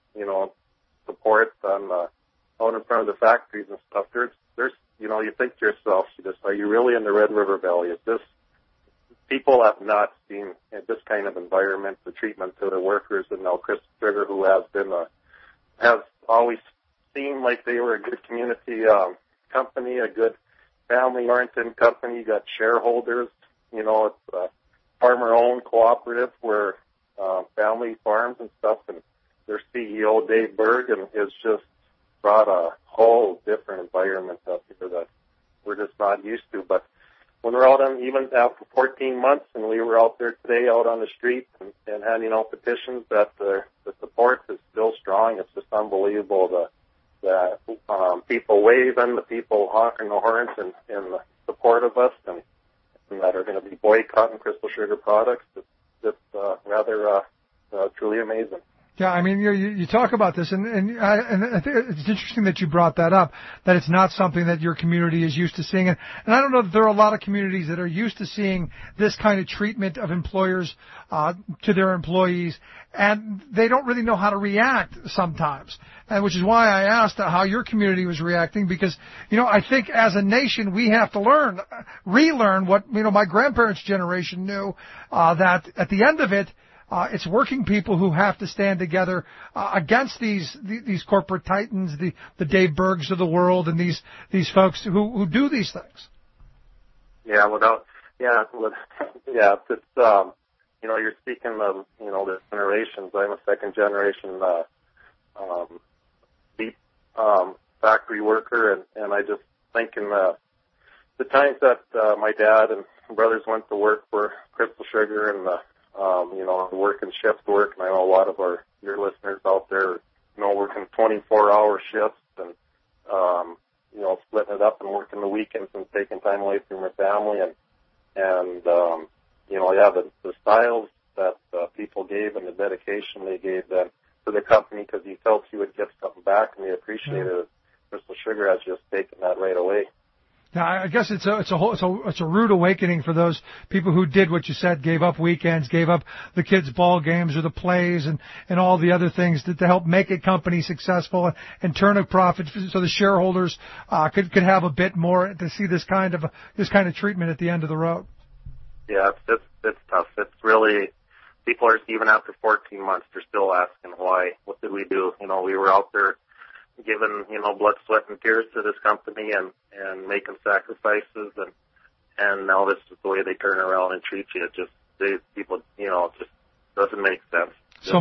support on out in front of the factories and stuff. There's you think to yourself, are you really in the Red River Valley? Is this people have not seen this kind of environment, the treatment to the workers, and now Crystal Sugar, who has always seemed like they were a good community company, a good family-oriented company. You got shareholders. It's a farmer-owned cooperative where family farms and stuff, and their CEO, Dave Berg, has just brought a whole different environment up here that we're just not used to. But when we're out even after 14 months, and we were out there today out on the street and handing out petitions, that the support is still strong. It's just unbelievable. The people waving, the people honking the horns in the support of us, and that are going to be boycotting Crystal Sugar products. It's just rather truly amazing. Yeah, I mean, you talk about this, and I think it's interesting that you brought that up, that it's not something that your community is used to seeing. And I don't know that there are a lot of communities that are used to seeing this kind of treatment of employers to their employees, and they don't really know how to react sometimes, and which is why I asked how your community was reacting, because, I think as a nation we have to relearn what, my grandparents' generation knew, that at the end of it, it's working people who have to stand together against these corporate titans, the Dave Bergs of the world, and these folks who do these things. Yeah, it's you're speaking of the generations. I'm a second generation beef factory worker, and I just think in the times that my dad and brothers went to work for Crystal Sugar and working shift work, and I know a lot of your listeners out there, working 24-hour shifts and, splitting it up and working the weekends and taking time away from their family and the styles that people gave and the dedication they gave then to the company, because you felt you would get something back and they appreciated it. Crystal Sugar has just taken that right away. Now, I guess it's a rude awakening for those people who did what you said, gave up weekends, gave up the kids' ball games or the plays and all the other things to help make a company successful and turn a profit so the shareholders could have a bit more to see this kind of treatment at the end of the road. Yeah, it's tough. It's really, people are, even after 14 months, they're still asking why. What did we do? We were out there giving, blood, sweat, and tears to this company and making sacrifices, and now this is the way they turn around and treat you. People, it just doesn't make sense.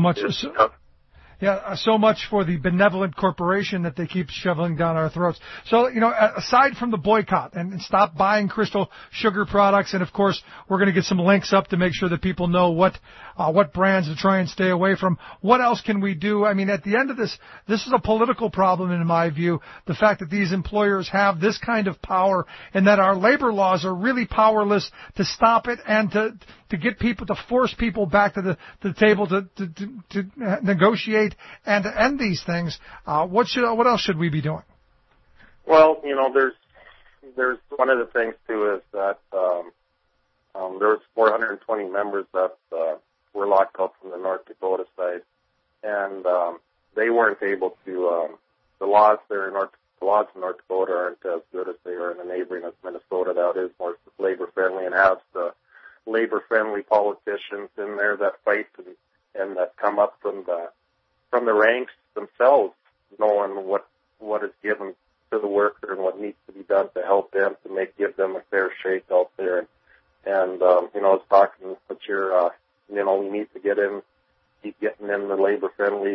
So much for the benevolent corporation that they keep shoveling down our throats. So, aside from the boycott and stop buying Crystal Sugar products, and of course, we're going to get some links up to make sure that people know what brands to try and stay away from. What else can we do? I mean, at the end of this is a political problem in my view, the fact that these employers have this kind of power and that our labor laws are really powerless to stop it and to get people, to force people back to the table to negotiate and to end these things. What else should we be doing? Well, there's one of the things too is that there was 420 members that were locked up from the North Dakota side, and and they weren't able to. The laws there in North Dakota aren't as good as they are in the neighboring of Minnesota. That is more labor friendly and has the labor friendly politicians in there that fight and that come up from the ranks themselves, knowing what is given to the worker and what needs to be done to help them to give them a fair shake out there. And I was talking with your, we need to keep getting in the labor friendly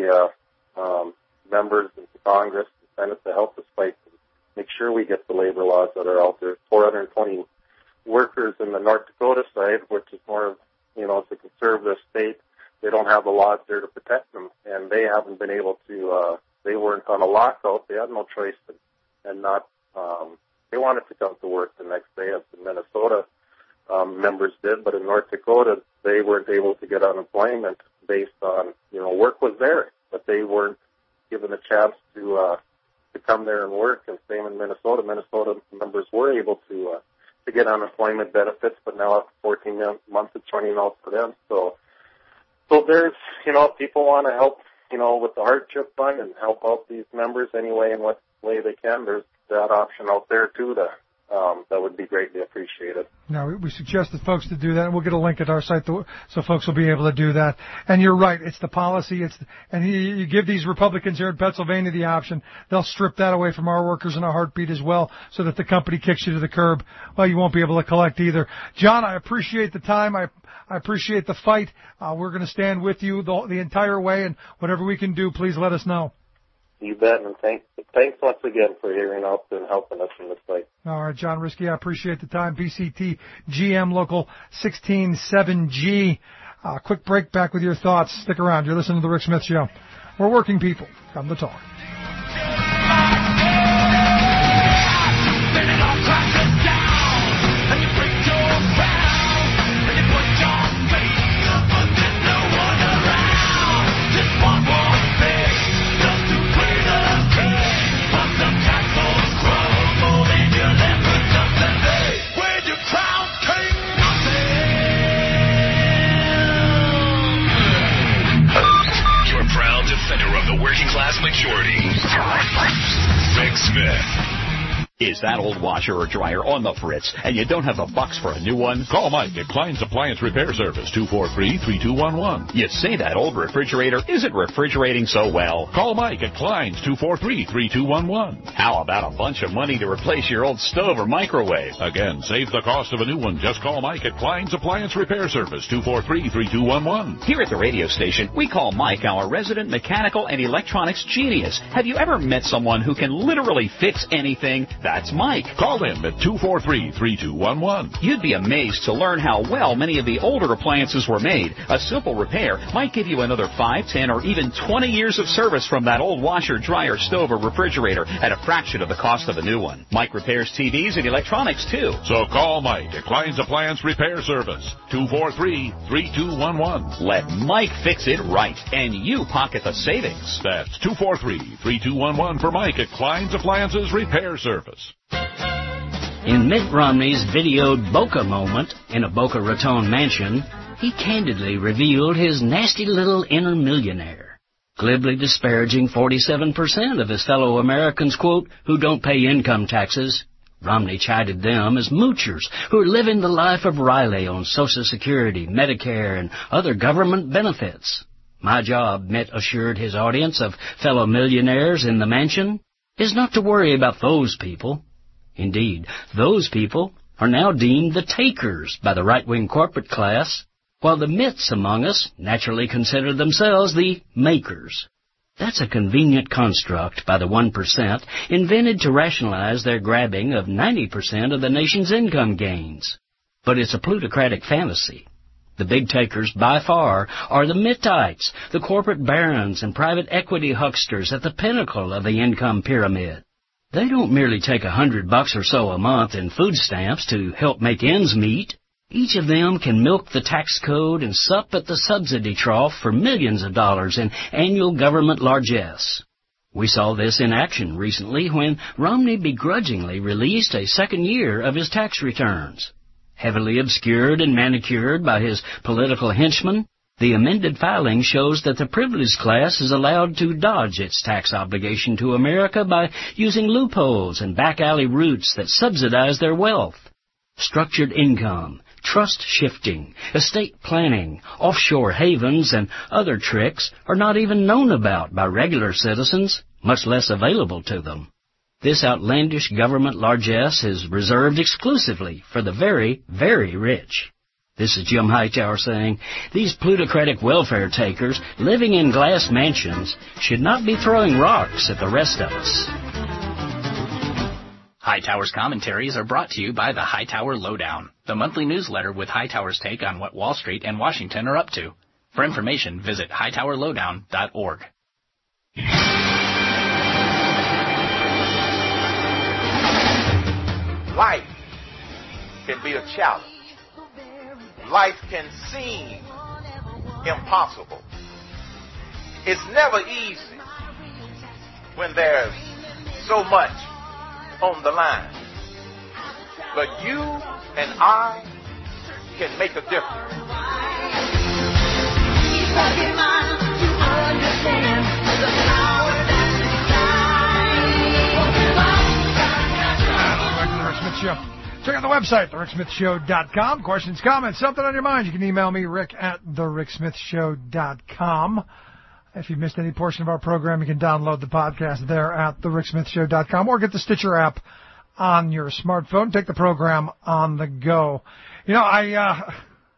members into Congress and Senate to help us fight and make sure we get the labor laws that are out there. 420 workers in the North Dakota side, which is more of, it's a conservative state. They don't have the laws there to protect them, and they haven't been able to, they weren't on a lockout. They had no choice and not, they wanted to come to work the next day as the Minnesota members did, but in North Dakota, they weren't able to get unemployment based on, work was there, but they weren't given a chance to come there and work. And same in Minnesota. Minnesota members were able to get unemployment benefits, but now after 14 months, it's running out for them. So there's, people want to help, with the hardship fund and help out these members anyway in what way they can. There's that option out there too that would be greatly appreciated. Now, we suggested folks to do that, and we'll get a link at our site so folks will be able to do that. And you're right, it's the policy. And you give these Republicans here in Pennsylvania the option, they'll strip that away from our workers in a heartbeat as well, so that the company kicks you to the curb. Well, you won't be able to collect either. John, I appreciate the time. I appreciate the fight. We're going to stand with you the entire way, and whatever we can do, please let us know. You bet, and thanks once again for hearing us and helping us in this fight. All right, John Risky, I appreciate the time. PCT GM Local 167G. Quick break, back with your thoughts. Stick around. You're listening to The Rick Smith Show. We're working people. Come to talk. Defender of the working class majority, Rick Smith. Is that old washer or dryer on the fritz and you don't have the bucks for a new one? Call Mike at Klein's Appliance Repair Service, 243-3211. You say that old refrigerator isn't refrigerating so well. Call Mike at Klein's, 243-3211. How about a bunch of money to replace your old stove or microwave? Again, save the cost of a new one. Just call Mike at Klein's Appliance Repair Service, 243-3211. Here at the radio station, we call Mike our resident mechanical and electronics genius. Have you ever met someone who can literally fix anything? That's Mike. Call him at 243-3211. You'd be amazed to learn how well many of the older appliances were made. A simple repair might give you another 5, 10, or even 20 years of service from that old washer, dryer, stove, or refrigerator at a fraction of the cost of a new one. Mike repairs TVs and electronics, too. So call Mike at Klein's Appliance Repair Service, 243-3211. Let Mike fix it right, and you pocket the savings. That's 243-3211 for Mike at Klein's Appliances Repair Service. In Mitt Romney's videoed Boca moment in a Boca Raton mansion, he candidly revealed his nasty little inner millionaire, glibly disparaging 47% of his fellow Americans, quote, who don't pay income taxes. Romney chided them as moochers who are living the life of Riley on Social Security, Medicare, and other government benefits. My job, Mitt assured his audience of fellow millionaires in the mansion, is not to worry about those people. Indeed, those people are now deemed the takers by the right-wing corporate class, while the Mitts among us naturally consider themselves the makers. That's a convenient construct by the 1% invented to rationalize their grabbing of 90% of the nation's income gains. But it's a plutocratic fantasy. The big takers, by far, are the Mittites, the corporate barons and private equity hucksters at the pinnacle of the income pyramid. They don't merely take $100 or so a month in food stamps to help make ends meet. Each of them can milk the tax code and sup at the subsidy trough for millions of dollars in annual government largesse. We saw this in action recently when Romney begrudgingly released a second year of his tax returns. Heavily obscured and manicured by his political henchmen, The amended filing shows that the privileged class is allowed to dodge its tax obligation to America by using loopholes and back-alley routes that subsidize their wealth. Structured income, trust shifting, estate planning, offshore havens, and other tricks are not even known about by regular citizens, much less available to them. This outlandish government largesse is reserved exclusively for the very, very rich. This is Jim Hightower saying, these plutocratic welfare takers living in glass mansions should not be throwing rocks at the rest of us. Hightower's commentaries are brought to you by the Hightower Lowdown, the monthly newsletter with Hightower's take on what Wall Street and Washington are up to. For information, visit hightowerlowdown.org. Life can be a challenge. Life can seem impossible. It's never easy when there's so much on the line. But you and I can make a difference. Show. Check out the website, thericksmithshow.com. Questions, comments, something on your mind, you can email me, rick@thericksmithshow.com. If you missed any portion of our program, you can download the podcast there at thericksmithshow.com or get the Stitcher app on your smartphone. Take the program on the go. You know, I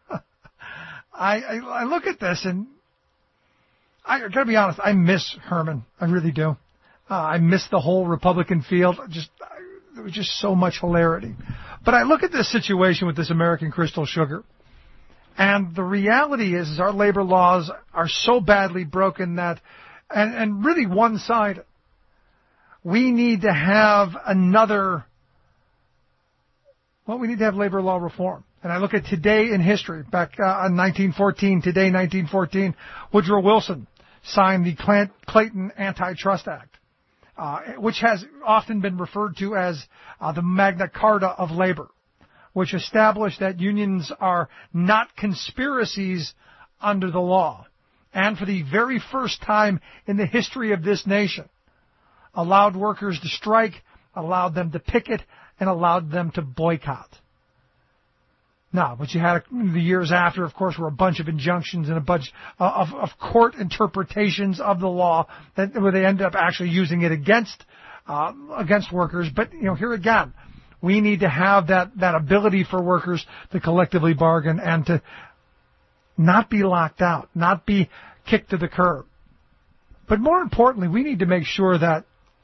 look at this and I gotta be honest, I miss Herman. I really do. I miss the whole Republican field. There was just so much hilarity. But I look at this situation with this American Crystal Sugar, and the reality is our labor laws are so badly broken that, and really one-sided. We need to have we need to have labor law reform. And I look at today in history, back in 1914, Woodrow Wilson signed the Clayton Antitrust Act. Which has often been referred to as the Magna Carta of labor, which established that unions are not conspiracies under the law, and for the very first time in the history of this nation, allowed workers to strike, allowed them to picket, and allowed them to boycott. Now, what you had the years after, of course, were a bunch of injunctions and a bunch of court interpretations of the law where they ended up actually using it against workers. But, you know, here again, we need to have that ability for workers to collectively bargain and to not be locked out, not be kicked to the curb. But more importantly, we need to make sure that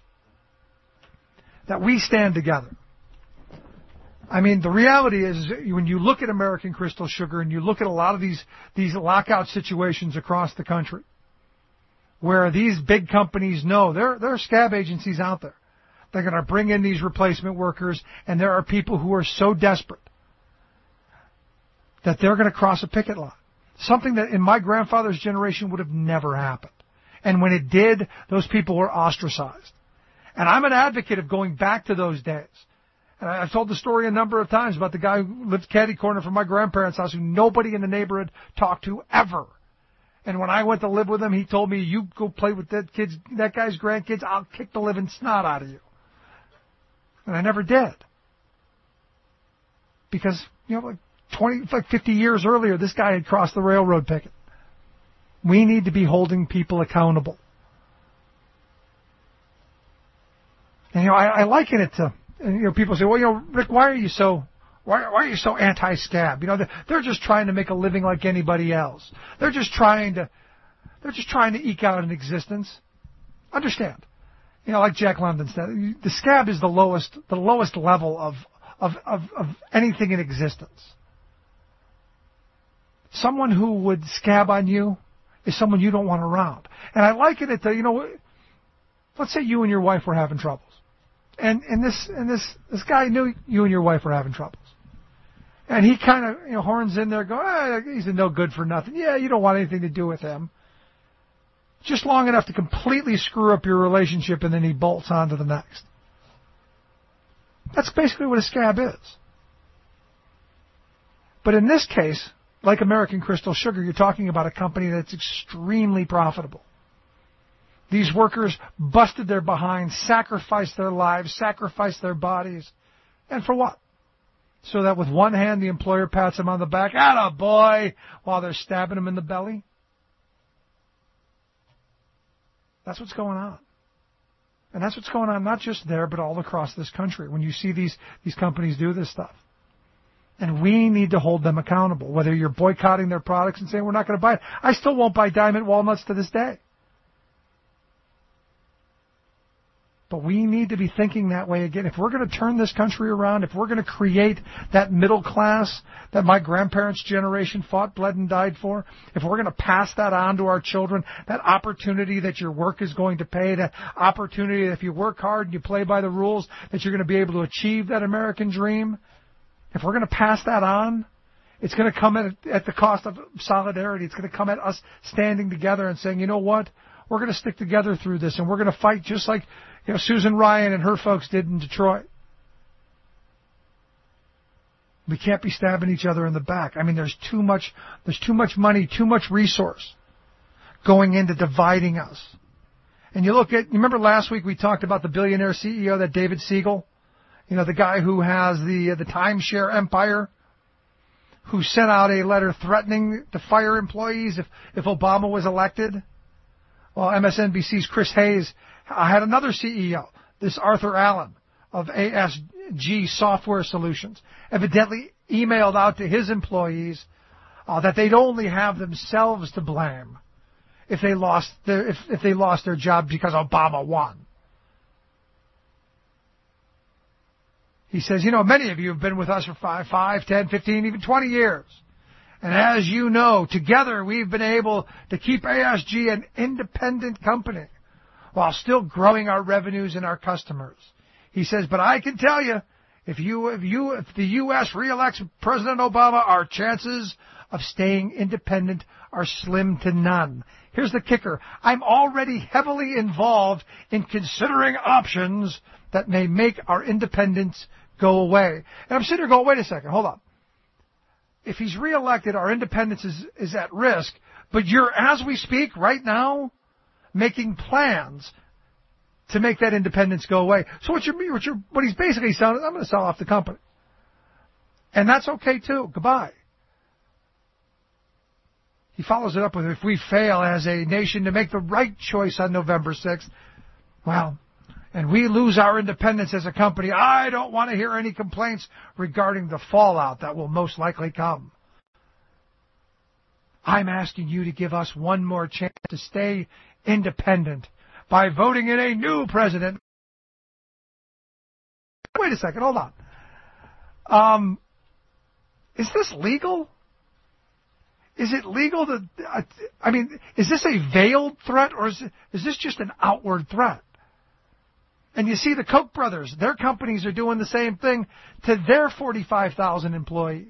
we stand together. I mean, the reality is, when you look at American Crystal Sugar and you look at a lot of these lockout situations across the country, where these big companies know there are scab agencies out there. They're going to bring in these replacement workers, and there are people who are so desperate that they're going to cross a picket line. Something that in my grandfather's generation would have never happened. And when it did, those people were ostracized. And I'm an advocate of going back to those days. And I've told the story a number of times about the guy who lived catty corner from my grandparents' house who nobody in the neighborhood talked to ever. And when I went to live with him, he told me, you go play with that guy's grandkids, I'll kick the living snot out of you. And I never did. Because, you know, 50 years earlier, this guy had crossed the railroad picket. We need to be holding people accountable. And, you know, I liken it to, you know, people say, well, you know, Rick, why are you so anti-scab? You know, they're just trying to make a living like anybody else. They're just trying to eke out an existence. Understand. You know, like Jack London said, the scab is the lowest level of anything in existence. Someone who would scab on you is someone you don't want around. And I liken it to, you know, let's say you and your wife were having troubles. And this guy knew you and your wife were having troubles. And he kind of, you know, horns in there going, he's a no good for nothing. Yeah, you don't want anything to do with him. Just long enough to completely screw up your relationship, and then he bolts on to the next. That's basically what a scab is. But in this case, like American Crystal Sugar, you're talking about a company that's extremely profitable. These workers busted their behinds, sacrificed their lives, sacrificed their bodies. And for what? So that with one hand the employer pats them on the back, atta boy, while they're stabbing them in the belly? That's what's going on. And that's what's going on not just there, but all across this country when you see these companies do this stuff. And we need to hold them accountable, whether you're boycotting their products and saying we're not going to buy it. I still won't buy Diamond Walnuts to this day. But we need to be thinking that way again. If we're going to turn this country around, if we're going to create that middle class that my grandparents' generation fought, bled, and died for, if we're going to pass that on to our children, that opportunity that your work is going to pay, that opportunity that if you work hard and you play by the rules, that you're going to be able to achieve that American dream, if we're going to pass that on, it's going to come at the cost of solidarity. It's going to come at us standing together and saying, you know what, we're going to stick together through this, and we're going to fight just like Susan Ryan and her folks did in Detroit. We can't be stabbing each other in the back. I mean, there's too much money, too much resource going into dividing us. And you remember last week we talked about the billionaire CEO, that David Siegel? The guy who has the timeshare empire, who sent out a letter threatening to fire employees if Obama was elected. Well, MSNBC's Chris Hayes had another CEO, this Arthur Allen of ASG Software Solutions, evidently emailed out to his employees that they'd only have themselves to blame if they lost their job because Obama won. He says, many of you have been with us for 5, 10, 15, even 20 years. And as you know, together we've been able to keep ASG an independent company while still growing our revenues and our customers. He says, but I can tell you, if the U.S. reelects President Obama, our chances of staying independent are slim to none. Here's the kicker. I'm already heavily involved in considering options that may make our independence go away. And I'm sitting there going, wait a second, hold on. If he's reelected, our independence is at risk, but you're, as we speak right now, making plans to make that independence go away. So what he's basically saying is, I'm going to sell off the company. And that's okay too. Goodbye. He follows it up with, if we fail as a nation to make the right choice on November 6th, well, and we lose our independence as a company, I don't want to hear any complaints regarding the fallout that will most likely come. I'm asking you to give us one more chance to stay independent by voting in a new president. Wait a second, hold on. Is this legal? Is it legal to, is this a veiled threat, or is this just an outward threat? And you see the Koch brothers, their companies are doing the same thing to their 45,000 employees.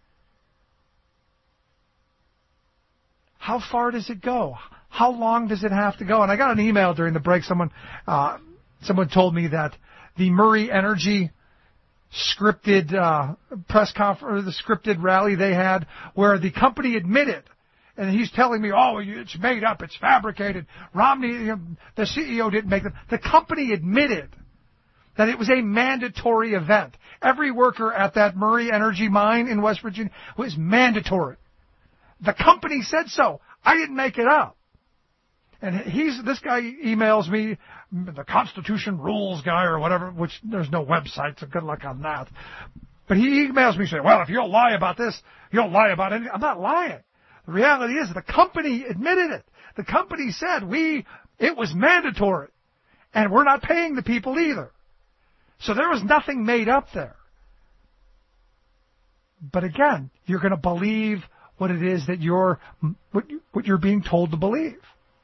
How far does it go? How long does it have to go? And I got an email during the break. Someone told me that the Murray Energy scripted press conference, the scripted rally they had, where the company admitted, and he's telling me, oh, it's made up, it's fabricated. Romney, the CEO didn't make it. The company admitted that it was a mandatory event. Every worker at that Murray Energy mine in West Virginia was mandatory. The company said so. I didn't make it up. And this guy emails me, the Constitution Rules guy or whatever, which there's no website, so good luck on that. But he emails me saying, well, if you'll lie about this, you'll lie about anything. I'm not lying. The reality is the company admitted it. The company said it was mandatory. And we're not paying the people either. So there was nothing made up there. But again, you're going to believe what it is that what you're being told to believe.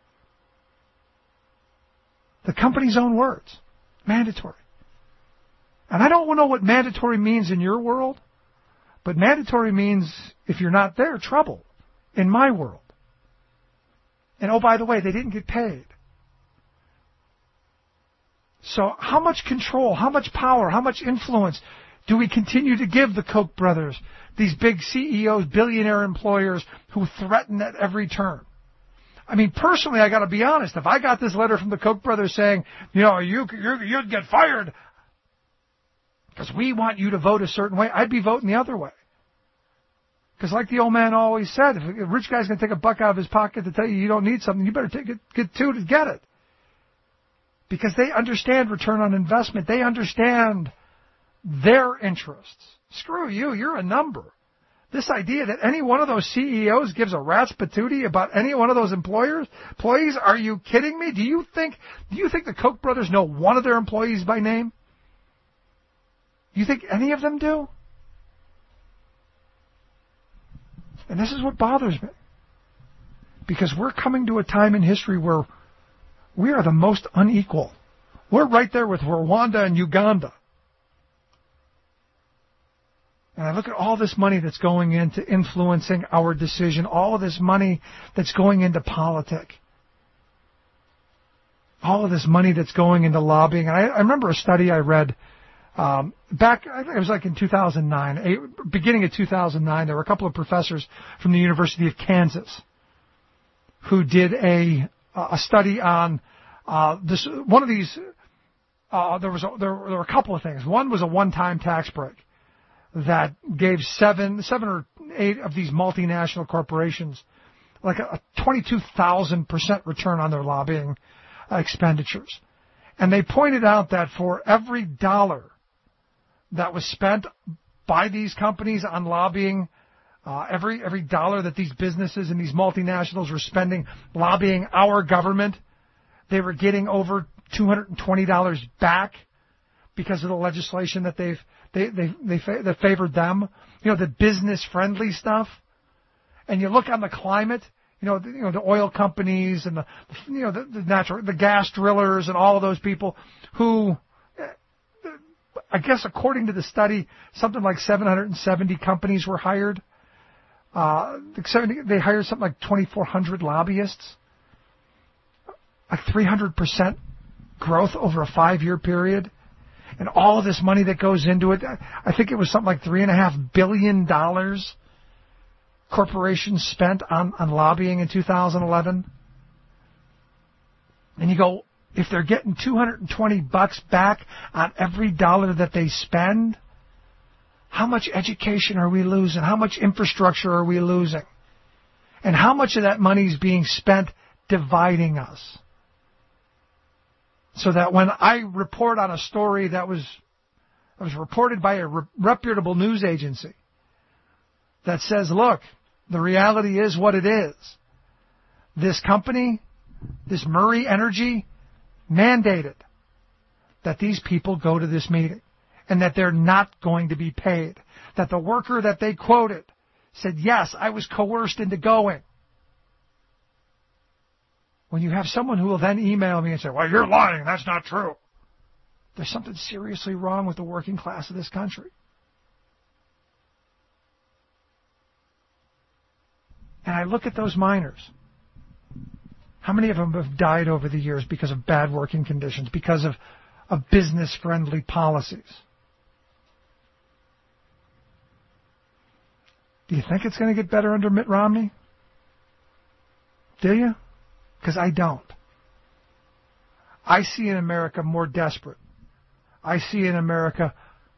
The company's own words. Mandatory. And I don't know what mandatory means in your world, but mandatory means if you're not there, trouble. In my world. And oh, by the way, they didn't get paid. So how much control, how much power, how much influence Do we continue to give the Koch brothers, these big CEOs, billionaire employers who threaten at every turn? I mean, personally, I got to be honest. If I got this letter from the Koch brothers saying, you'd get fired because we want you to vote a certain way, I'd be voting the other way. Because like the old man always said, if a rich guy's going to take a buck out of his pocket to tell you don't need something, you better get two to get it. Because they understand return on investment. They understand their interests. Screw you, you're a number. This idea that any one of those CEOs gives a rat's patootie about any one of those employees, are you kidding me? Do you think the Koch brothers know one of their employees by name? Do you think any of them do? And this is what bothers me. Because we're coming to a time in history where we are the most unequal. We're right there with Rwanda and Uganda. And I look at all this money that's going into influencing our decision, all of this money that's going into politics, all of this money that's going into lobbying. And I remember a study I read back, I think it was like in 2009, beginning of 2009, there were a couple of professors from the University of Kansas who did a study on this. One of these, there were a couple of things. One was a one-time tax break that gave seven or eight of these multinational corporations like a 22,000% return on their lobbying expenditures. And they pointed out that for every dollar that was spent by these companies on lobbying, every dollar that these businesses and these multinationals were spending lobbying our government, they were getting over $220 back because of the legislation that that favored them. The business-friendly stuff. And you look on the climate, the oil companies and the gas drillers and all of those people who, I guess according to the study, something like 770 companies were hired. They hired something like 2,400 lobbyists. Like 300% growth over a 5-year period. And all of this money that goes into it, I think it was something like $3.5 billion corporations spent on lobbying in 2011. And you go, if they're getting $220 back on every dollar that they spend, how much education are we losing? How much infrastructure are we losing? And how much of that money is being spent dividing us? So that when I report on a story that was reported by a reputable news agency that says, look, the reality is what it is. This company, this Murray Energy, mandated that these people go to this meeting and that they're not going to be paid. That the worker that they quoted said, yes, I was coerced into going. When you have someone who will then email me and say, well, you're lying, that's not true. There's something seriously wrong with the working class of this country. And I look at those miners. How many of them have died over the years because of bad working conditions, because of business-friendly policies? Do you think it's going to get better under Mitt Romney? Do you? Because I don't. I see an America more desperate. I see an America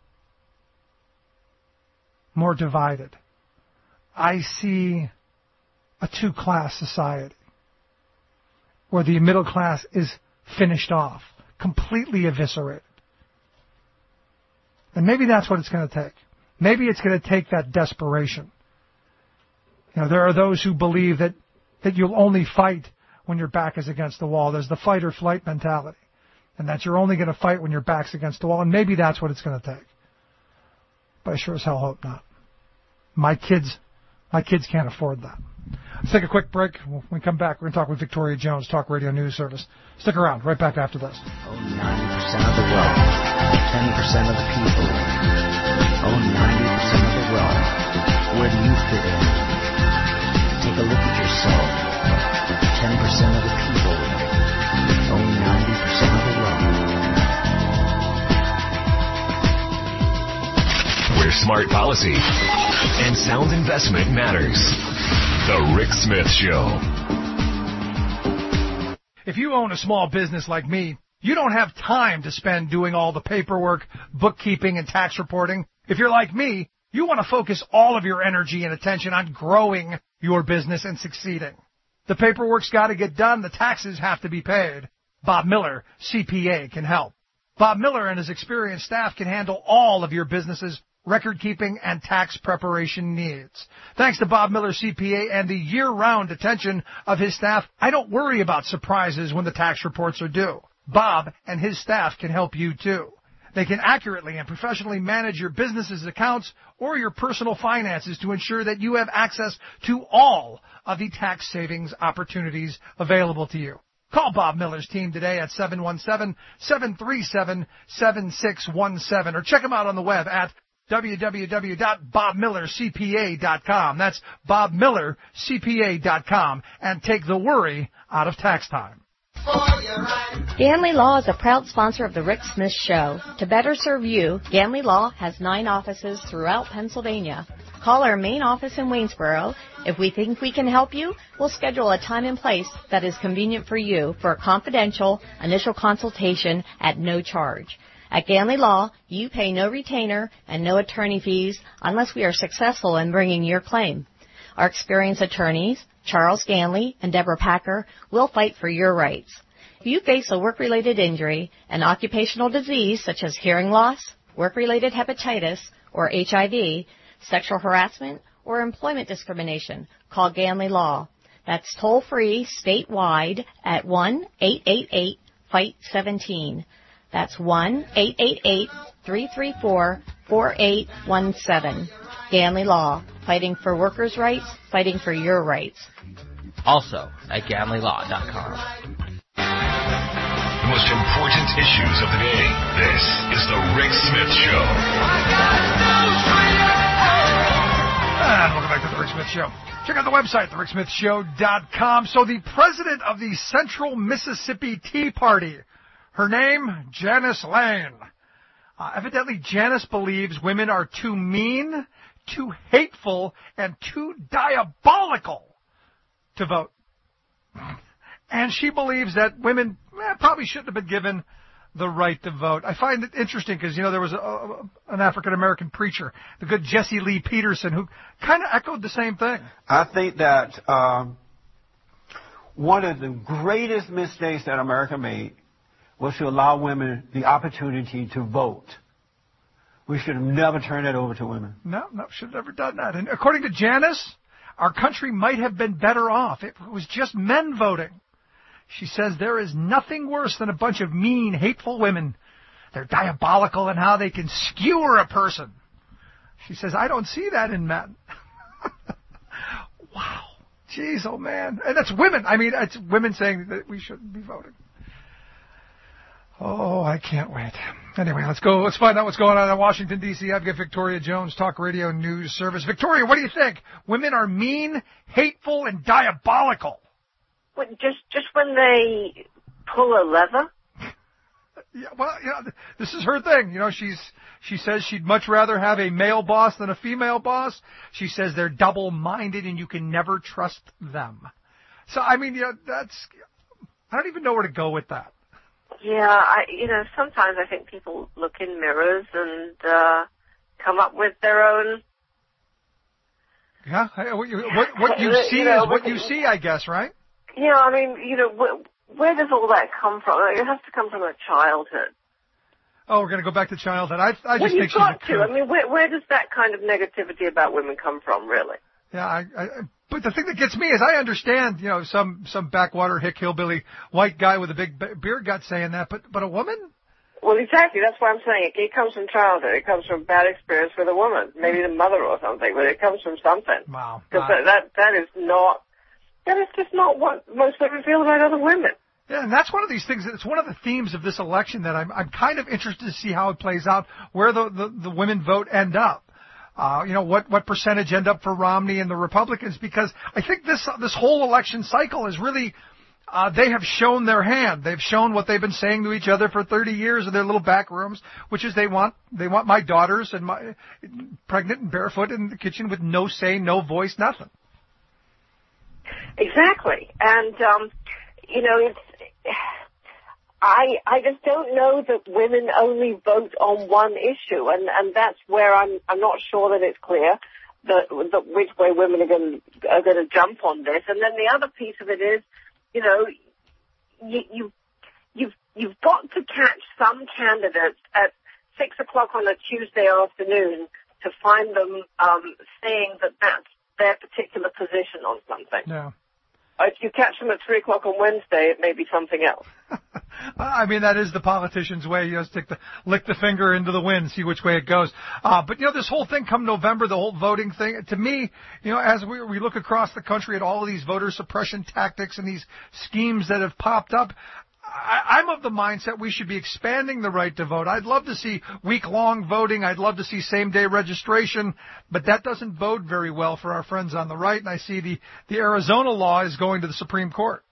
more divided. I see a two-class society where the middle class is finished off, completely eviscerated. And maybe that's what it's going to take. Maybe it's going to take that desperation. There are those who believe that you'll only fight when your back is against the wall. There's the fight or flight mentality. And that you're only going to fight when your back's against the wall. And maybe that's what it's going to take. But I sure as hell hope not. My kids can't afford that. Let's take a quick break. When we come back, we're going to talk with Victoria Jones, Talk Radio News Service. Stick around. Right back after this. 90% of the wealth, 10% of the people. 90% of the wealth. Where do you fit in? Take a look at yourself. 10% of the people own 90% of the wealth. smart policy. And sound investment matters. The Rick Smith Show. If you own a small business like me, you don't have time to spend doing all the paperwork, bookkeeping, and tax reporting. If you're like me, you want to focus all of your energy and attention on growing your business and succeeding. The paperwork's got to get done. The taxes have to be paid. Bob Miller, CPA, can help. Bob Miller and his experienced staff can handle all of your business's record-keeping and tax preparation needs. Thanks to Bob Miller, CPA, and the year-round attention of his staff, I don't worry about surprises when the tax reports are due. Bob and his staff can help you, too. They can accurately and professionally manage your business's accounts or your personal finances to ensure that you have access to all of the tax savings opportunities available to you. Call Bob Miller's team today at 717-737-7617 or check him out on the web at www.bobmillercpa.com. That's bobmillercpa.com, and take the worry out of tax time. Ganley Law is a proud sponsor of the Rick Smith Show. To better serve you, Ganley Law has 9 offices throughout Pennsylvania. Call our main office in Waynesboro. If we think we can help you, we'll schedule a time and place that is convenient for you for a confidential initial consultation at no charge. At Ganley Law, you pay no retainer and no attorney fees unless we are successful in bringing your claim. Our experienced attorneys, Charles Ganley and Deborah Packer, will fight for your rights. If you face a work-related injury, an occupational disease such as hearing loss, work-related hepatitis, or HIV, sexual harassment, or employment discrimination, call Ganley Law. That's toll-free statewide at 1-888-FIGHT-17. That's 1-888-334-4817. Ganley Law, fighting for workers' rights, fighting for your rights. Also at GanleyLaw.com. The most important issues of the day. This is the Rick Smith Show. And welcome back to the Rick Smith Show. Check out the website, thericksmithshow.com. So the president of the Central Mississippi Tea Party, her name, Janice Lane. Evidently, Janice believes women are too mean, too hateful, and too diabolical to vote. And she believes that women probably shouldn't have been given the right to vote. I find it interesting because, there was an African-American preacher, the good Jesse Lee Peterson, who kind of echoed the same thing. I think that one of the greatest mistakes that America made was to allow women the opportunity to vote. We should have never turned that over to women. No, should have never done that. And according to Janice, our country might have been better off. It was just men voting. She says there is nothing worse than a bunch of mean, hateful women. They're diabolical in how they can skewer a person. She says, I don't see that in men. Wow. Jeez, oh man. And that's women. I mean, it's women saying that we shouldn't be voting. Oh, I can't wait. Anyway, let's go. Let's find out what's going on in Washington, D.C. I've got Victoria Jones, Talk Radio News Service. Victoria, what do you think? Women are mean, hateful, and diabolical. What, just when they pull a lever? Yeah, well, this is her thing. She says she'd much rather have a male boss than a female boss. She says they're double-minded and you can never trust them. So, I mean, I don't even know where to go with that. Yeah, sometimes I think people look in mirrors and come up with their own. Yeah, what you see is what you see, I guess, right? Yeah, I mean, where does all that come from? It has to come from a childhood. Oh, we're going to go back to childhood. I just think she's got to. I mean, where does that kind of negativity about women come from, really? Yeah, but the thing that gets me is I understand, some backwater hick hillbilly white guy with a big beard got saying that, but a woman? Well, exactly. That's why I'm saying it comes from childhood. It comes from bad experience with a woman, maybe the mother or something, but it comes from something. Wow. Because that is just not what most women feel about other women. Yeah, and that's one of these things. It's one of the themes of this election that I'm kind of interested to see how it plays out, where the women vote end up. What percentage end up for Romney and the Republicans, because I think this whole election cycle is really they have shown their hand. They've shown what they've been saying to each other for 30 years in their little back rooms, which is they want my daughters and my pregnant and barefoot in the kitchen with no say, no voice, nothing. Exactly. And, I just don't know that women only vote on one issue, and that's where I'm not sure that it's clear that which way women are going to jump on this. And then the other piece of it is, you've got to catch some candidates at 6 o'clock on a Tuesday afternoon to find them saying that that's their particular position on something. Yeah. If you catch them at 3 o'clock on Wednesday, it may be something else. I mean, that is the politician's way. You just lick the finger into the wind, see which way it goes. But, this whole thing come November, the whole voting thing, to me, as we look across the country at all of these voter suppression tactics and these schemes that have popped up, I'm of the mindset we should be expanding the right to vote. I'd love to see week-long voting. I'd love to see same-day registration, but that doesn't bode very well for our friends on the right, and I see the Arizona law is going to the Supreme Court.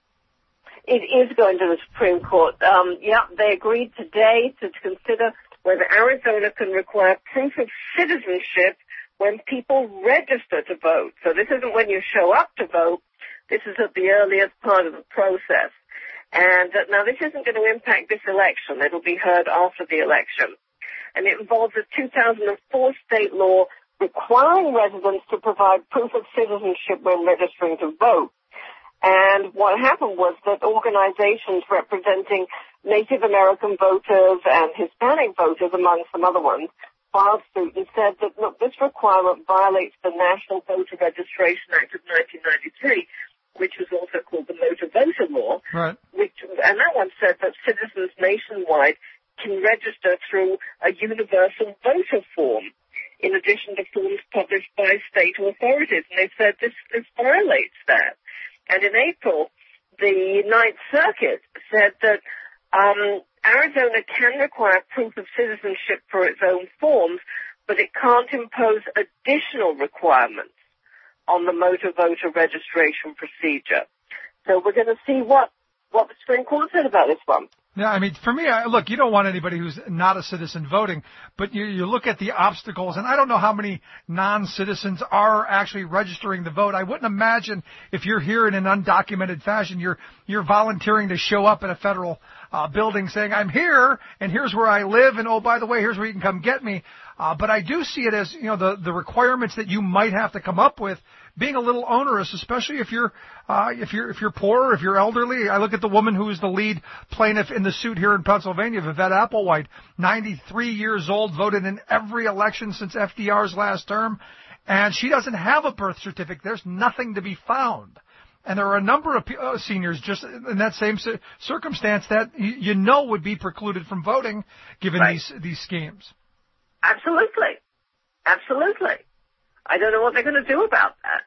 It is going to the Supreme Court. They agreed today to consider whether Arizona can require proof of citizenship when people register to vote. So this isn't when you show up to vote. This is at the earliest part of the process. And now this isn't going to impact this election. It'll be heard after the election. And it involves a 2004 state law requiring residents to provide proof of citizenship when registering to vote. And what happened was that organizations representing Native American voters and Hispanic voters, among some other ones, filed suit and said that, look, this requirement violates the National Voter Registration Act of 1993, which was also called the Motor Voter Law, right. And that one said that citizens nationwide can register through a universal voter form, in addition to forms published by state authorities. And they said this violates that. And in April, the Ninth Circuit said that Arizona can require proof of citizenship for its own forms, but it can't impose additional requirements on the motor voter registration procedure. So we're going to see what the Supreme Court said about this one. Yeah, I mean, for me, look, you don't want anybody who's not a citizen voting, but you look at the obstacles, and I don't know how many non-citizens are actually registering to vote. I wouldn't imagine if you're here in an undocumented fashion, you're volunteering to show up at a federal building saying, I'm here, and here's where I live, and oh, by the way, here's where you can come get me. But I do see it as, the requirements that you might have to come up with being a little onerous, especially if you're poor or if you're elderly. I look at the woman who is the lead plaintiff in the suit here in Pennsylvania, Vivette Applewhite, 93 years old, voted in every election since FDR's last term, and she doesn't have a birth certificate. There's nothing to be found. And there are a number of seniors just in that same circumstance that would be precluded from voting given these schemes. Absolutely. I don't know what they're going to do about that.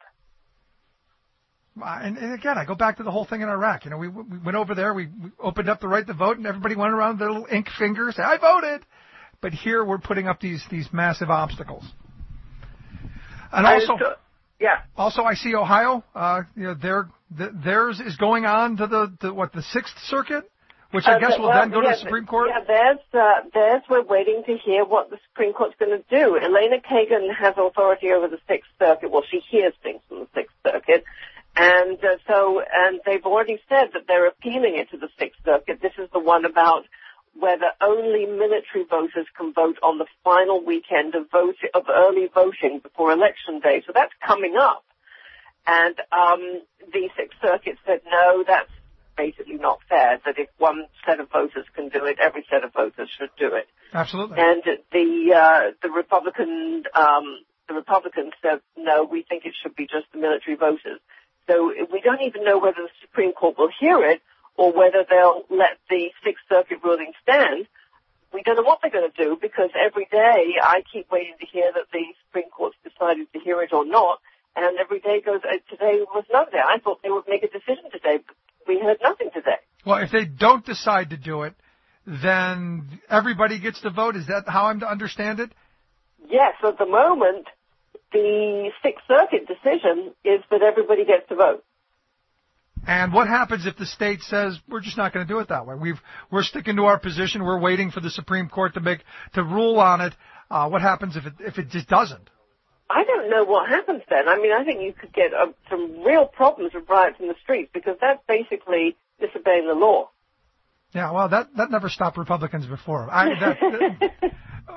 And again, I go back to the whole thing in Iraq. We went over there, we opened up the right to vote, and everybody went around with their little ink fingers, say, I voted. But here we're putting up these massive obstacles. And also I see Ohio, theirs is going on to the Sixth Circuit, which I guess will then go to the Supreme Court. Yeah, theirs we're waiting to hear what the Supreme Court's going to do. Elena Kagan has authority over the Sixth Circuit. Well, she hears things from the Sixth Circuit. And they've already said that they're appealing it to the Sixth Circuit. This is the one about whether only military voters can vote on the final weekend of early voting before Election Day. So that's coming up. And the Sixth Circuit said, no, that's basically not fair, that if one set of voters can do it, every set of voters should do it. Absolutely. And the Republicans said, no, we think it should be just the military voters. So we don't even know whether the Supreme Court will hear it or whether they'll let the Sixth Circuit ruling stand. We don't know what they're going to do because every day I keep waiting to hear that the Supreme Court's decided to hear it or not, and every day goes, today was no day. I thought they would make a decision today, but we heard nothing today. Well, if they don't decide to do it, then everybody gets to vote. Is that how I'm to understand it? Yes, at the moment, the Sixth Circuit decision is that everybody gets to vote. And what happens if the state says, we're just not going to do it that way? We're sticking to our position. We're waiting for the Supreme Court to rule on it. What happens if it just doesn't? I don't know what happens then. I mean, I think you could get some real problems with riots in the streets because that's basically disobeying the law. Yeah, well, that never stopped Republicans before. Hey,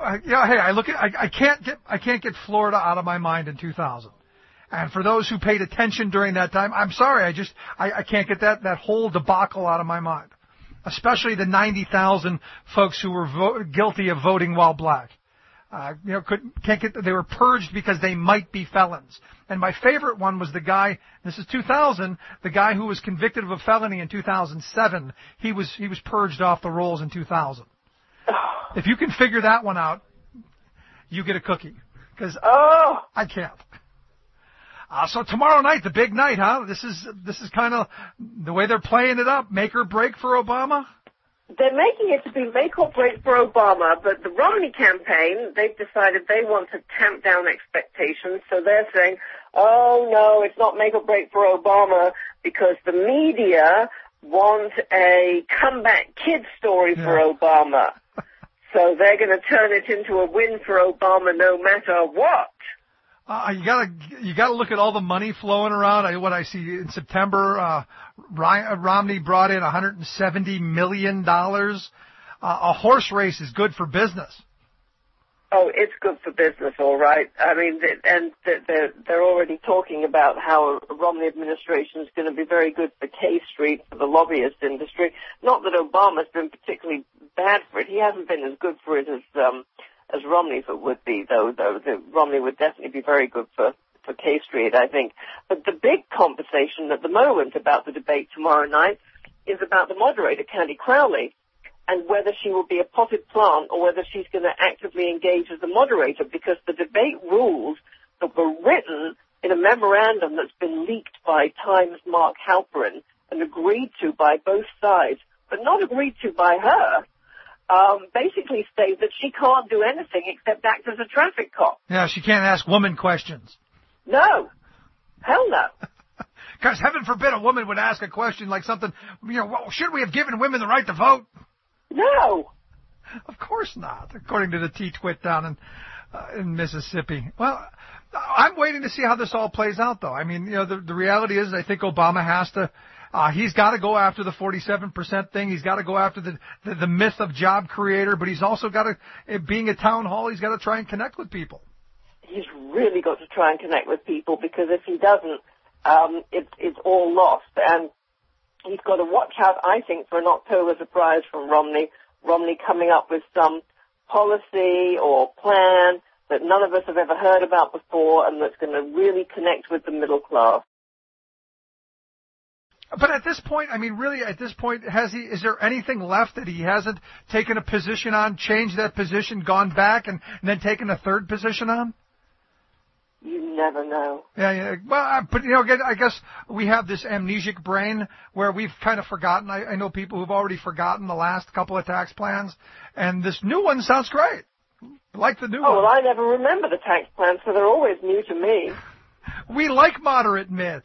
I can't get Florida out of my mind in 2000. And for those who paid attention during that time, I'm sorry, I can't get that whole debacle out of my mind. Especially the 90,000 folks who were guilty of voting while black. They were purged because they might be felons. And my favorite one was the guy, this is 2000, the guy who was convicted of a felony in 2007. He was purged off the rolls in 2000. If you can figure that one out, you get a cookie. Because I can't. So tomorrow night, the big night, huh? This is kind of the way they're playing it up. Make or break for Obama? They're making it to be make or break for Obama, but the Romney campaign, they've decided they want to tamp down expectations, so they're saying, oh no, it's not make or break for Obama because the media want a comeback kid story for Obama. So they're going to turn it into a win for Obama no matter what. You gotta look at all the money flowing around. What I see in September, Romney brought in $170 million. A horse race is good for business. Oh, it's good for business, all right. I mean, they're already talking about how a Romney administration is going to be very good for K Street, for the lobbyist industry. Not that Obama's been particularly bad for it. He hasn't been as good for it as Romney would be, though Romney would definitely be very good for K Street, I think. But the big conversation at the moment about the debate tomorrow night is about the moderator, Candy Crowley, and whether she will be a potted plant or whether she's going to actively engage as a moderator, because the debate rules that were written in a memorandum that's been leaked by Times' Mark Halperin and agreed to by both sides, but not agreed to by her, basically state that she can't do anything except act as a traffic cop. Yeah, she can't ask woman questions. No. Hell no. Because heaven forbid a woman would ask a question like something, should we have given women the right to vote? No. Of course not, according to the T-Twit down in Mississippi. Well, I'm waiting to see how this all plays out, though. I mean, the reality is I think Obama has to, he's got to go after the 47% thing. He's got to go after the myth of job creator, but he's also got to, being a town hall, he's got to try and connect with people. He's really got to try and connect with people, because if he doesn't, it's all lost. And he's got to watch out, I think, for an October surprise from Romney coming up with some policy or plan that none of us have ever heard about before and that's going to really connect with the middle class. But at this point, is there anything left that he hasn't taken a position on, changed that position, gone back, and then taken a third position on? You never know. Yeah. Well, but again, I guess we have this amnesic brain where we've kind of forgotten. I know people who've already forgotten the last couple of tax plans, and this new one sounds great. I like the new one. Oh, well, I never remember the tax plans, so they're always new to me. We like moderate Mitt.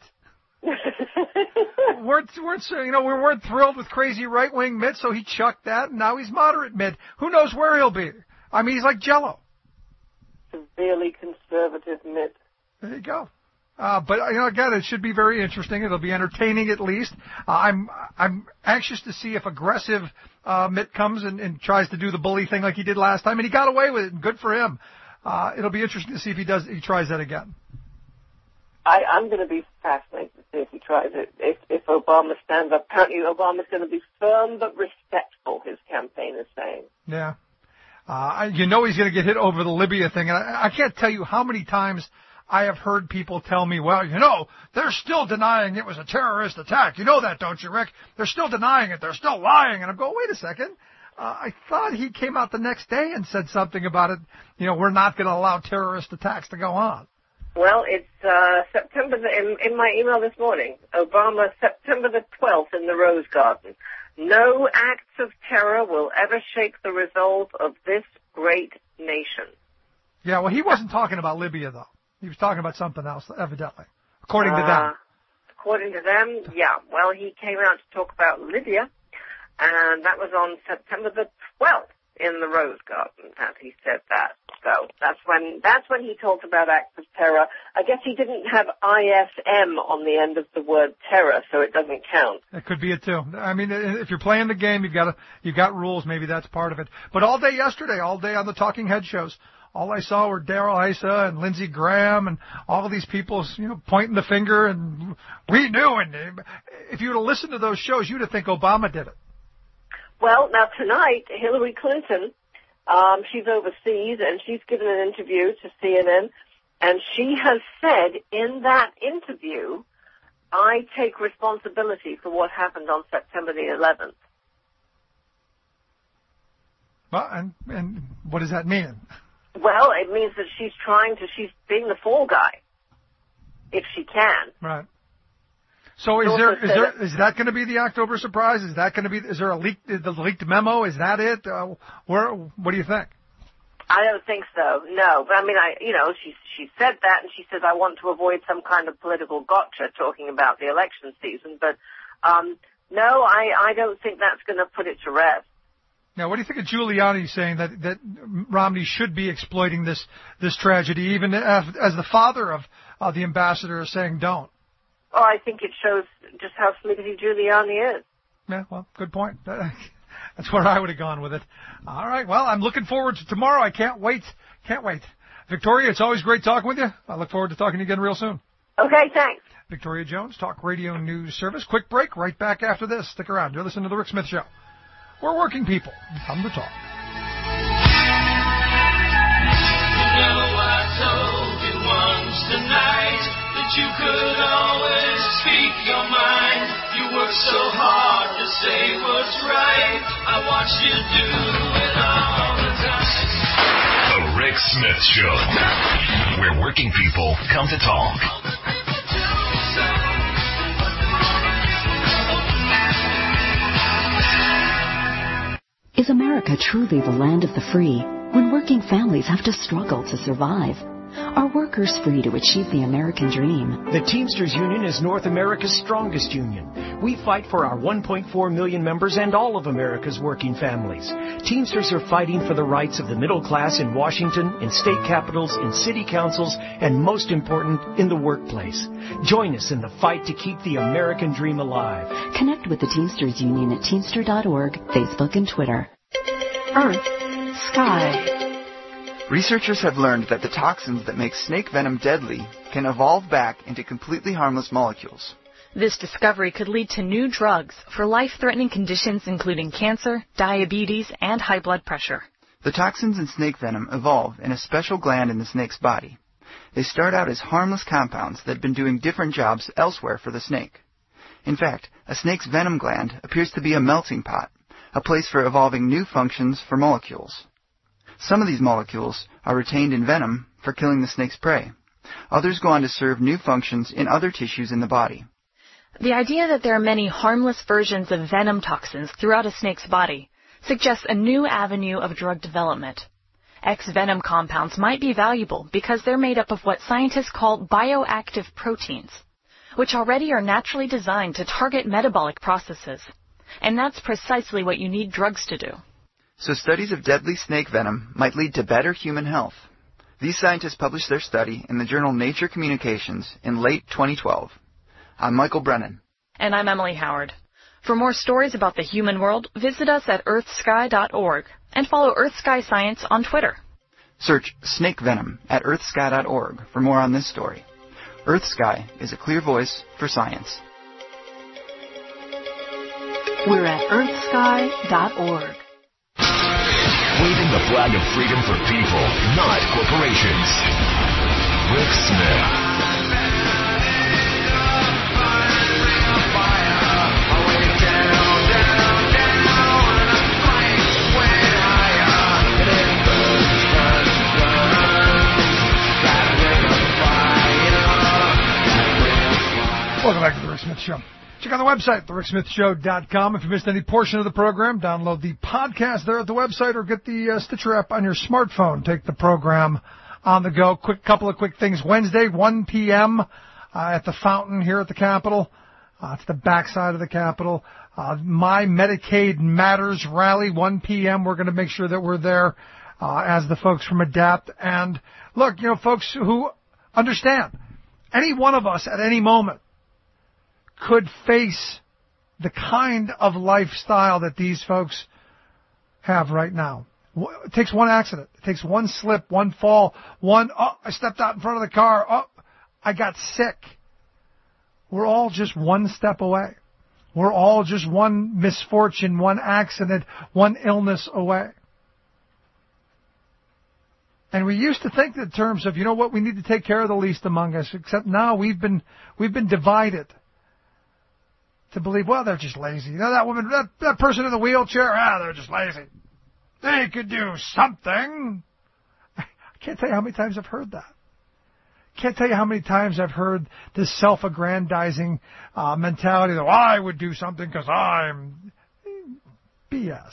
we weren't thrilled with crazy right-wing Mitt, so he chucked that, and now he's moderate Mitt. Who knows where he'll be? I mean, he's like Jell-O. Severely conservative Mitt. There you go. But again, it should be very interesting. It'll be entertaining at least. I'm anxious to see if aggressive Mitt comes and tries to do the bully thing like he did last time, and he got away with it. And good for him. It'll be interesting to see if he tries that again. I'm going to be fascinated to see if he tries it. If Obama stands up, apparently Obama's going to be firm but respectful, his campaign is saying. Yeah. He's going to get hit over the Libya thing. And I can't tell you how many times I have heard people tell me, well, they're still denying it was a terrorist attack. You know that, don't you, Rick? They're still denying it. They're still lying. And I'm going, wait a second. I thought he came out the next day and said something about it. We're not going to allow terrorist attacks to go on. Well, it's September, in my email this morning, Obama, September the 12th in the Rose Garden. No acts of terror will ever shake the resolve of this great nation. Yeah, well, he wasn't talking about Libya, though. He was talking about something else, evidently, according to them. according to them, yeah. Well, he came out to talk about Libya, and that was on September the 12th in the Rose Garden that he said that. So that's when he talked about acts of terror. I guess he didn't have ISM on the end of the word terror, so it doesn't count. That could be it too. I mean, if you're playing the game, you've got rules. Maybe that's part of it. But all day yesterday, all day on the Talking Head shows, all I saw were Daryl Issa and Lindsey Graham and all of these people, pointing the finger, and we knew. And if you would have listened to those shows, you'd have think Obama did it. Well, now tonight, Hillary Clinton, she's overseas, and she's given an interview to CNN, and she has said in that interview, I take responsibility for what happened on September the 11th. Well, and what does that mean? Well, it means that she's being the fall guy, if she can. Right. So is that going to be the October surprise? Is there a leaked memo? Is that it? What do you think? I don't think so. No, but I mean, she said that, and she says I want to avoid some kind of political gotcha talking about the election season. But no, I don't think that's going to put it to rest. Now, what do you think of Giuliani saying that Romney should be exploiting this tragedy, even as the father of the ambassador is saying don't? Oh, I think it shows just how sleazy Giuliani is. Yeah, well, good point. That's where I would have gone with it. All right, well, I'm looking forward to tomorrow. I can't wait. Victoria, it's always great talking with you. I look forward to talking to you again real soon. Okay, thanks. Victoria Jones, Talk Radio News Service. Quick break, right back after this. Stick around. You're listening to The Rick Smith Show. We're working people. Come to talk. I told you once tonight that you could always speak your mind. You work so hard to say what's right. I watch you do it all the time. The Rick Smith Show, where working people come to talk. Is America truly the land of the free when working families have to struggle to survive? Are workers free to achieve the American dream? The Teamsters Union is North America's strongest union. We fight for our 1.4 million members and all of America's working families. Teamsters are fighting for the rights of the middle class in Washington, in state capitals, in city councils, and most important, in the workplace. Join us in the fight to keep the American dream alive. Connect with the Teamsters Union at Teamster.org, Facebook, and Twitter. Earth, sky. Researchers have learned that the toxins that make snake venom deadly can evolve back into completely harmless molecules. This discovery could lead to new drugs for life-threatening conditions including cancer, diabetes, and high blood pressure. The toxins in snake venom evolve in a special gland in the snake's body. They start out as harmless compounds that have been doing different jobs elsewhere for the snake. In fact, a snake's venom gland appears to be a melting pot, a place for evolving new functions for molecules. Some of these molecules are retained in venom for killing the snake's prey. Others go on to serve new functions in other tissues in the body. The idea that there are many harmless versions of venom toxins throughout a snake's body suggests a new avenue of drug development. X-venom compounds might be valuable because they're made up of what scientists call bioactive proteins, which already are naturally designed to target metabolic processes. And that's precisely what you need drugs to do. So studies of deadly snake venom might lead to better human health. These scientists published their study in the journal Nature Communications in late 2012. I'm Michael Brennan. And I'm Emily Howard. For more stories about the human world, visit us at earthsky.org and follow EarthSky Science on Twitter. Search snake venom at earthsky.org for more on this story. EarthSky is a clear voice for science. We're at earthsky.org. Waving the flag of freedom for people, not corporations. Rick Smith. Welcome back to The Rick Smith Show. Check out the website, thericksmithshow.com. If you missed any portion of the program, download the podcast there at the website or get the Stitcher app on your smartphone. Take the program on the go. Couple of quick things. Wednesday, 1 p.m. at the fountain here at the Capitol. It's the backside of the Capitol. My Medicaid Matters rally, 1 p.m. We're going to make sure that we're there as the folks from ADAPT. And look, folks who understand, any one of us at any moment could face the kind of lifestyle that these folks have right now. It takes one accident. It takes one slip, one fall, I stepped out in front of the car. I got sick. We're all just one step away. We're all just one misfortune, one accident, one illness away. And we used to think in terms of, we need to take care of the least among us, except now we've been divided to believe, well, they're just lazy. That woman, that person in the wheelchair, they're just lazy. They could do something. I can't tell you how many times I've heard that. Can't tell you how many times I've heard this self-aggrandizing mentality that, I would do something because I'm BS.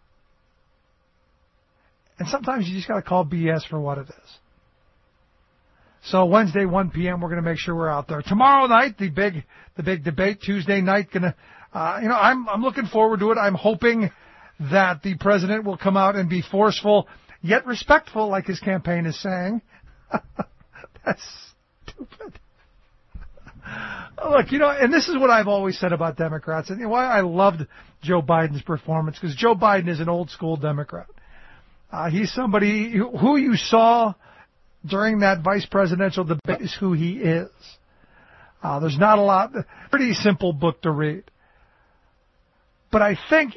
And sometimes you just got to call BS for what it is. So Wednesday, 1 p.m., we're going to make sure we're out there. Tomorrow night, the big debate. Tuesday night, I'm looking forward to it. I'm hoping that the president will come out and be forceful yet respectful, like his campaign is saying. That's stupid. Look, and this is what I've always said about Democrats, and why I loved Joe Biden's performance, because Joe Biden is an old school Democrat. He's somebody who you saw during that vice presidential debate is who he is. There's not a lot, pretty simple book to read. But I think,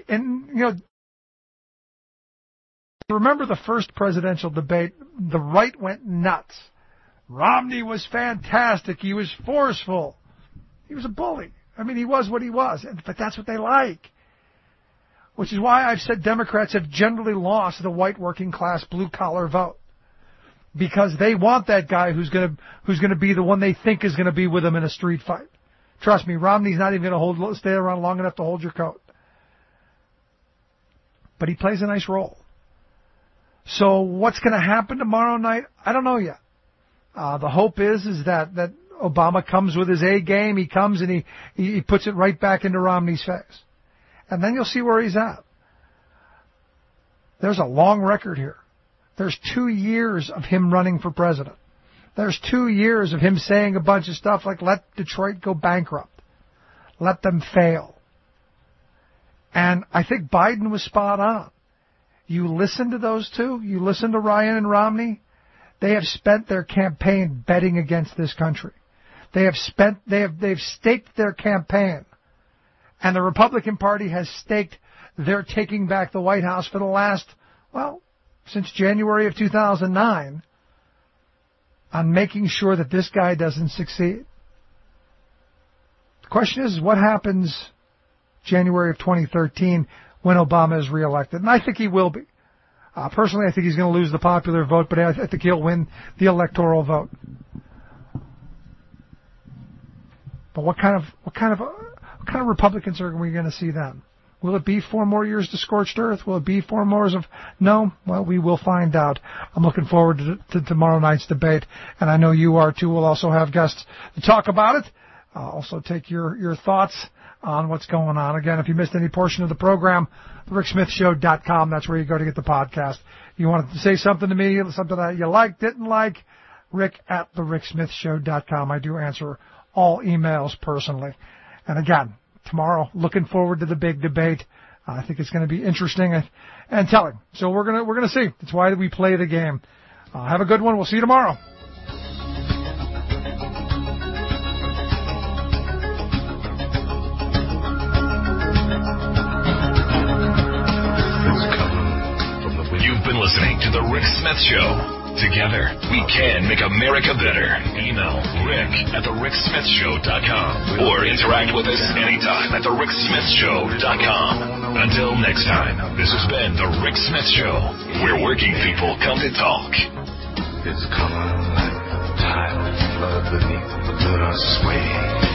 remember the first presidential debate, the right went nuts. Romney was fantastic. He was forceful. He was a bully. He was what he was. But that's what they like. Which is why I've said Democrats have generally lost the white working class blue collar vote. Because they want that guy who's going to be the one they think is going to be with them in a street fight. Trust me, Romney's not even going to stay around long enough to hold your coat. But he plays a nice role. So what's going to happen tomorrow night? I don't know yet. The hope is that Obama comes with his A game. He comes and he puts it right back into Romney's face. And then you'll see where he's at. There's a long record here. There's 2 years of him running for president. There's 2 years of him saying a bunch of stuff like, let Detroit go bankrupt. Let them fail. And I think Biden was spot on. You listen to those two, you listen to Ryan and Romney, they have spent their campaign betting against this country. They've staked their campaign. And the Republican Party has staked their taking back the White House for the last, since January of 2009, on making sure that this guy doesn't succeed. The question is, what happens January of 2013 when Obama is reelected? And I think he will be. Personally, I think he's going to lose the popular vote, but I think he'll win the electoral vote. But what kind of Republicans are we going to see then? Will it be 4 more years to scorched earth? Will it be 4 more years of no? Well, we will find out. I'm looking forward to tomorrow night's debate, and I know you are too. We'll also have guests to talk about it. Also take your thoughts on what's going on. Again, if you missed any portion of the program, thericksmithshow.com. That's where you go to get the podcast. You wanted to say something to me, something that you liked, didn't like, Rick at thericksmithshow.com. I do answer all emails personally. And again, tomorrow, looking forward to the big debate. I think it's going to be interesting and telling. So we're gonna see. That's why we play the game. Have a good one. We'll see you tomorrow. You've been listening to The Rick Smith Show. Together, we can make America better. Email Rick at thericksmithshow.com or interact with us anytime at thericksmithshow.com. Until next time, this has been The Rick Smith Show, where working people come to talk. It's coming like the tide of blood beneath the sway.